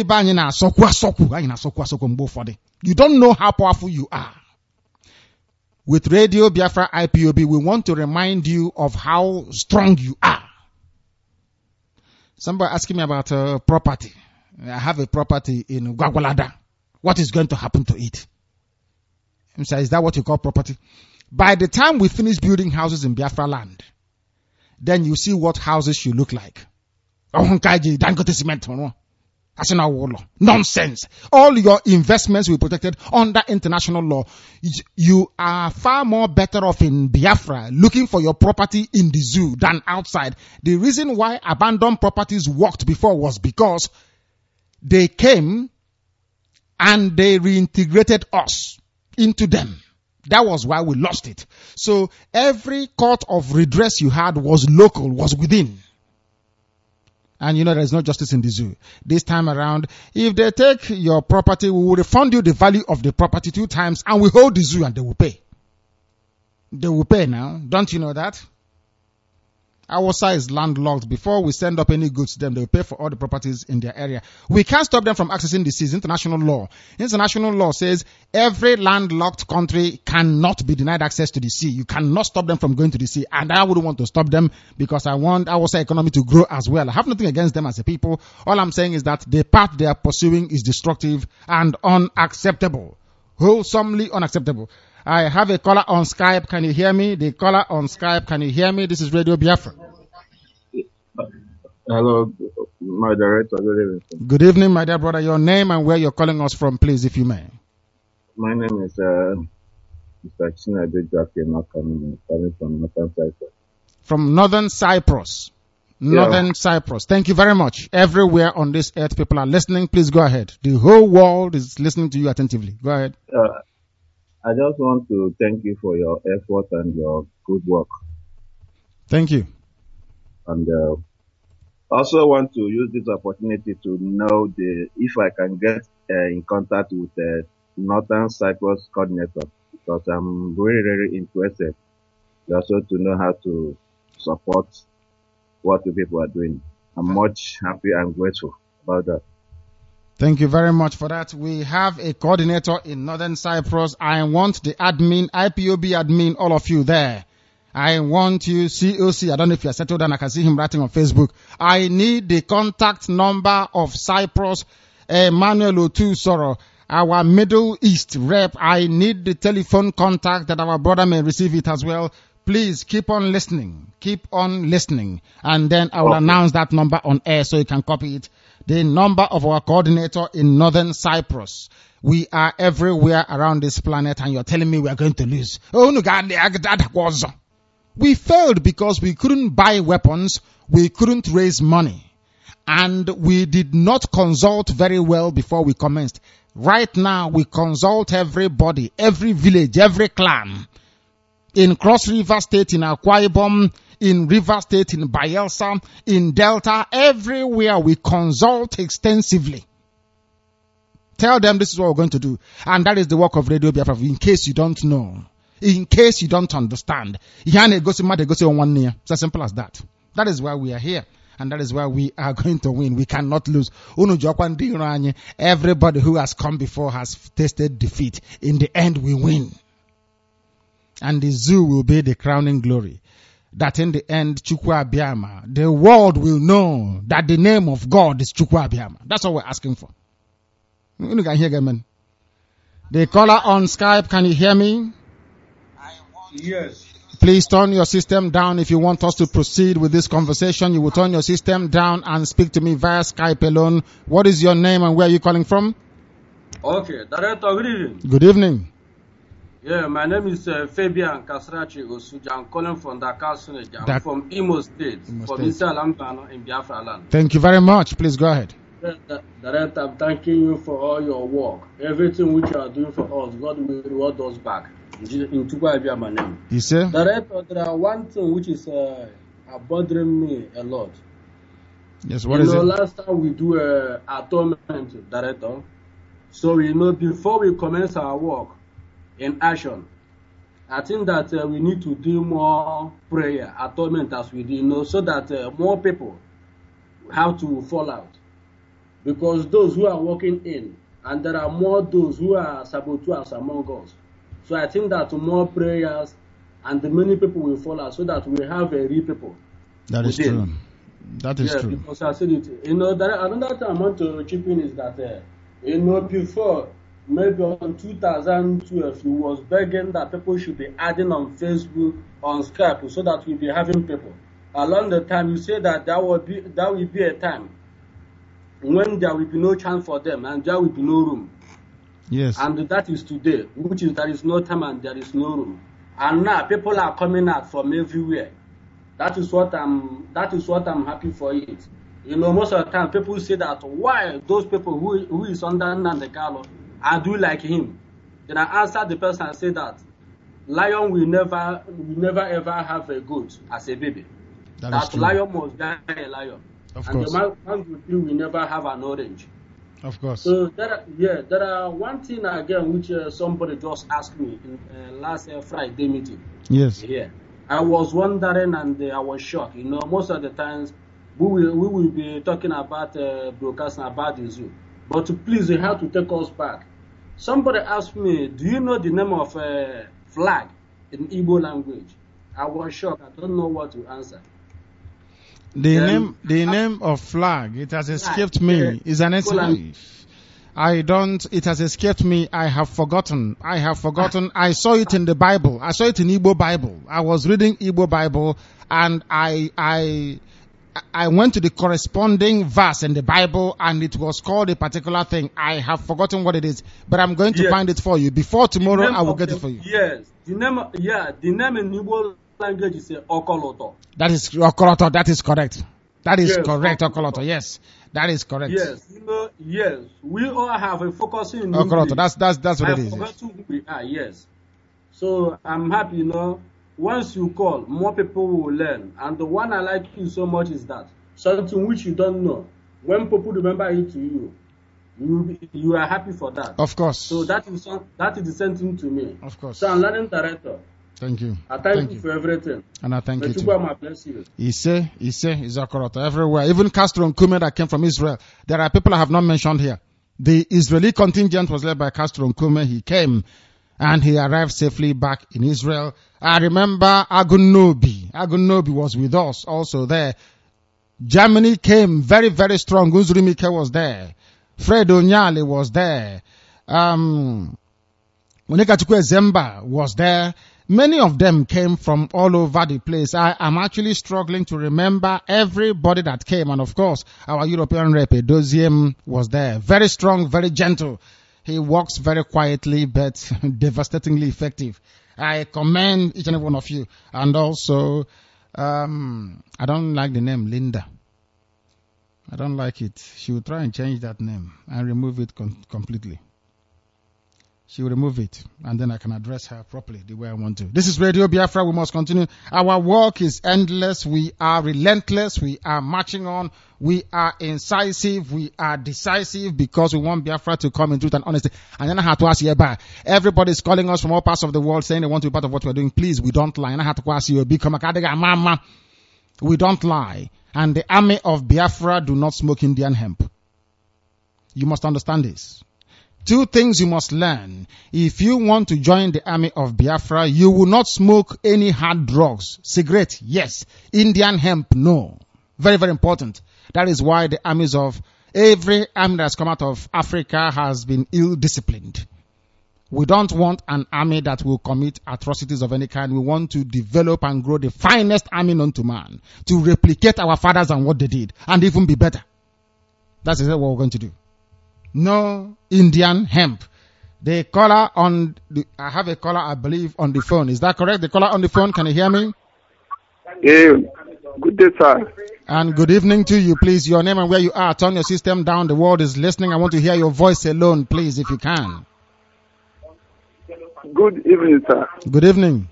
You don't know how powerful you are. With Radio Biafra I P O B, we want to remind you of how strong you are. Somebody asking me about uh, property. I have a property in Gwagwalada. What is going to happen to it? I'm saying, is that what you call property? By the time we finish building houses in Biafra land, then you see what houses should look like. Nonsense. All your investments will be protected under international law. You are far more better off in Biafra looking for your property in the zoo than outside. The reason why abandoned properties worked before was because they came and they reintegrated us into them. That was why we lost it. So every court of redress you had was local, was within. And you know there is no justice in the zoo. This time around, if they take your property, we will refund you the value of the property two times and we hold the zoo and they will pay. They will pay now. Don't you know that? Our side is landlocked. Before we send up any goods to them, they will pay for all the properties in their area. We can't stop them from accessing the seas. International law. International law says every landlocked country cannot be denied access to the sea. You cannot stop them from going to the sea. And I wouldn't want to stop them because I want our side economy to grow as well. I have nothing against them as a people. All I'm saying is that the path they are pursuing is destructive and unacceptable. Wholesomely unacceptable. I have a caller on Skype. Can you hear me? The caller on Skype. Can you hear me? This is Radio Biafra. Hello, my director. Good evening. Good evening, my dear brother. Your name and where you're calling us from, please, if you may. My name is uh, Mister Chinedu Jackie, coming from Northern Cyprus. From Northern Cyprus. Northern yeah. Cyprus. Thank you very much. Everywhere on this earth, people are listening. Please go ahead. The whole world is listening to you attentively. Go ahead. Uh, I just want to thank you for your effort and your good work. Thank you. And uh, also want to use this opportunity to know the if I can get uh, in contact with the Northern Cyprus coordinator, because I'm very, very interested also to know how to support what the people are doing. I'm much happy and grateful about that. Thank you very much for that. We have a coordinator in Northern Cyprus. I want the admin, I P O B admin, all of you there. I want you, C O C, I don't know if you're settled and I can see him writing on Facebook. I need the contact number of Cyprus, Emmanuel Otusoro, our Middle East rep. I need the telephone contact that our brother may receive it as well. Please keep on listening. Keep on listening. And then I will okay. announce that number on air so you can copy it. The number of our coordinator in Northern Cyprus. We are everywhere around this planet and you're telling me we are going to lose. Oh, no, God, that was. We failed because we couldn't buy weapons. We couldn't raise money. And we did not consult very well before we commenced. Right now, we consult everybody, every village, every clan. In Cross River State, in Akwa Ibom, in River State, in Bayelsa, in Delta, everywhere we consult extensively. Tell them this is what we're going to do. And that is the work of Radio Biafra, in case you don't know. In case you don't understand. It's as simple as that. That is why we are here. And that is why we are going to win. We cannot lose. Everybody who has come before has tasted defeat. In the end, we win. And the zoo will be the crowning glory. That in the end, Chukwu Abiyama, the world will know that the name of God is Chukwu Abiyama. That's what we're asking for. You can hear me. The caller on Skype, can you hear me? Yes. Please turn your system down if you want us to proceed with this conversation. You will turn your system down and speak to me via Skype alone. What is your name and where are you calling from? Okay, Director, good evening. Good evening. Yeah, my name is uh, Fabian Kasrachi Osuja. I'm calling from Dakar, Senegal. I'm from Imo State, Imo from Issa Lambano in Biafra land. Thank you very much. Please go ahead. Director, I'm thanking you for all your work. Everything which you are doing for us, God will reward us back. In Tukwa my name. You say? Director, there are one thing which is uh, bothering me a lot. Yes, what you is know, it? Last time we do uh, atonement, Director. So, you know, before we commence our work in action, I think that uh, we need to do more prayer, atonement as we do, you know, so that uh, more people have to fall out. Because those who are walking in, and there are more those who are saboteurs among us. So I think that more prayers and the many people will fall out so that we have a real people. That is within. true. That is yeah, true. Because I said it. You know, that another thing I want to chip in is that, uh, you know, before, maybe on two thousand twelve, he was begging that people should be adding on Facebook, on Skype, so that we'll be having people. Along the time, you say that there will be, there will be a time when there will be no chance for them and there will be no room. Yes. And that is today, which is there is no time and there is no room. And now people are coming out from everywhere. That is what I'm that is what I'm happy for it. You know, most of the time people say that why those people who who is under Nnamdi Kanu are doing like him. Then I answer the person and say that lion will never will never ever have a goat as a baby. That, that is true. Lion must die a lion. Of and course. the mango tree will never have an orange. Of course. So there, are, yeah, there are one thing again which uh, somebody just asked me in uh, last uh, Friday meeting. Yes. Yeah, I was wondering and uh, I was shocked. You know, most of the times we will we will be talking about uh, broadcasting about the zoo, but please, you have to take us back. Somebody asked me, "Do you know the name of a uh, flag in Igbo language?" I was shocked. I don't know what to answer. The Then, name, the uh, name of flag, it has escaped flag, me. yeah. Is an Igbo language. I don't, it has escaped me. I have forgotten. I have forgotten. I saw it in the Bible. I saw it in Igbo Bible. I was reading Igbo Bible and I, I, I went to the corresponding verse in the Bible and it was called a particular thing. I have forgotten what it is, but I'm going to Yes. find it for you. Before tomorrow, The name I will of get the- it for you. Yes, the name. Yeah, the name in Igbo language is uh, Okoloto. That is Okoloto. That is correct. That is Yes, correct, Okoloto. Okoloto. Yes, that is correct. Yes, you know, yes. We all have a focusing in Okoloto. English. That's that's that's what I it is. forgot who we are. Yes. So I'm happy, you know. Once you call, more people will learn. And the one I like you so much is that something which you don't know. When people remember it to you, you be- you are happy for that. Of course. So that is some, that is the same thing to me. Of course. So I'm learning director. Thank you. I thank, Thank you you. for everything. And I thank May you too. Chukwu bless you. Ise, Ise is Okoloto everywhere. Even Castro Nkume that came from Israel. There are people I have not mentioned here. The Israeli contingent was led by Castro Nkume. He came and he arrived safely back in Israel. I remember Agunobi. Agunobi was with us also there. Germany came very, very strong. Uzuri Mike was there. Fred Onyale was there. Um, Monikachukwu Zemba was there. Many of them came from all over the place. I am actually struggling to remember everybody that came. And of course, our European rep, Doziem, was there. Very strong, very gentle. He walks very quietly, but devastatingly effective. I commend each and every one of you. And also, um, I don't like the name Linda. I don't like it. She will try and change that name and remove it com- completely. She will remove it, and then I can address her properly the way I want to. This is Radio Biafra. We must continue. Our work is endless. We are relentless. We are marching on. We are incisive. We are decisive because we want Biafra to come in truth and honesty. And then I have to ask you about everybody is calling us from all parts of the world saying they want to be part of what we're doing. Please, we don't lie. And I have to ask you, become a mama. We don't lie. And the army of Biafra do not smoke Indian hemp. You must understand this. Two things you must learn. If you want to join the army of Biafra, you will not smoke any hard drugs. Cigarette, yes. Indian hemp, no. Very, very important. That is why the armies of every army that has come out of Africa has been ill-disciplined. We don't want an army that will commit atrocities of any kind. We want to develop and grow the finest army known to man, to replicate our fathers and what they did, and even be better. That's exactly what we're going to do. No Indian hemp. The caller on the, I have a caller, I believe, on the phone. Is that correct? The caller on the phone, can you hear me? Yeah. Good day, sir. And good evening to you, please. Your name and where you are. Turn your system down. The world is listening. I want to hear your voice alone, please, if you can. Good evening, sir. Good evening.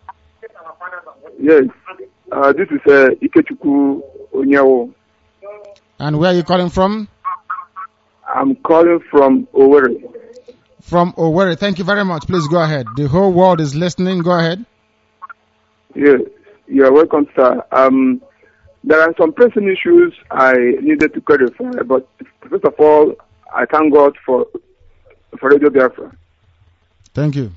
Yes. Uh, this is uh, Ikechukwu Onyawo. And where are you calling from? I'm calling from Owerri. From Owerri. Thank you very much. Please go ahead. The whole world is listening. Go ahead. Yes, you're welcome, sir. Um, there are some pressing issues I needed to clarify, but first of all, I thank God for for Radio Biafra. Thank you.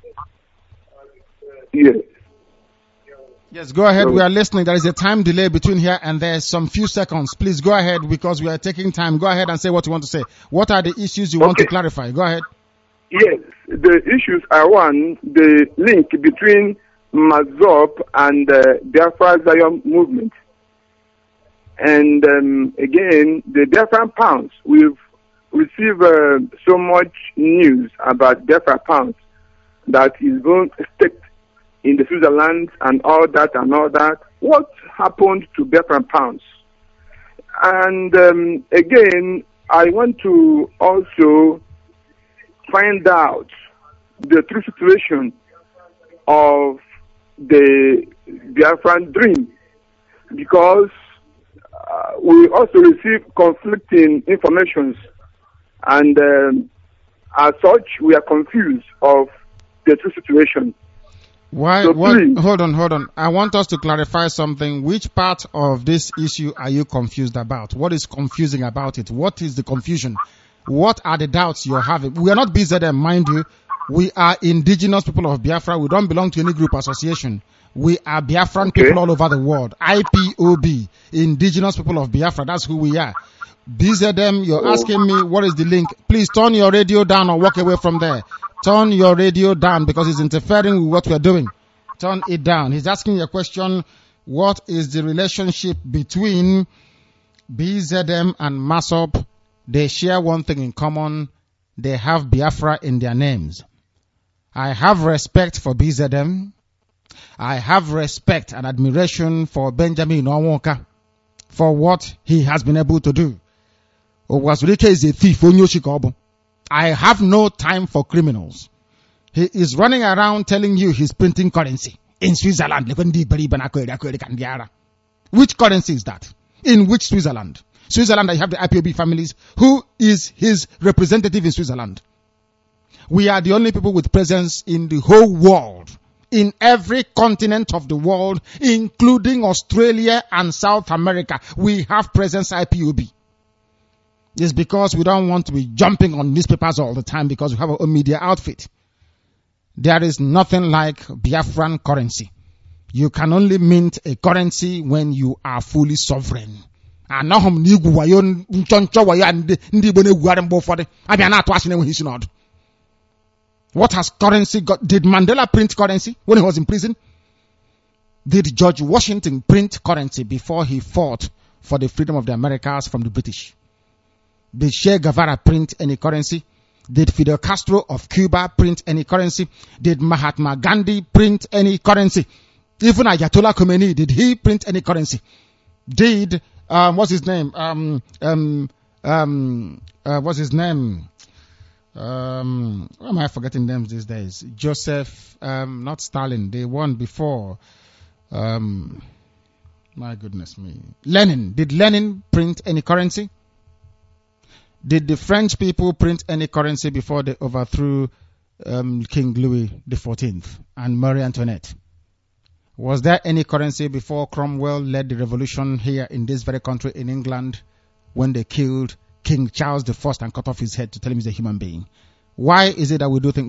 Yes. Yes, go ahead. So, we are listening. There is a time delay between here and there. Some few seconds. Please go ahead because we are taking time. Go ahead and say what you want to say. What are the issues you want to Okay. clarify? Go ahead. yes, the issues are one, the link between Mazop and uh, Biafra Zion movement. And um, again, the Biafra pounds. We've received uh, so much news about Biafra pounds that is going staked in the Switzerland and all that and all that. What happened to Biafra pounds? And um, again, I want to also find out the true situation of the Biafran dream, because uh, we also receive conflicting informations, and um, as such, we are confused of the true situation. Why? So What? please. Hold on, hold on. I want us to clarify something. Which part of this issue are you confused about? What is confusing about it? What is the confusion? What are the doubts you're having? We are not B Z M, mind you. We are indigenous people of Biafra. We don't belong to any group association. We are Biafran Okay. people all over the world. I P O B, indigenous people of Biafra. That's who we are. B Z M, you're Oh. asking me what is the link. Please turn your radio down or walk away from there. Turn your radio down because it's interfering with what we're doing. Turn it down. He's asking you a question. What is the relationship between B Z M and MASSOP? They share one thing in common. They have Biafra in their names. I have respect for B Z M. I have respect and admiration for Benjamin Onwuka for what he has been able to do. Owazurike is a thief. I have no time for criminals. He is running around telling you he's printing currency in Switzerland. Which currency is that? In which Switzerland? Switzerland, I have the I P O B families. Who is his representative in Switzerland? We are the only people with presence in the whole world, in every continent of the world, including Australia and South America. We have presence I P O B. It's because we don't want to be jumping on newspapers all the time because we have our own media outfit. There is nothing like Biafran currency. You can only mint a currency when you are fully sovereign. What has currency got? Did Mandela print currency when he was in prison? Did George Washington print currency before he fought for the freedom of the Americas from the British? Did Che Guevara print any currency? Did Fidel Castro of Cuba print any currency? Did Mahatma Gandhi print any currency? Even Ayatollah Khomeini, did he print any currency? Did, um, what's his name? Um, um, um, uh, what's his name? Um, why am I forgetting names these days? Joseph, um, not Stalin, the one before. Um, my goodness me. Lenin. Did Lenin print any currency? Did the French people print any currency before they overthrew um, King Louis the fourteenth and Marie Antoinette? Was there any currency before Cromwell led the revolution here in this very country in England when they killed King Charles the First and cut off his head to tell him he's a human being? Why is it that we do things?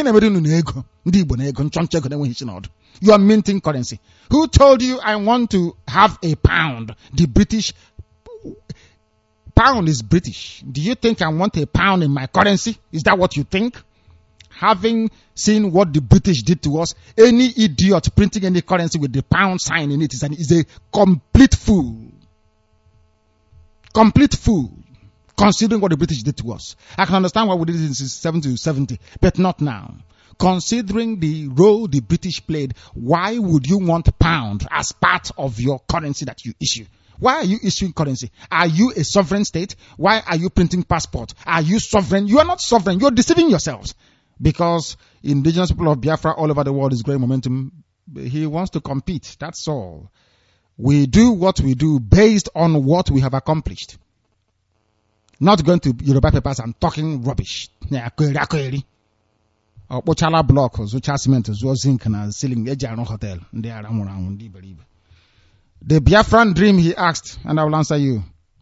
You are minting currency. Who told you I want to have a pound? The British pound is British. Do you think I want a pound in my currency? Is that what you think? Having seen what the British did to us, any idiot printing any currency with the pound sign in it is, an, is a complete fool. Complete fool. Considering what the British did to us. I can understand why we did it in seventy to seventy, but not now. Considering the role the British played, why would you want pound as part of your currency that you issue? Why are you issuing currency? Are you a sovereign state? Why are you printing passport? Are you sovereign? You are not sovereign. You're deceiving yourselves. Because indigenous people of Biafra all over the world is growing momentum. He wants to compete. That's all. We do what we do based on what we have accomplished. Not going to Yoruba papers and talking rubbish. Ochala block, Zucha cement, Zuo zinc, and ceiling, Ejano hotel. They are around, believe. The Biafran dream, he asked, and I will answer you.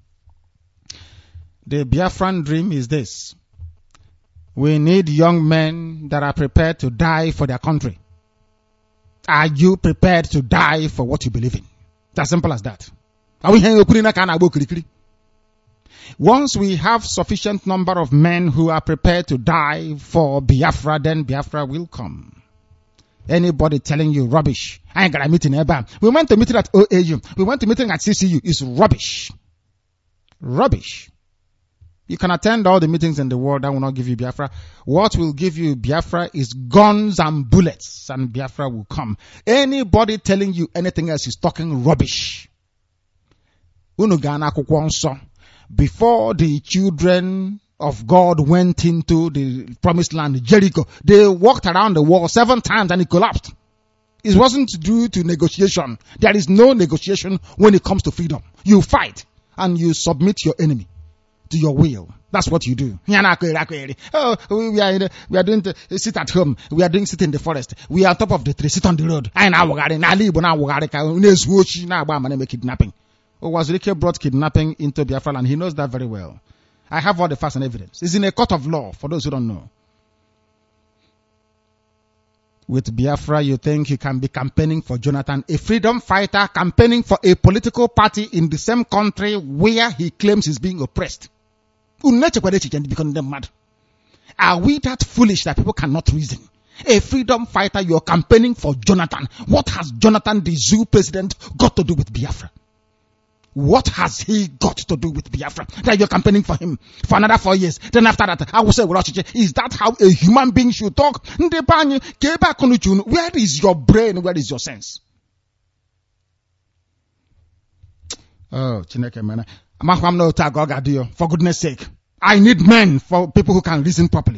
The Biafran dream is this. We need young men that are prepared to die for their country. Are you prepared to die for what you believe in? It's as simple as that. Once we have sufficient number of men who are prepared to die for Biafra, then Biafra will come. Anybody telling you rubbish, I ain't got a meeting ever. We went to meeting at O A U. We went to meeting at C C U. It's rubbish. Rubbish. You can attend all the meetings in the world that will not give you Biafra. What will give you Biafra is guns and bullets, and Biafra will come. Anybody telling you anything else is talking rubbish. Before the children of God went into the promised land, Jericho, they walked around the wall seven times and it collapsed. It wasn't due to negotiation. There is no negotiation when it comes to freedom. You fight and you submit your enemy to your will. That's what you do. Oh, we are, the, we are doing the, sit at home. We are doing sit in the forest. We are on top of the tree. Sit on the road. Kidnapping. Owazurike brought kidnapping into Biafra and he knows that very well. I have all the facts and evidence. It's in a court of law for those who don't know. With Biafra, you think you can be campaigning for Jonathan, a freedom fighter campaigning for a political party in the same country where he claims he's being oppressed. Are we that foolish that people cannot reason? A freedom fighter, you're campaigning for Jonathan. What has Jonathan, the Zoo president, got to do with Biafra? What has he got to do with Biafra? That you're campaigning for him for another four years. Then after that, I will say, is that how a human being should talk? Where is your brain? Where is your sense? Oh, Chineke, man. For goodness sake. I need men, for people who can reason properly.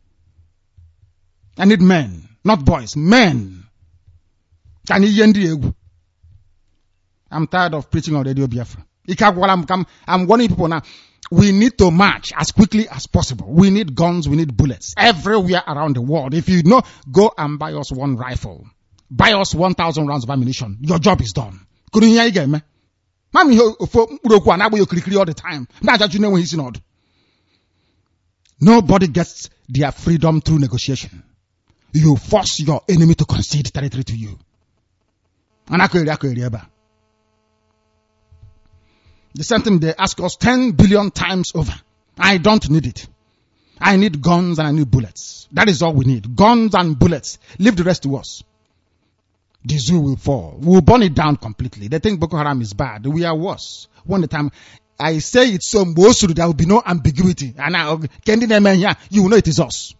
I need men, not boys, men. Can you I'm tired of preaching on Radio Biafra. I'm, I'm, I'm warning people now. We need to march as quickly as possible. We need guns, we need bullets everywhere around the world. If you know, go and buy us one rifle. Buy us one thousand rounds of ammunition. Your job is done. Couldn't hear you again, man? Mami for all the time. That's you know when he's not. Nobody gets their freedom through negotiation. You force your enemy to concede territory to you. And I could the same thing they ask us ten billion times over. I don't need it. I need guns and I need bullets. That is all we need. Guns and bullets. Leave the rest to us. The zoo will fall. We'll burn it down completely. They think Boko Haram is bad. We are worse. One the time I say it so most there will be no ambiguity. And I here, you will know it is us.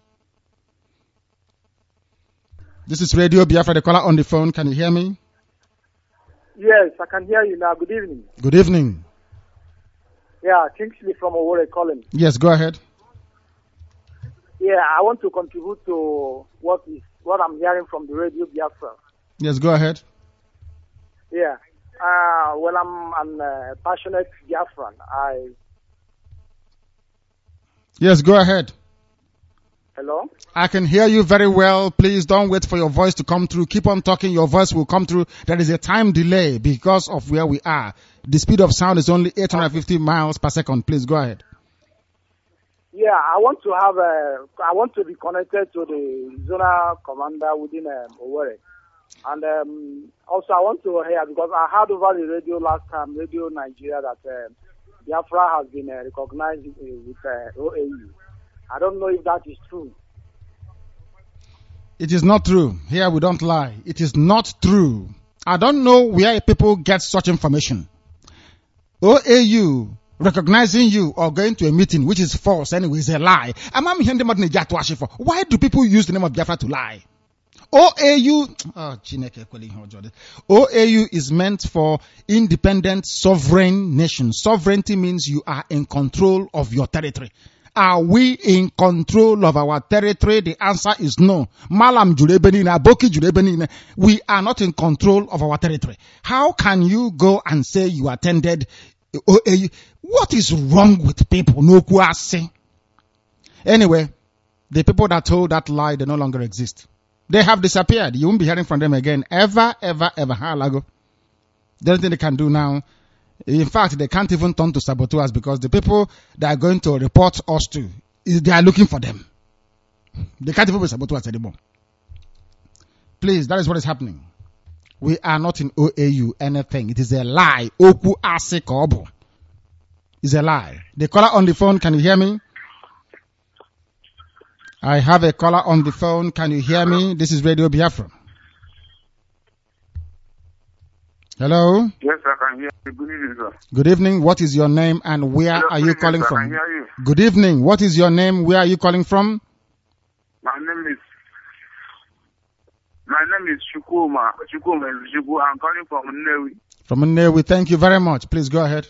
This is Radio Biafra, the caller on the phone. Can you hear me? Yes, I can hear you now. Good evening. Good evening. Yeah, Kingsley from Owerri calling. Yes, go ahead. Yeah, I want to contribute to what is what I'm hearing from the Radio Biafra. Yes, go ahead. Yeah. Uh, well, I'm an uh, passionate Biafran. I. Yes, go ahead. Hello? I can hear you very well. Please don't wait for your voice to come through. Keep on talking. Your voice will come through. There is a time delay because of where we are. The speed of sound is only eight hundred fifty miles per second. Please go ahead. Yeah, I want to have a, I want to be connected to the zonal commander within um, Owerri. And um, also I want to hear, because I heard over the radio last time, Radio Nigeria, that uh, Biafra has been uh, recognized uh, with uh, O A U. I don't know if that is true. It is not true. Here we don't lie. It is not true. I don't know where people get such information. O A U recognizing you or going to a meeting, which is false anyway, is a lie. Why do people use the name of Biafra to lie? O A U, oh, O A U is meant for independent sovereign nation. Sovereignty means you are in control of your territory. Are we in control of our territory? The answer is no. Malam Jurebenina, Boki Jurebenina. We are not in control of our territory. How can you go and say you attended O A U? What is wrong with people? No kuase. Anyway, the people that told that lie, they no longer exist. They have disappeared. You won't be hearing from them again. Ever, ever, ever. Halago. The only thing they can do now, in fact, they can't even turn to saboteurs because the people that are going to report us to, they are looking for them. They can't even be saboteurs anymore. Please, that is what is happening. We are not in O A U anything. It is a lie. Oku ase kobo. It's a lie. The caller on the phone, can you hear me? I have a caller on the phone. Can you hear me? This is Radio Biafra. Hello? Yes, I can hear you. Good evening, sir. Good evening. What is your name and where Yes, are you please, calling yes, from? I can hear you. Good evening. What is your name? Where are you calling from? My name is My name is Shukuma. Shukuma is Shuku. I'm calling from Nnewi. From Nnewi. Thank you very much. Please go ahead.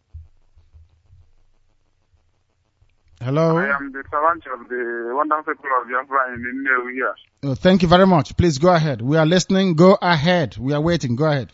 Hello? I am the servant of the wonderful people of Biafra in Nnewi here. Oh, thank you very much. Please go ahead. We are listening. Go ahead. We are waiting. Go ahead.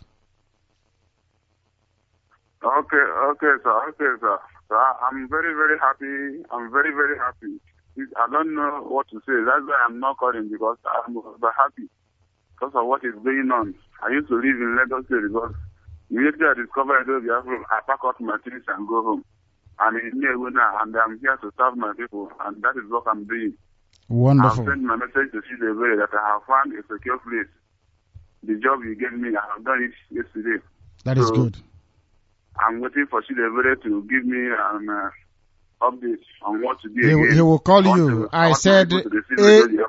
Okay, okay, sir. Okay, sir. So I'm very, very happy. I'm very, very happy. I don't know what to say. That's why I'm not calling, because I'm very happy because of what is going on. I used to live in Lagos State, because immediately I discovered Biafra, I pack up my things and go home. I'm in Nnewi now, and I'm here to serve my people, and that is what I'm doing. Wonderful. I've sent my message to Chidebere that I have found a secure place. The job you gave me, I have done it yesterday. That is so good. I'm waiting for Chidebere to give me an uh, update on what to do He, again. he will call I want you. to- I I want to said, go to the city A, of Biafra.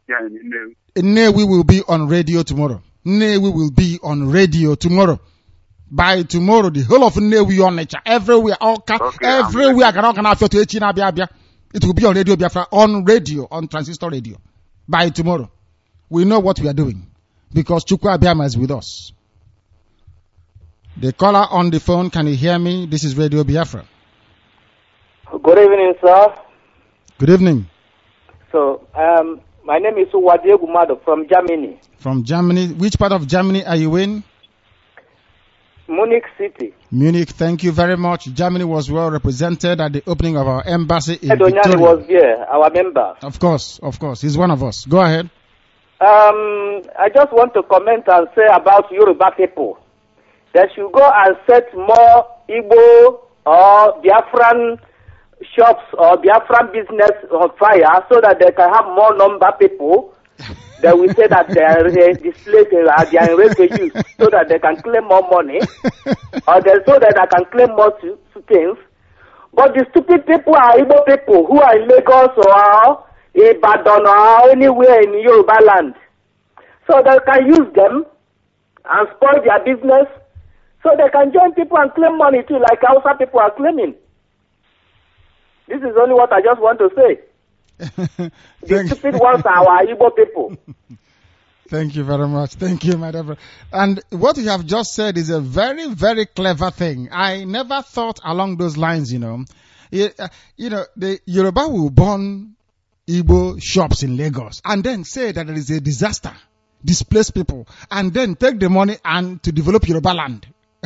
here in Nnewi. Nnewi will be on radio tomorrow. Nnewi will be on radio tomorrow. By tomorrow, the whole of Nnewi on nature, everywhere, all okay, everywhere, it will be on Radio Biafra, on radio, on transistor radio. By tomorrow, we know what we are doing because Chukwu Abiyama is with us. The caller on the phone, can you hear me? This is Radio Biafra. Good evening, sir. Good evening. So, um, my name is Uwadi Gumado from Germany. From Germany. Which part of Germany are you in? Munich City. Munich, thank you very much. Germany was well represented at the opening of our embassy in Edonyani Victoria. was there, our member. Of course, of course. He's one of us. Go ahead. Um, I just want to comment and say about Yoruba people. They should go and set more Igbo or Biafran shops or Biafran business on fire so that they can have more number people. They will say that they are uh, displaced, uh, they are in refugees so that they can claim more money, or they so that they can claim more things. But the stupid people are Igbo people who are in Lagos or Ibadan or anywhere in Yoruba land. So they can use them and spoil their business so they can join people and claim money too, like Hausa people are claiming. This is only what I just want to say. The stupid ones are our Igbo people. Thank you very much. Thank you, my dear. And what you have just said is a very, very clever thing. I never thought along those lines, you know. You, uh, you know, the Yoruba will burn Igbo shops in Lagos and then say that there is a disaster, displace people, and then take the money and to develop Yoruba land.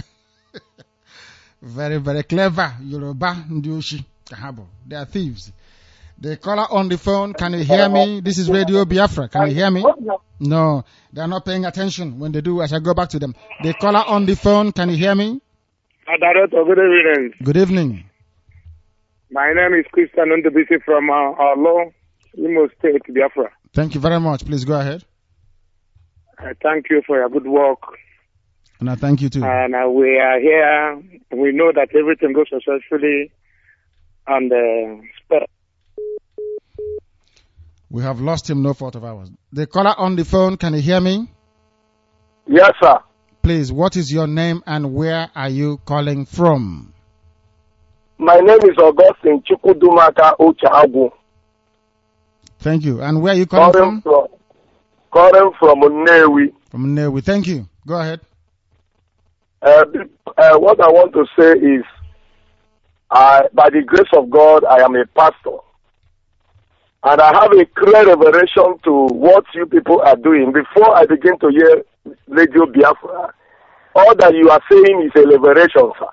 Very, very clever. Yoruba Ndioshi Kahabo. They are thieves. The caller on the phone, can you hear me? This is Radio Biafra. Can you hear me? No, they are not paying attention. When they do, I shall go back to them. The caller on the phone, can you hear me? Director, good evening. Good evening. My name is Christian Ndubisi from uh, Arlo, Imo State, Biafra. Thank you very much. Please go ahead. I thank you for your good work. And I thank you too. And uh, we are here. We know that everything goes successfully and uh, spell. We have lost him, no fault of ours. The caller on the phone, can you hear me? Yes, sir. Please, what is your name and where are you calling from? My name is Augustine Chukudumaka Uchagu. Thank you. And where are you calling, calling from? from? Calling from Nnewi. From Nnewi. Thank you. Go ahead. Uh, uh, what I want to say is, uh, by the grace of God, I am a pastor. And I have a clear revelation to what you people are doing. Before I begin to hear Radio Biafra, all that you are saying is a liberation, sir.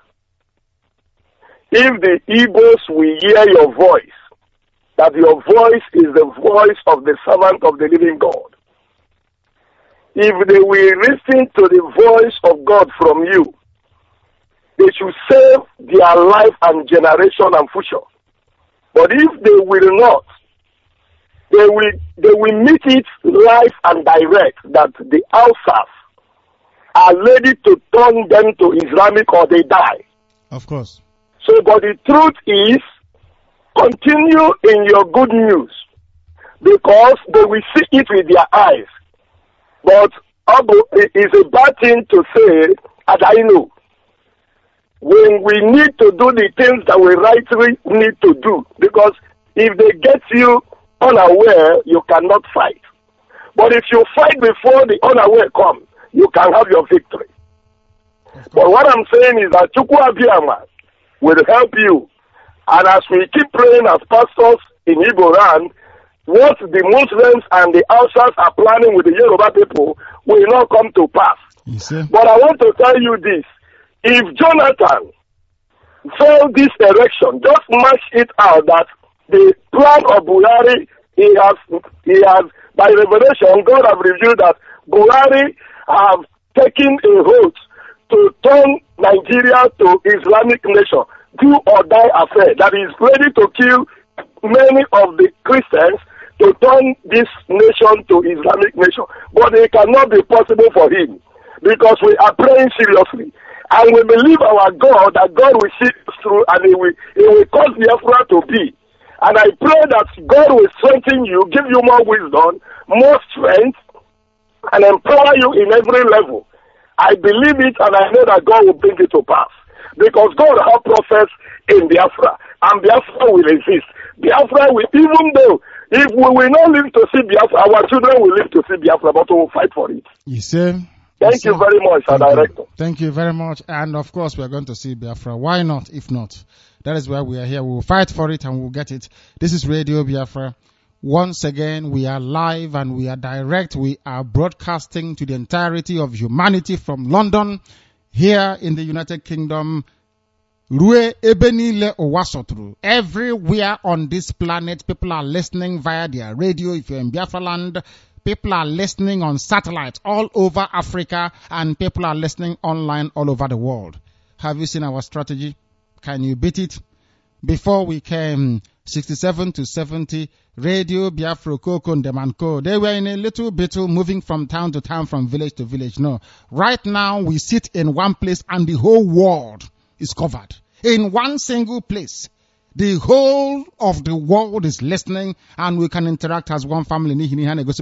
If the Igbos will hear your voice, that your voice is the voice of the servant of the living God, if they will listen to the voice of God from you, they should save their life and generation and future. But if they will not, they will they will meet it live and direct that the Hausas are ready to turn them to Islamic or they die. Of course. So, but the truth is, continue in your good news because they will see it with their eyes. But it is a bad thing to say, as I know, when we need to do the things that we rightly need to do, because if they get you unaware, you cannot fight. But if you fight before the unaware come, you can have your victory. But what I'm saying is that Chukwu Abiyama will help you. And as we keep praying as pastors in Igbo land, what the Muslims and the Hausas are planning with the Yoruba people will not come to pass. But I want to tell you this. If Jonathan failed this election, just match it out that the plan of Buhari, he has, he has, by revelation, God has revealed that Buhari have taken a oath to turn Nigeria to Islamic nation, do or die affair, that is ready to kill many of the Christians to turn this nation to Islamic nation. But it cannot be possible for him because we are praying seriously. And we believe our God, that God will see us through and he will, he will cause Biafra to be. And I pray that God will strengthen you, give you more wisdom, more strength, and empower you in every level. I believe it, and I know that God will bring it to pass. Because God has prophets in Biafra, and Biafra will exist. Biafra will, even though, if we will not live to see Biafra, our children will live to see Biafra, but we will fight for it. You see? Thank you, you very much, Sir Director. Thank you very much. And of course, we are going to see Biafra. Why not, if not? That is why we are here. We will fight for it and we will get it. This is Radio Biafra. Once again, we are live and we are direct. We are broadcasting to the entirety of humanity from London, here in the United Kingdom. Rue Ebenile Owasotru. Everywhere on this planet, people are listening via their radio. If you're in Biafra land, people are listening on satellite all over Africa, and people are listening online all over the world. Have you seen our strategy? Can you beat it? Before we came sixty-seven to seventy, Radio Biafra, Koko, Ndemanko, they were in a little battle moving from town to town, from village to village. No. Right now, we sit in one place and the whole world is covered. In one single place. The whole of the world is listening and we can interact as one family. This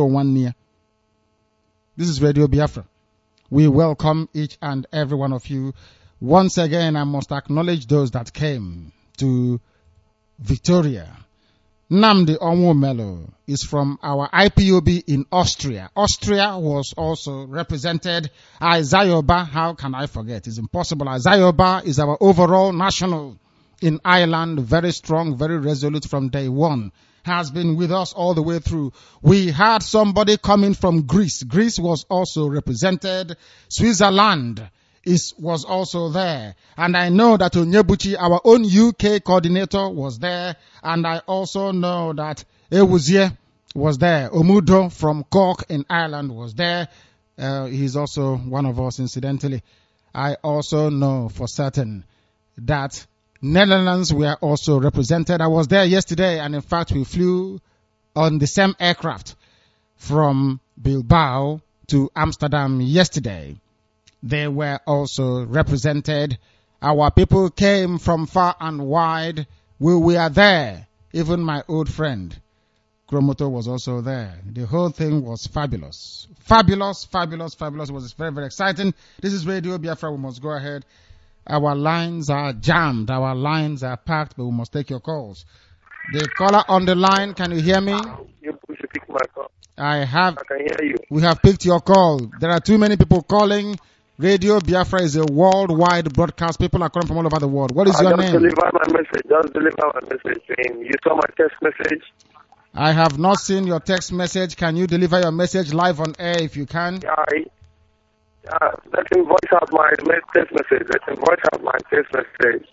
is Radio Biafra. We welcome each and every one of you. Once again, I must acknowledge those that came to Victoria. Nnamdi Onwumelu is from our I P O B in Austria. Austria was also represented. Isaiah, how can I forget? It's impossible. Isaiah is our overall national in Ireland, very strong, very resolute from day one. Has been with us all the way through. We had somebody coming from Greece. Greece was also represented. Switzerland is was also there. And I know that Onyebuchi, our own U K coordinator, was there. And I also know that Ewuzie was there. Omudo from Cork in Ireland was there. Uh, he's also one of us, incidentally. I also know for certain that Netherlands were also represented. I was there yesterday, and in fact, we flew on the same aircraft from Bilbao to Amsterdam yesterday. They were also represented. Our people came from far and wide. We were there. Even my old friend, Kromoto, was also there. The whole thing was fabulous. Fabulous, fabulous, fabulous. It was very, very exciting. This is Radio Biafra. We must go ahead. Our lines are jammed. Our lines are packed, but we must take your calls. The caller on the line, can you hear me? You should pick my call. I have. I can hear you. We have picked your call. There are too many people calling. Radio Biafra is a worldwide broadcast. People are calling from all over the world. What is I your just name? Deliver my message. Just deliver my message to him. You saw my text message. I have not seen your text message. Can you deliver your message live on air if you can? I, uh, let him voice out my text message. Let him voice out my text message.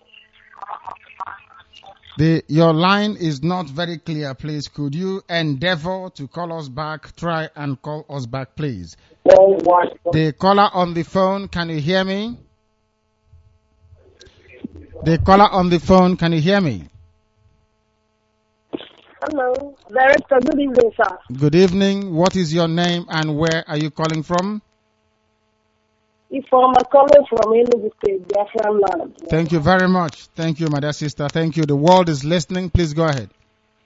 The, your line is not very clear, please. Could you endeavor to call us back? Try and call us back, please. The caller on the phone, can you hear me? The caller on the phone, can you hear me? Hello, Director. Good evening, sir. Good evening. What is your name and where are you calling from? If I'm calling from Enugu State, Biafra land. Thank you very much. Thank you, my dear sister. Thank you. The world is listening. Please go ahead.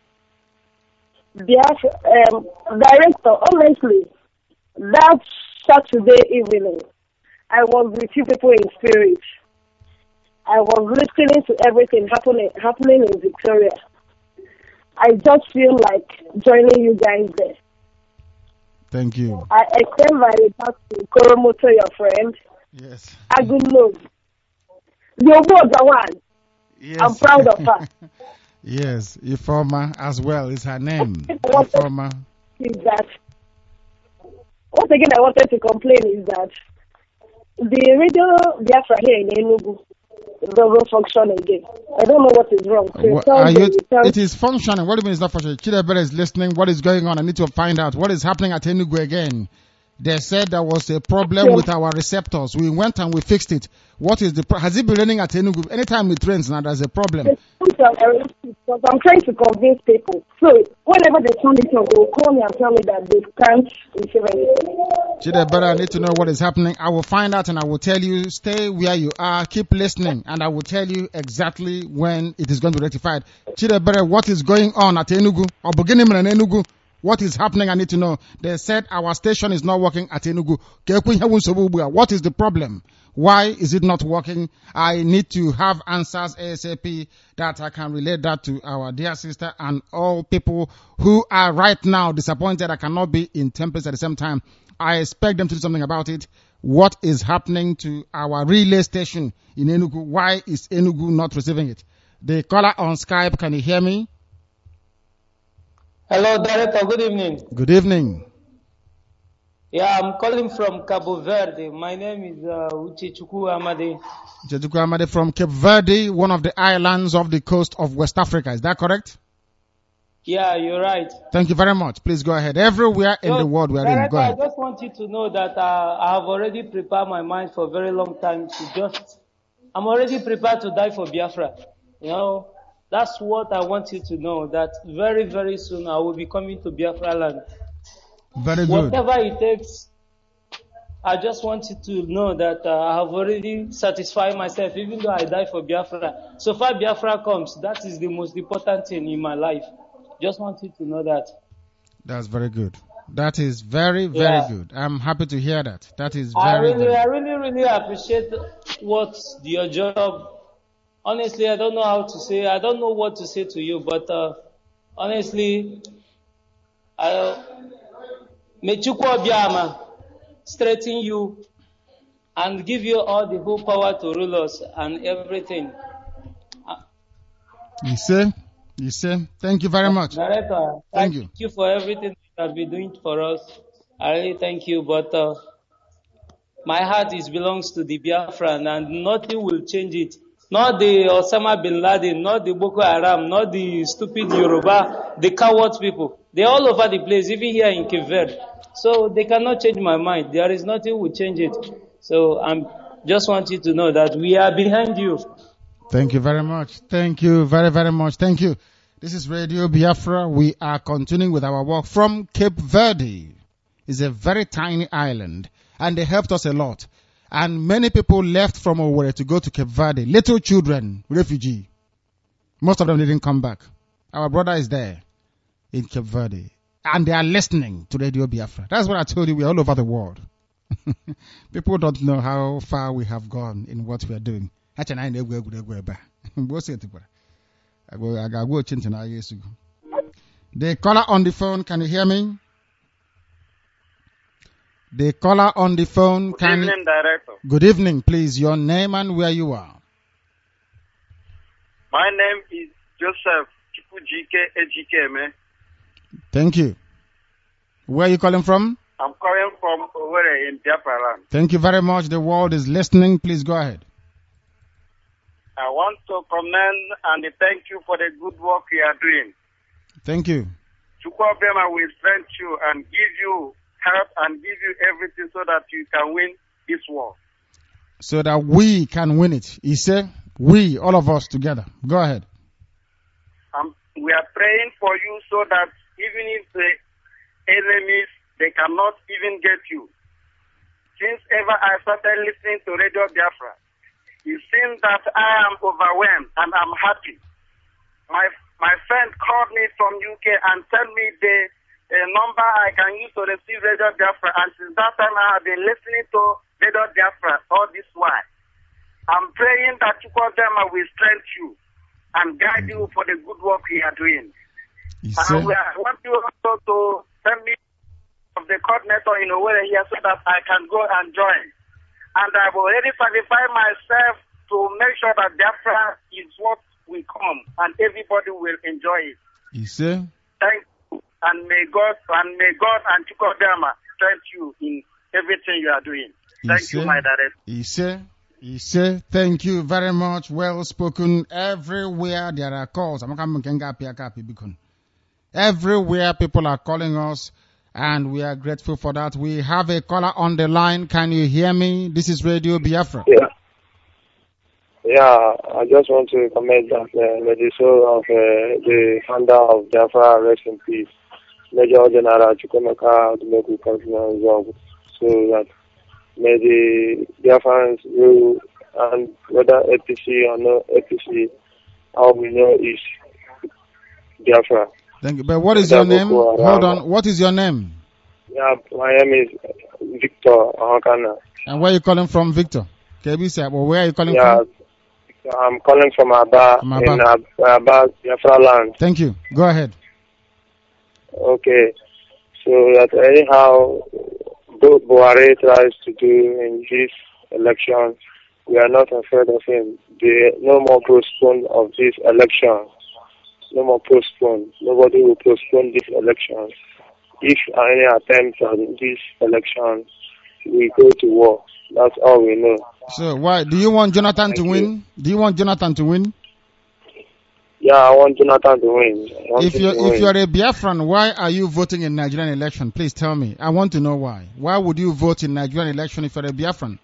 Biafra, um, Director, honestly, that Saturday evening, I was with you people in spirit. I was listening to everything happening happening in Victoria. I just feel like joining you guys there. Thank you. I extend my regards to Koromoto, your friend. Yes. Agulo. Your words are one. Yes. I'm proud of her. Yes, Ifoma as well is her name. Ifoma. Is that once again I wanted to complain is that the radio Biafra here in Enugu doesn't function again. I don't know what is wrong. So What, are you, it is functioning. What do you mean it's not functioning? Chidebere is listening. What is going on? I need to find out what is happening at Enugu again. They said there was a problem with our receptors. We went and we fixed it. What is the pro- has it been raining at Enugu? Anytime it rains now, there's a problem. Because I'm trying to convince people. So whenever they turn it on, they will call me and tell me that they can't receive anything. Chidebere, I need to know what is happening. I will find out and I will tell you. Stay where you are. Keep listening, and I will tell you exactly when it is going to be rectified. Chidebere, what is going on at Enugu? Or beginning in Enugu? What is happening? I need to know. They said our station is not working at Enugu. What is the problem? Why is it not working? I need to have answers ASAP that I can relate that to our dear sister and all people who are right now disappointed I cannot be in Tempest at the same time. I expect them to do something about it. What is happening to our relay station in Enugu? Why is Enugu not receiving it? The caller on Skype, can you hear me? Hello, Director. Good evening. Good evening. Yeah, I'm calling from Cabo Verde. My name is uh, Uchechukwu Amade. Uchechukwu Amade from Cape Verde, one of the islands of the coast of West Africa. Is that correct? Yeah, you're right. Thank you very much. Please go ahead. Everywhere in so, the world we are Director, in. Go ahead. I just want you to know that uh, I have already prepared my mind for a very long time to just... I'm already prepared to die for Biafra. You know, that's what I want you to know, that very, very soon I will be coming to Biafra land. Very good. Whatever it takes, I just want you to know that uh, I have already satisfied myself, even though I die for Biafra. So far Biafra comes, that is the most important thing in my life. Just want you to know that. That's very good. That is very, very yeah. good. I'm happy to hear that. That is very, I really, very I really, really appreciate what your job. Honestly, I don't know how to say, I don't know what to say to you, but uh, honestly, I, may Chukwu Obiama straighten you and give you all the whole power to rule us and everything. You say, you say, thank you very much. Director, thank thank you. you for everything you have been doing for us. I really thank you, but uh, my heart is belongs to the Biafran and nothing will change it. Not the Osama bin Laden, not the Boko Haram, not the stupid Yoruba, the coward people. They're all over the place, even here in Cape Verde. So they cannot change my mind. There is nothing will change it. So I just want you to know that we are behind you. Thank you very much. Thank you very, very much. Thank you. This is Radio Biafra. We are continuing with our work from Cape Verde. It's a very tiny island, and they helped us a lot. And many people left from Owerri to go to Cape Verde. Little children, refugee. Most of them didn't come back. Our brother is there in Cape Verde. And they are listening to Radio Biafra. That's what I told you. We're all over the world. People don't know how far we have gone in what we are doing. The caller on the phone, can you hear me? The caller on the phone Good can... evening, Director. Good evening, please. Your name and where you are. My name is Joseph Chipujike Ejikeme. Thank you. Where are you calling from? I'm calling from Owerri in Biafra land. Thank you very much. The world is listening. Please go ahead. I want to commend and thank you for the good work you are doing. Thank you. Chukwu Obiama will strengthen you and give you help and give you everything so that you can win this war. So that we can win it. He said, we, all of us together. Go ahead. Um, we are praying for you so that even if the enemies, they cannot even get you. Since ever I started listening to Radio Biafra, it seems that I am overwhelmed and I'm happy. My my friend called me from U K and sent me the a number I can use to receive Radio Biafra, and since that time I have been listening to Radio Biafra all this while. I'm praying that Chukwu Obiama will strengthen you and guide you for the good work you are doing. And we are, I want you also to send me of the coordinator in Owerri here so that I can go and join. And I've already qualified myself to make sure that Biafra is what will come and everybody will enjoy it. You say? Thank you. And may God and may God and Chukwu Obiama strengthen you in everything you are doing. Thank you, my director. You say? You say? Thank you very much. Well spoken. Everywhere there are calls. Everywhere people are calling us And we are grateful for that. We have a caller on the line. Can you hear me? This is Radio Biafra. Yeah. Yeah, I just want to comment that uh, may the soul of uh, the founder of Biafra rest in peace, Major General Chukwemeka Odumegwu continue resolve, so that may the Biafrans rule, and whether A P C or no A P C, all we know is Biafra. Thank you. But what is your name? Hold on. What is your name? Yeah, my name is Victor Ahokana. And where are you calling from, Victor? K B C, well, where are you calling yeah, from? I'm calling from Aba, From Aba. in Ab- Aba, Biafra land. Thank you. Go ahead. Okay. So that anyhow, Bu- Buhari tries to do in this election, we are not afraid of him. The, no more postpone of this election. No more postpone. Nobody will postpone this election. If any attempt on this election, we go to war. That's all we know. So why do you want Jonathan to win? Do you want Jonathan to win? Yeah, I want Jonathan to win. I want If him you're to if win. you're a Biafran, why are you voting in Nigerian election? Please tell me. I want to know why. Why would you vote in Nigerian election if you're a Biafran?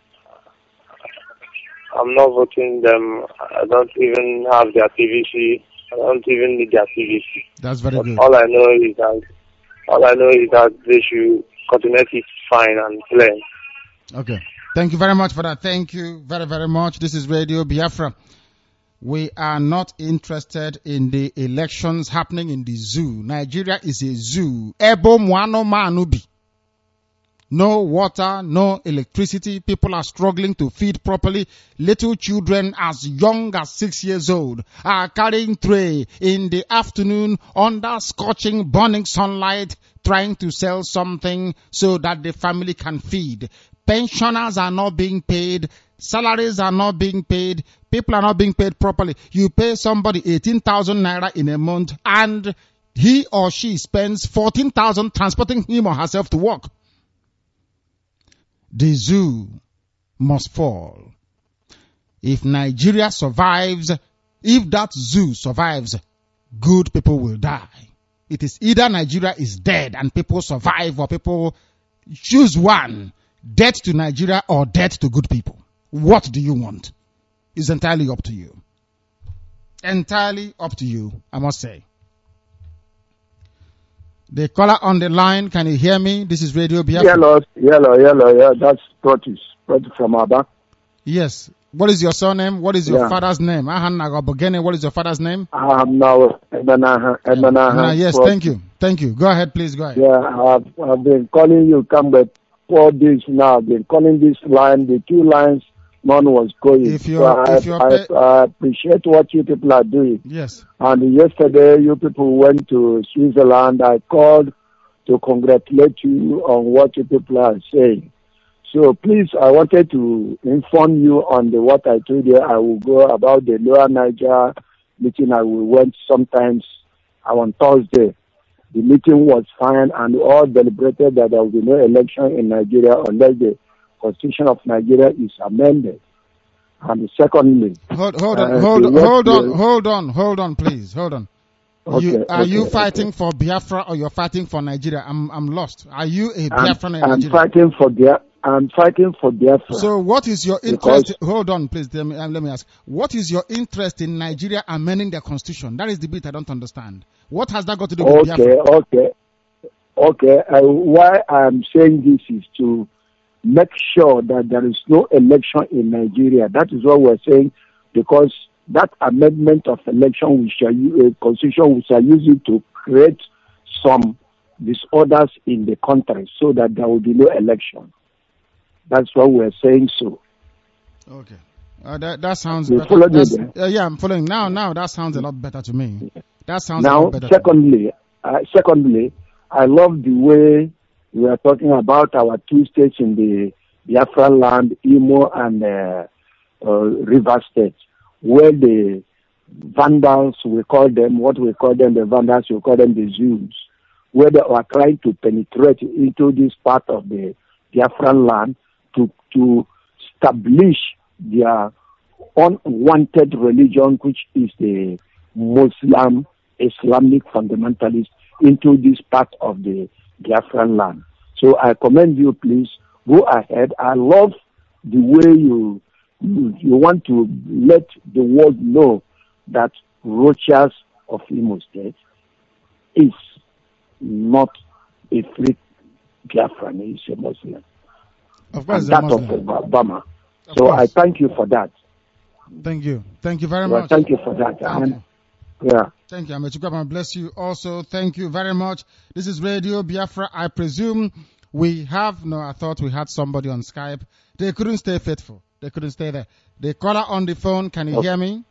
I'm not voting them. I don't even have their P V C. I don't even need their P V C. That's very But good. all I know is that all I know is that they should coordinate it fine and plain. Okay. Thank you very much for that. Thank you very, very much. This is Radio Biafra. We are not interested in the elections happening in the zoo. Nigeria is a zoo. Ebo mwano manubi. No water, no electricity. People are struggling to feed properly. Little children as young as six years old are carrying tray in the afternoon under scorching, burning sunlight, trying to sell something so that the family can feed. Pensioners are not being paid. Salaries are not being paid. People are not being paid properly. You pay somebody eighteen thousand naira in a month and he or she spends fourteen thousand transporting him or herself to work. The zoo must fall. If Nigeria survives, if that zoo survives, good people will die. It is either Nigeria is dead and people survive, or people choose one. Death to Nigeria or death to good people. What do you want? It's entirely up to you. Entirely up to you, I must say. The caller on the line, can you hear me? This is Radio Biafra. Yellow, yellow, yellow, yeah, that's Protis. Protis from Aba. Yes. What is your surname? What is your Yeah. father's name? Ahanagabogene, what is your father's name? I'm now Emanaha. Ah, yes, thank you. Thank you. Go ahead, please. Go ahead. Yeah, I've, I've been calling you, come back four days now. I've been calling this line, the two lines, none was going. If you're, so I, if you're I, pa- I appreciate what you people are doing. yes. And yesterday, you people went to Switzerland. I called to congratulate you on what you people are saying. So please, I wanted to inform you on the what I told you. I will go about the Lower Niger meeting. I will went sometimes on Thursday. The meeting was fine, and all deliberated that there will be no election in Nigeria unless the Constitution of Nigeria is amended. And secondly, Hold, hold on, uh, hold, the on, what hold on, will- hold on, hold on, please, hold on. Okay, you, are okay, you okay. fighting for Biafra or you're fighting for Nigeria? I'm, I'm lost. Are you a I'm, Biafran in I'm Nigeria? fighting for Bia- I'm fighting for Biafra. So what is your Because- interest? Hold on, please. Let me, uh, let me ask. What is your interest in Nigeria amending their constitution? That is the bit I don't understand. What has that got to do with Okay, Biafra? okay, okay. Uh, why I'm saying this is to make sure that there is no election in Nigeria. That is what we're saying, because that amendment of election, we shall use, uh, constitution, we shall use it to create some disorders in the country so that there will be no election. That's what we're saying. So. Okay. Uh, that, that sounds You better. follow me That's- there? uh, yeah, I'm following. Now, now that sounds a lot better to me. That sounds a Now, lot better. to me. secondly, uh, secondly, I love the way we are talking about our two states in the Biafra land, Imo and uh, uh, River State, where the vandals, we call them, what we call them, the vandals, we call them the Jews, where they are trying to penetrate into this part of the Biafran land to, to establish their unwanted religion, which is the Muslim Islamic fundamentalist, into this part of the Biafran land. So I commend you, please, go ahead. I love the way you, you, you want to let the world know that Rochas of Imo State is not a free Biafran, he's a Muslim. Of course, and that Muslim. of Obama. Of so course. I thank you for that. Thank you. Thank you very well, much. Thank you for that. Thank and, you. Yeah. Thank you. Amechukwu, bless you also. Thank you very much. This is Radio Biafra. I presume we have, no, I thought we had somebody on Skype. They couldn't stay faithful. They couldn't stay there. The caller on the phone, can you Okay. hear me?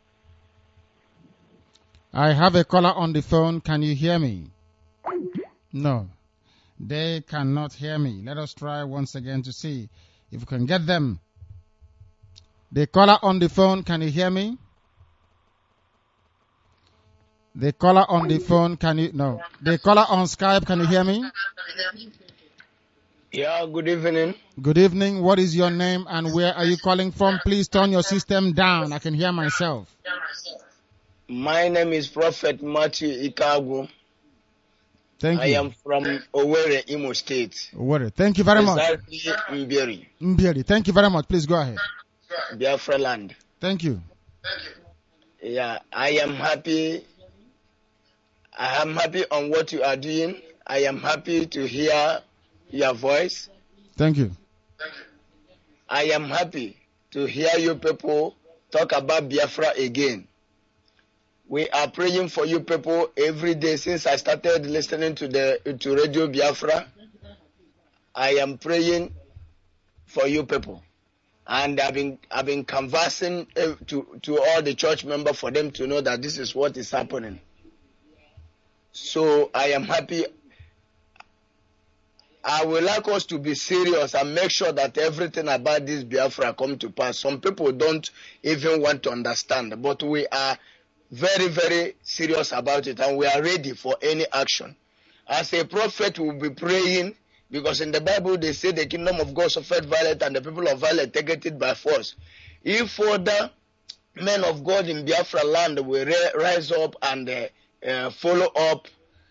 I have a caller on the phone. Can you hear me? No. They cannot hear me. Let us try once again to see if we can get them. The caller on the phone, can you hear me? The caller on the phone, can you, no. The caller on Skype, can you hear me? Yeah, good evening. Good evening. What is your name and where are you calling from? Please turn your system down. I can hear myself. My name is Prophet Matthew Ikagu. Thank I you. am from Owerri, Imo State. Owerri. Thank you very much. Exactly, Mberi, Mbieri. Thank you very much. Please go ahead. Biafra land. Thank you. Yeah, I am happy. I am happy on what you are doing. I am happy to hear your voice. Thank you. I am happy to hear you people talk about Biafra again. We are praying for you people every day since I started listening to the to Radio Biafra. I am praying for you people, and I've been I've been conversing uh, to to all the church members for them to know that this is what is happening. So I am happy. I would like us to be serious and make sure that everything about this Biafra come to pass. Some people don't even want to understand, but we are very, very serious about it, and we are ready for any action. As a prophet, we will be praying, because in the Bible they say the kingdom of God suffered violence, and the people of violence take it by force. If further men of God in Biafra land will rise up and uh, uh, follow up,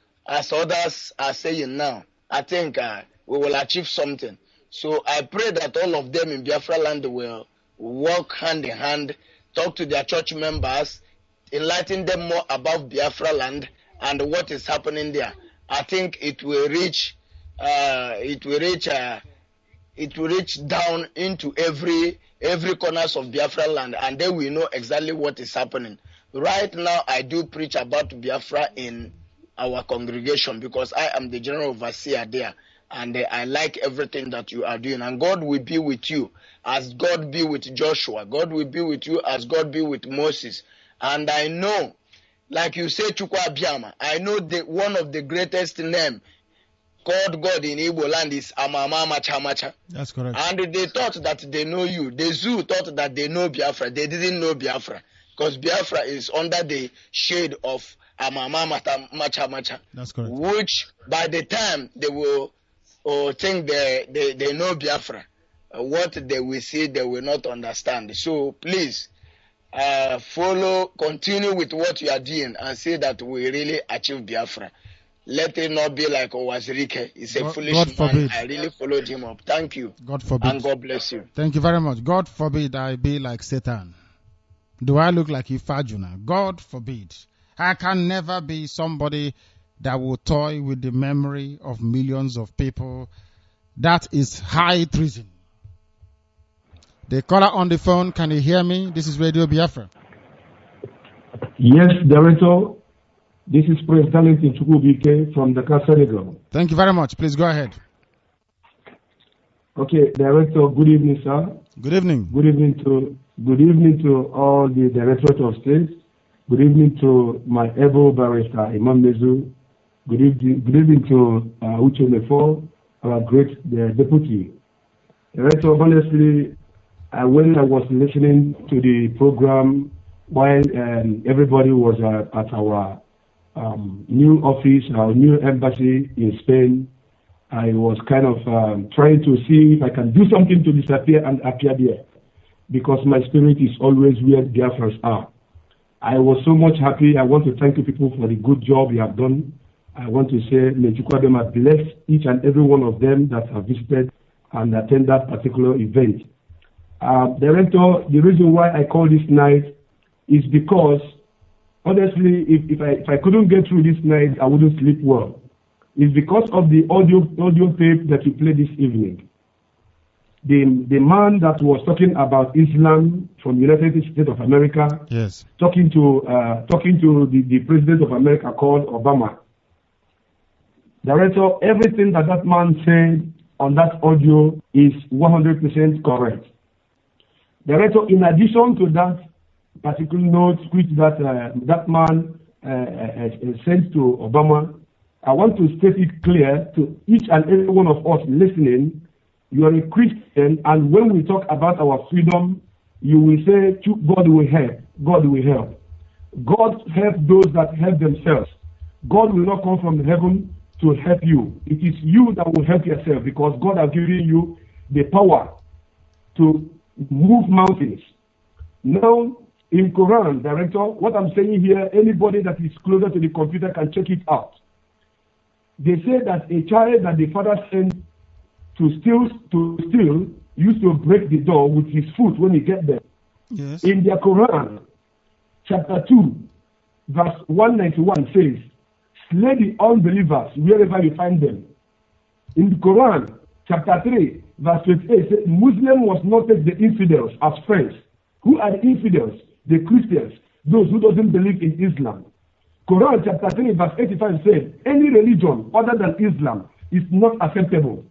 as others are saying now, I think uh, we will achieve something. So I pray that all of them in Biafra land will work hand in hand, talk to their church members, enlighten them more about Biafra land and what is happening there. I think it will reach, uh, it will reach, uh, it will reach down into every every corners of Biafra land, and then we know exactly what is happening. Right now, I do preach about Biafra in our congregation because I am the general overseer there, and uh, I like everything that you are doing. And God will be with you as God be with Joshua. God will be with you as God be with Moses. And I know, like you say, Chukwu Abiyama, I know that one of the greatest name called God in Igbo land is Amama Macha Macha. That's correct. And they thought that they know you. The zoo thought that they know Biafra. They didn't know Biafra, because Biafra is under the shade of Amama Macha Macha. That's correct. Which by the time they will uh, think they, they, they know Biafra, uh, what they will see, they will not understand. So please, Uh, follow, continue with what you are doing and say that we really achieve Biafra. Let it not be like Owazirike. He's a God, foolish God man. forbid. I really followed him up. Thank you. God forbid. And God bless you. Thank you very much. God forbid I be like Satan. Do I look like Ifajuna? God forbid. I can never be somebody that will toy with the memory of millions of people. That is high treason. The caller on the phone, can you hear me? This is Radio Biafra. Yes, Director. This is Prince Darlington Chukwubike from Dakar, Senegal. Thank you very much. Please go ahead. Okay, Director, good evening, sir. Good evening. Good evening to good evening to all the Directorate of State. Good evening to my able barrister, Imam Mezu. Good evening, good evening to uh, Uche Mefo, our great uh, deputy. Director, honestly, Uh, when I was listening to the program while um, everybody was uh, at our um, new office, our new embassy in Spain, I was kind of um, trying to see if I can do something to disappear and appear there, because my spirit is always where Biafrans are. I was so much happy. I want to thank you people for the good job you have done. I want to say, may Chukwuadema bless each and every one of them that have visited and attend that particular event. Uh, Director, the reason why I call this night is because, honestly, if, if, I, if I couldn't get through this night, I wouldn't sleep well. It's because of the audio, audio tape that you played this evening. The, the man that was talking about Islam from United States of America, yes, talking to uh, talking to the, the President of America called Obama. Director, everything that that man said on that audio is one hundred percent correct. Director, in addition to that particular note which that uh, that man uh, uh, sent to Obama, I want to state it clear to each and every one of us listening. You are a Christian, and when we talk about our freedom, you will say, God will help. God will help. God help those that help themselves. God will not come from heaven to help you. It is you that will help yourself, because God has given you the power to move mountains. Now, in Quran, Director, what I'm saying here, anybody that is closer to the computer can check it out. They say that a child that the father sent to steal, to steal, used to break the door with his foot when he get there. Yes. In their Quran, chapter two, verse one ninety-one says, slay the unbelievers wherever you find them. In the Quran, chapter three, verse twenty-eight says, Muslim must not take the infidels as friends. Who are the infidels? The Christians, those who doesn't believe in Islam. Quran chapter three, verse eighty-five says, any religion other than Islam is not acceptable.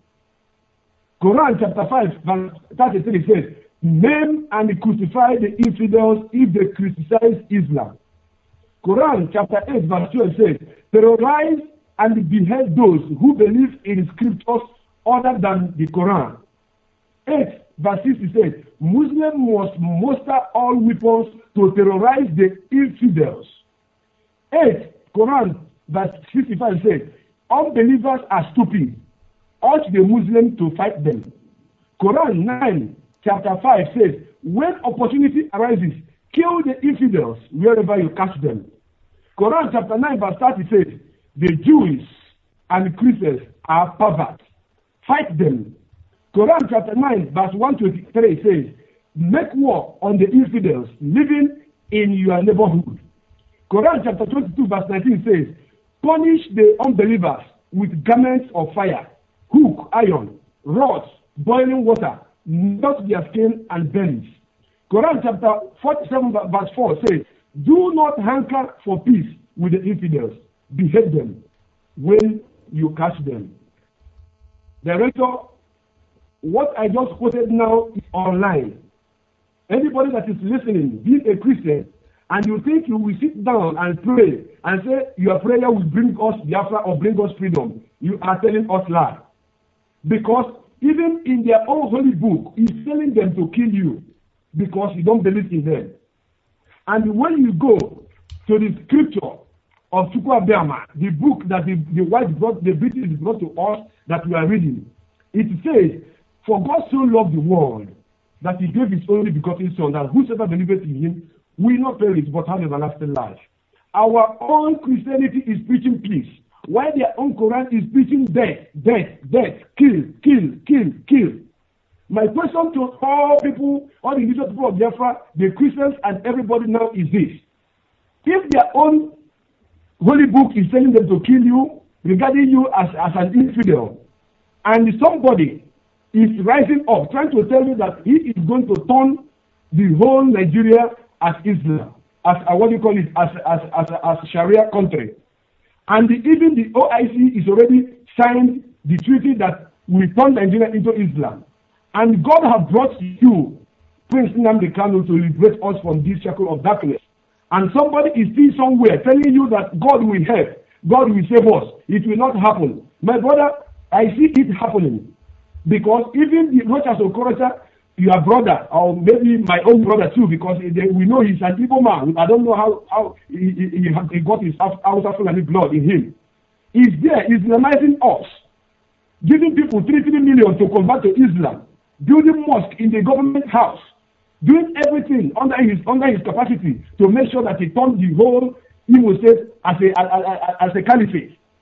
Quran chapter five, verse thirty-three says, name and crucify the infidels if they criticize Islam. Quran chapter eight, verse twelve says, terrorize and behead those who believe in scriptures other than the Quran. eight, verse sixty says, Muslims must muster all weapons to terrorize the infidels. eight, Quran verse sixty-five says, unbelievers are stupid. Urge the Muslims to fight them. Quran nine, chapter five says, when opportunity arises, kill the infidels wherever you catch them. Quran chapter nine, verse thirty says, the Jews and Christians are perverts. Fight them. Quran chapter nine, verse one twenty-three says, make war on the infidels living in your neighborhood. Quran chapter twenty-two, verse nineteen says, punish the unbelievers with garments of fire, hook, iron, rods, boiling water, not their skin and bellies. Quran chapter forty-seven, verse four says, do not hanker for peace with the infidels. Behead them when you catch them. Director, what I just quoted now is online. Anybody that is listening, being a Christian, and you think you will sit down and pray and say your prayer will bring us Biafra or bring us freedom, you are telling us lies. Because even in their own holy book, he's telling them to kill you because you don't believe in them. And when you go to the scripture of Chukwuadema, the book that the, the white brought, the British brought to us that we are reading, it says, for God so loved the world that he gave his only begotten son, that whosoever believeth in him will not perish but have everlasting life. Our own Christianity is preaching peace, while their own Quran is preaching death, death, death, kill, kill, kill, kill. My question to all people, all the indigenous people of Biafra, the Christians and everybody now is this. If their own holy book is telling them to kill you, regarding you as, as an infidel, and somebody is rising up trying to tell you that he is going to turn the whole Nigeria as Islam, as uh, what do you call it, as as as as Sharia country, and the, even the O I C is already signed the treaty that will turn Nigeria into Islam, and God has brought you, Prince Nnamdi Kanu, to liberate us from this circle of darkness, and somebody is still somewhere telling you that God will help, God will save us. It will not happen, my brother. I see it happening, because even the Rochas Okorocha, your brother, or maybe my own brother too, because they, we know he's an Igbo man. I don't know how, how he, he, he got his Hausa Fulani blood in him. He's there, Islamizing us, giving people three, three million to convert to Islam, building mosque in the government house, doing everything under his under his capacity to make sure that he turned the whole Imo state as a, as, as a caliphate.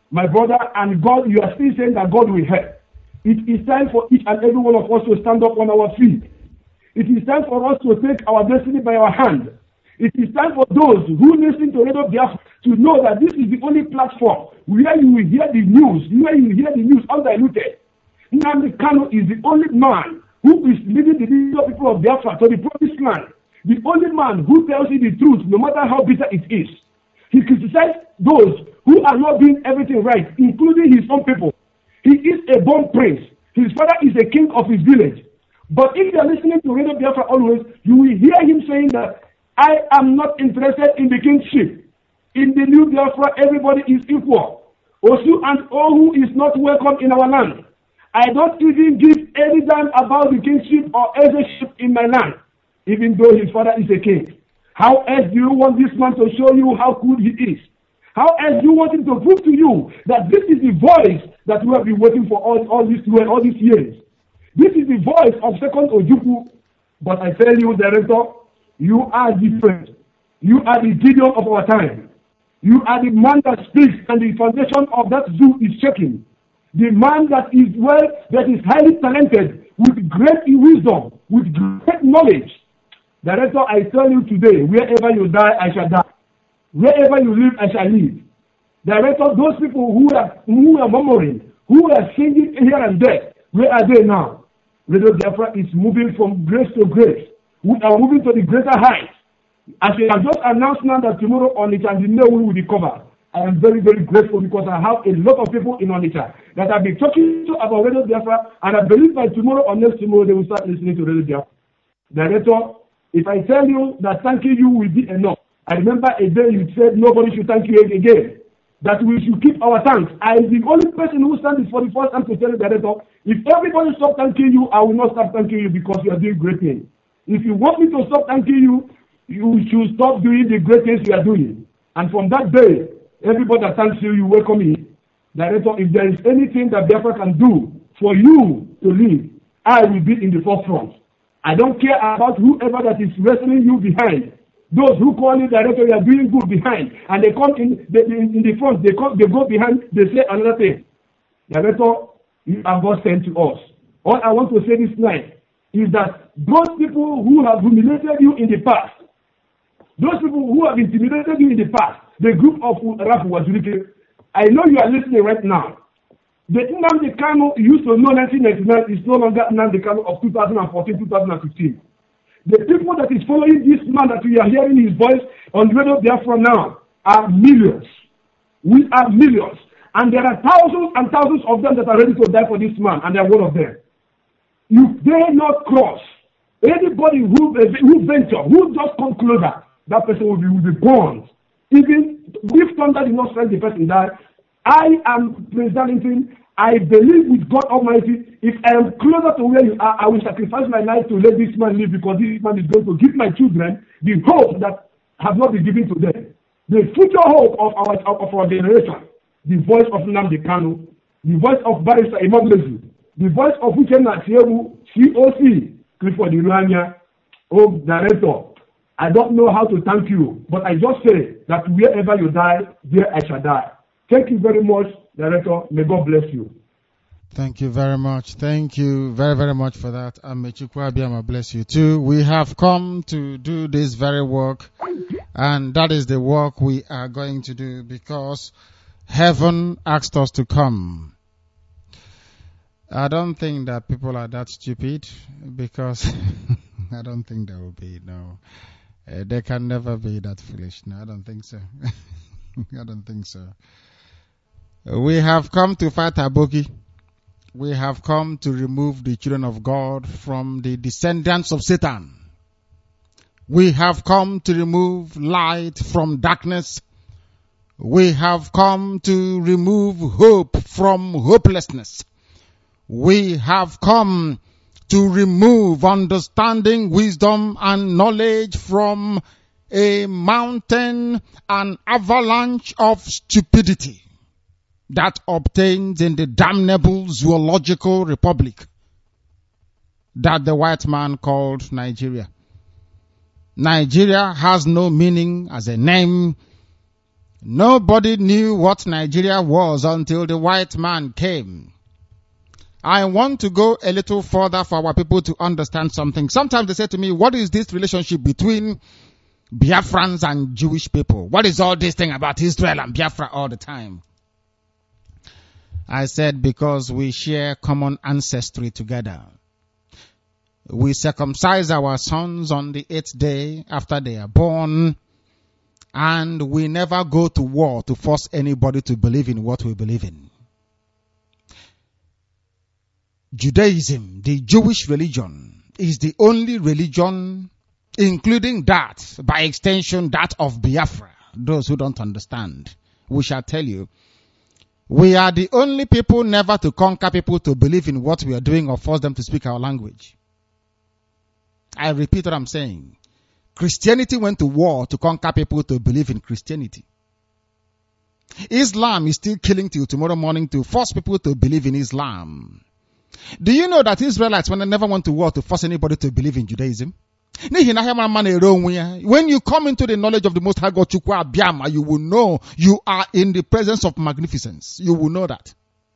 my brother, and God, you are still saying that God will help. It is time for each and every one of us to stand up on our feet. It is time for us to take our destiny by our hand. It is time for those who listen to Radio Biafra to know that this is the only platform where you will hear the news, where you will hear the news undiluted. Nnamdi Kanu is the only man who is leading the people of Biafra to the promised land. The only man who tells you the truth, no matter how bitter it is. He criticized those who are not doing everything right, including his own people. He is a born prince. His father is a king of his village. But if you are listening to Radio Biafra always, you will hear him saying that I am not interested in the kingship. In the new Biafra, everybody is equal. Osu and Ohu is not welcome in our land. I don't even give any damn about the kingship or eldership in my land, even though his father is a king. How else do you want this man to show you how good he is? How else do you want him to prove to you that this is the voice that we have been waiting for all, all, these, all these years? This is the voice of Second Ojukwu. But I tell you, Director, you are different. You are the Gideon of our time. You are the man that speaks and the foundation of that zoo is shaking. The man that is well, that is highly talented, with great wisdom, with great knowledge. Director, I tell you today, wherever you die, I shall die. Wherever you live, I shall live. Director, those people who are who are murmuring, who are singing here and there, where are they now? Radio Biafra is moving from grace to grace. We are moving to the greater heights. As we have just announced now that tomorrow Onitsha and the Nnewi will be covered, I am very, very grateful because I have a lot of people in Onitsha that I've been talking to about Radio Biafra, and I believe by tomorrow or next tomorrow they will start listening to Radio Biafra. Director, if I tell you that thanking you will be enough, I remember a day you said nobody should thank you again, that we should keep our thanks. I am the only person who stands for the first time to tell the Director, if everybody stop thanking you, I will not stop thanking you because you are doing great things. If you want me to stop thanking you, you should stop doing the great things you are doing. And from that day, everybody that thanks you, you welcome me. Director, if there is anything that Biafra can do for you to live, I will be in the forefront. I don't care about whoever that is wrestling you behind. Those who call you Director, you are doing good behind. And they come in the, in, in the front, they, come, they go behind, they say another thing. Director, you are God sent to us. All I want to say this night is that those people who have humiliated you in the past, those people who have intimidated you in the past, the group of Rafu Wazirike, I know you are listening right now. The Nnamdi Kanu you used to know nineteen ninety-nine is no longer Nnamdi Kanu of two thousand fourteen, two thousand fifteen. The people that is following this man that we are hearing his voice on Radio Biafra now are millions. We are millions. And there are thousands and thousands of them that are ready to die for this man, and they are one of them. You dare not cross. Anybody who, who venture, who just come closer, that person will be, will be burned. Even if thunder did not strike the person die, I am presenting, I believe with God Almighty, if I am closer to where you are, I will sacrifice my life to let this man live because this man is going to give my children the hope that has not been given to them. The future hope of our of our generation. The voice of Nnamdi Kanu, the voice of Barrister Imam Lezu, the voice of Uchenna Siewu, C O C, Clifford Irania. Oh, Director, I don't know how to thank you, but I just say that wherever you die, there I shall die. Thank you very much, Director. May God bless you. Thank you very much. Thank you very, very much for that. And may Chukwu Abiyama bless you too. We have come to do this very work, and that is the work we are going to do because heaven asked us to come. I don't think that people are that stupid because I don't think there will be, no. Uh, they can never be that foolish. No, I don't think so. I don't think so. We have come to fight Aboki. We have come to remove the children of God from the descendants of Satan. We have come to remove light from darkness. We have come to remove hope from hopelessness. We have come to remove understanding, wisdom, and knowledge from a mountain, an avalanche of stupidity that obtains in the damnable zoological republic that the white man called Nigeria. Nigeria has no meaning as a name. Nobody knew what Nigeria was until the white man came. I want to go a little further for our people to understand something. Sometimes they say to me, what is this relationship between Biafrans and Jewish people? What is all this thing about Israel and Biafra all the time? I said, because we share common ancestry together. We circumcise our sons on the eighth day after they are born, and we never go to war to force anybody to believe in what we believe in. Judaism, the Jewish religion, is the only religion, including that, by extension, that of Biafra. Those who don't understand, we shall tell you, we are the only people never to conquer people to believe in what we are doing or force them to speak our language. I repeat what I'm saying. Christianity went to war to conquer people to believe in Christianity. Islam is still killing till tomorrow morning to force people to believe in Islam. Do you know that Israelites when they never went to war to force anybody to believe in Judaism? When you come into the knowledge of the Most High God, you will know you are in the presence of magnificence. You will know that.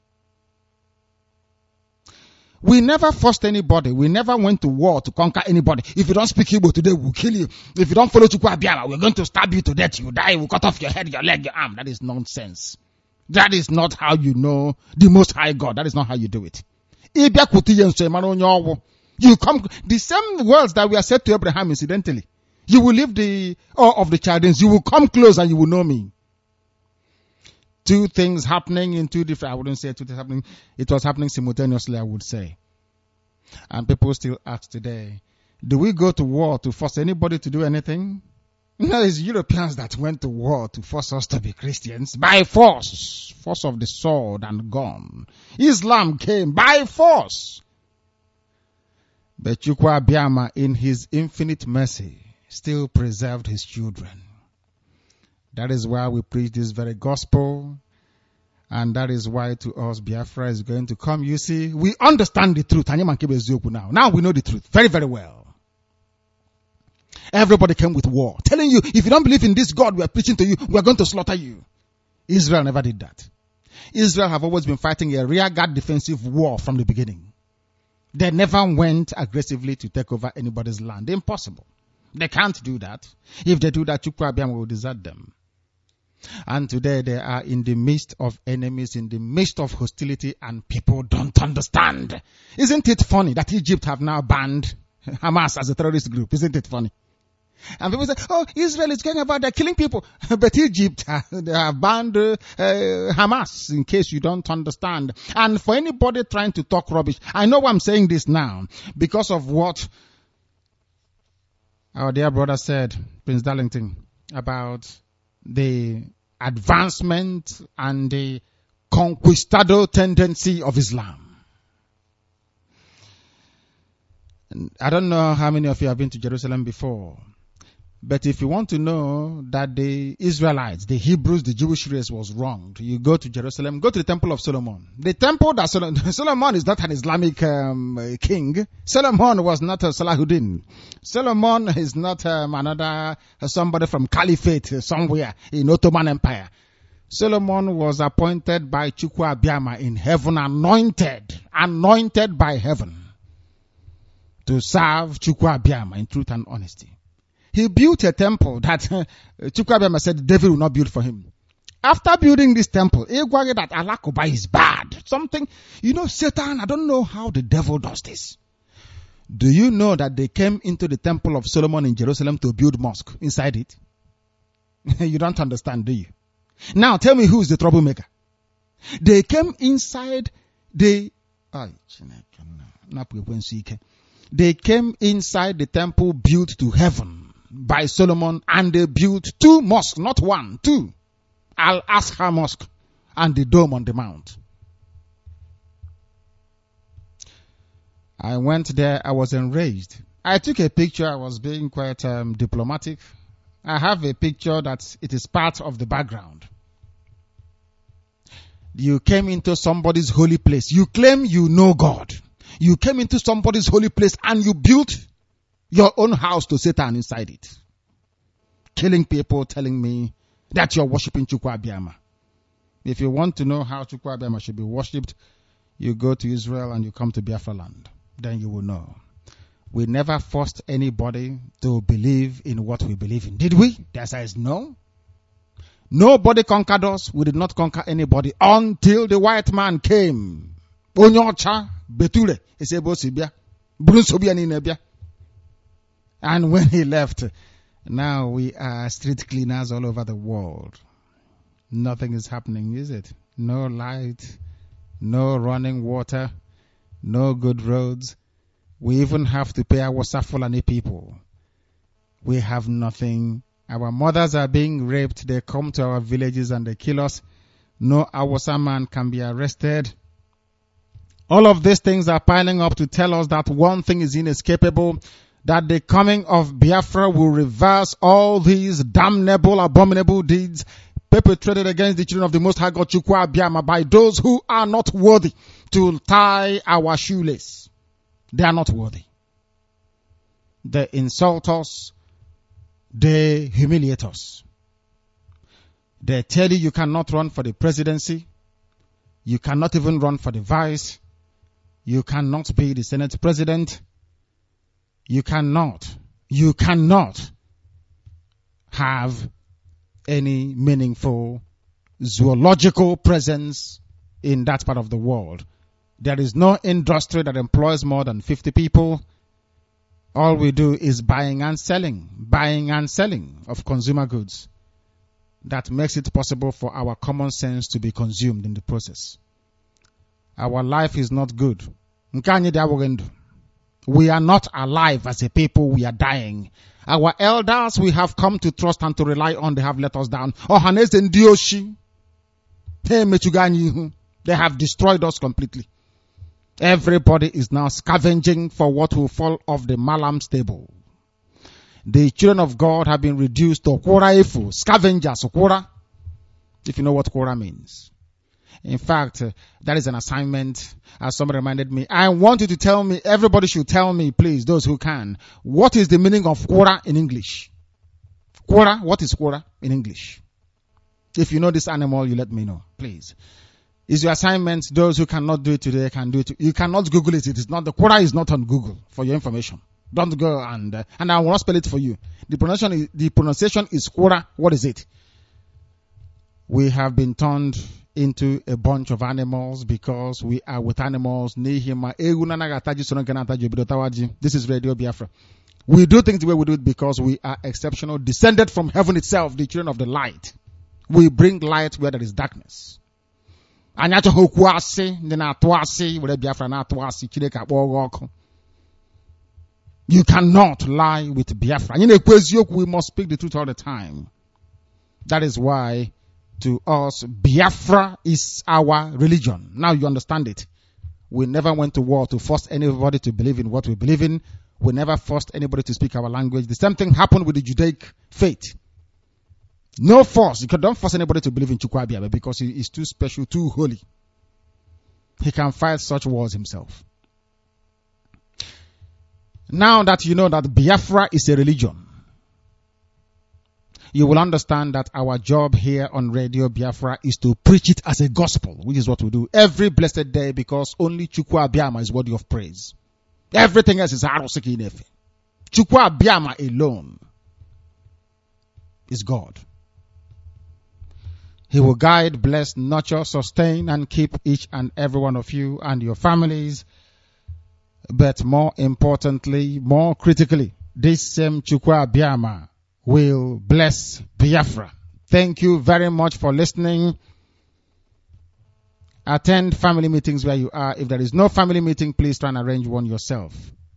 We never forced anybody. We never went to war to conquer anybody. If you don't speak Igbo today, we'll kill you. If you don't follow Chukwu Abiyama, we're going to stab you to death. You die, we'll cut off your head, your leg, your arm. That is nonsense. That is not how you know the Most High God. That is not how you do it. You come, the same words that we are said to Abraham, incidentally. You will leave the awe of the Chaldeans. You will come close and you will know me. Two things happening in two different, I wouldn't say two things happening. It was happening simultaneously, I would say. And people still ask today, do we go to war to force anybody to do anything? No, it's Europeans that went to war to force us to be Christians by force. Force of the sword and gun. Islam came by force. But Chukwu Abiyama, in his infinite mercy, still preserved his children. That is why we preach this very gospel. And that is why to us Biafra is going to come. You see, we understand the truth. Now, now we know the truth very, very well. Everybody came with war, telling you, if you don't believe in this God we are preaching to you, we are going to slaughter you. Israel never did that. Israel have always been fighting a rearguard defensive war from the beginning. They never went aggressively to take over anybody's land. Impossible. They can't do that. If they do that, Chukwu Abiyama will desert them. And today they are in the midst of enemies, in the midst of hostility, and people don't understand. Isn't it funny that Egypt have now banned Hamas as a terrorist group? Isn't it funny? And people say, oh, Israel is going about, they're killing people. But Egypt, they have banned uh, Hamas, in case you don't understand. And for anybody trying to talk rubbish, I know I'm saying this now because of what our dear brother said, Prince Darlington, about the advancement and the conquistador tendency of Islam. And I don't know how many of you have been to Jerusalem before. But if you want to know that the Israelites, the Hebrews, the Jewish race was wronged, you go to Jerusalem, go to the Temple of Solomon. The temple that Solomon, Solomon is not an Islamic um, king. Solomon was not a Salahuddin. Solomon is not um, another uh, somebody from Caliphate uh, somewhere in Ottoman Empire. Solomon was appointed by Chukwu Abiyama in heaven, anointed, anointed by heaven to serve Chukwu Abiyama in truth and honesty. He built a temple that uh, Chukwu Abiyama said David will not build for him. After building this temple, he agreed that Alakoba is bad. Something, you know, Satan, I don't know how the devil does this. Do you know that they came into the temple of Solomon in Jerusalem to build mosque inside it? You don't understand, do you? Now tell me who is the troublemaker. They came inside the... They came inside the temple built to heaven by Solomon, and they built two mosques, not one, two. Al-Aqsa Mosque and the Dome on the Mount. I went there, I was enraged. I took a picture, I was being quite um, diplomatic. I have a picture that it is part of the background. You came into somebody's holy place. You claim you know God. You came into somebody's holy place and you built your own house to Satan inside it. Killing people, telling me that you're worshiping Chukwu Abiyama. If you want to know how Chukwu Abiyama should be worshipped, you go to Israel and you come to Biafra land. Then you will know. We never forced anybody to believe in what we believe in. Did we? The answer is no. Nobody conquered us. We did not conquer anybody until the white man came. Onyocha Beture Esebo Sibia. Brunsobia Ninebia. And when he left, now we are street cleaners all over the world. Nothing is happening, is it? No light, no running water, no good roads. We even have to pay our Fulani people. We have nothing. Our mothers are being raped. They come to our villages and they kill us. No Awasa man can be arrested. All of these things are piling up to tell us that one thing is inescapable, that the coming of Biafra will reverse all these damnable, abominable deeds perpetrated against the children of the Most High God Chukwu Abiyama by those who are not worthy to tie our shoelace. They are not worthy. They insult us. They humiliate us. They tell you you cannot run for the presidency. You cannot even run for the vice. You cannot be the Senate president. You cannot, you cannot have any meaningful zoological presence in that part of the world. There is no industry that employs more than fifty people. All we do is buying and selling, buying and selling of consumer goods. That makes it possible for our common sense to be consumed in the process. Our life is not good. We are not alive as a people. We are dying. Our elders we have come to trust and to rely on, they have let us down. They have destroyed us completely. Everybody is now scavenging for what will fall off the Malam's table. The children of God have been reduced to Kwora scavengers. Kwora, if you know what Kwora means. In fact, uh, that is an assignment, as somebody reminded me. I want you to tell me, everybody should tell me, please, those who can, what is the meaning of Kwora in English? Kwora, what is Kwora in English? If you know this animal, you let me know, please. Is your assignment, those who cannot do it today can do it. You cannot Google it. It is not, the Kwora is not on Google for your information. Don't go and, uh, and I will not spell it for you. The pronunciation is, the pronunciation is Kwora. What is it? We have been turned into a bunch of animals because we are with animals. This is Radio Biafra. We do things the way we do it because we are exceptional, descended from heaven itself, the children of the light. We bring light where there is darkness. You cannot lie with Biafra. We must speak the truth all the time. That is why to us, Biafra is our religion. Now you understand it. We never went to war to force anybody to believe in what we believe in. We never forced anybody to speak our language. The same thing happened with the Judaic faith. No force. You don't force anybody to believe in Chukwu Abiyama because he is too special, too holy. He can fight such wars himself. Now that you know that Biafra is a religion, you will understand that our job here on Radio Biafra is to preach it as a gospel, which is what we do every blessed day, because only Chukwu Abiyama is worthy of praise. Everything else is Arosiki Nefe. Chukwu Abiyama alone is God. He will guide, bless, nurture, sustain, and keep each and every one of you and your families. But more importantly, more critically, this same Chukwu Abiyama will bless Biafra. Thank you very much for listening. Attend family meetings where you are. If there is no family meeting, please try and arrange one yourself.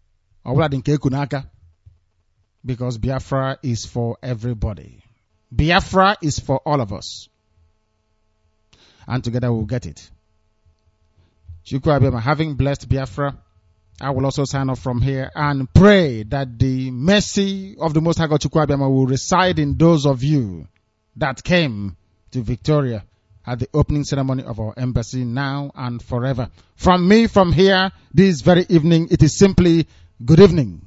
Because Biafra is for everybody. Biafra is for all of us. And together we'll get it. Chukwu Abiyama, having blessed Biafra, I will also sign off from here and pray that the mercy of the Most High God Chukwu Abiyama will reside in those of you that came to Victoria at the opening ceremony of our embassy now and forever. From me, from here, this very evening, it is simply good evening.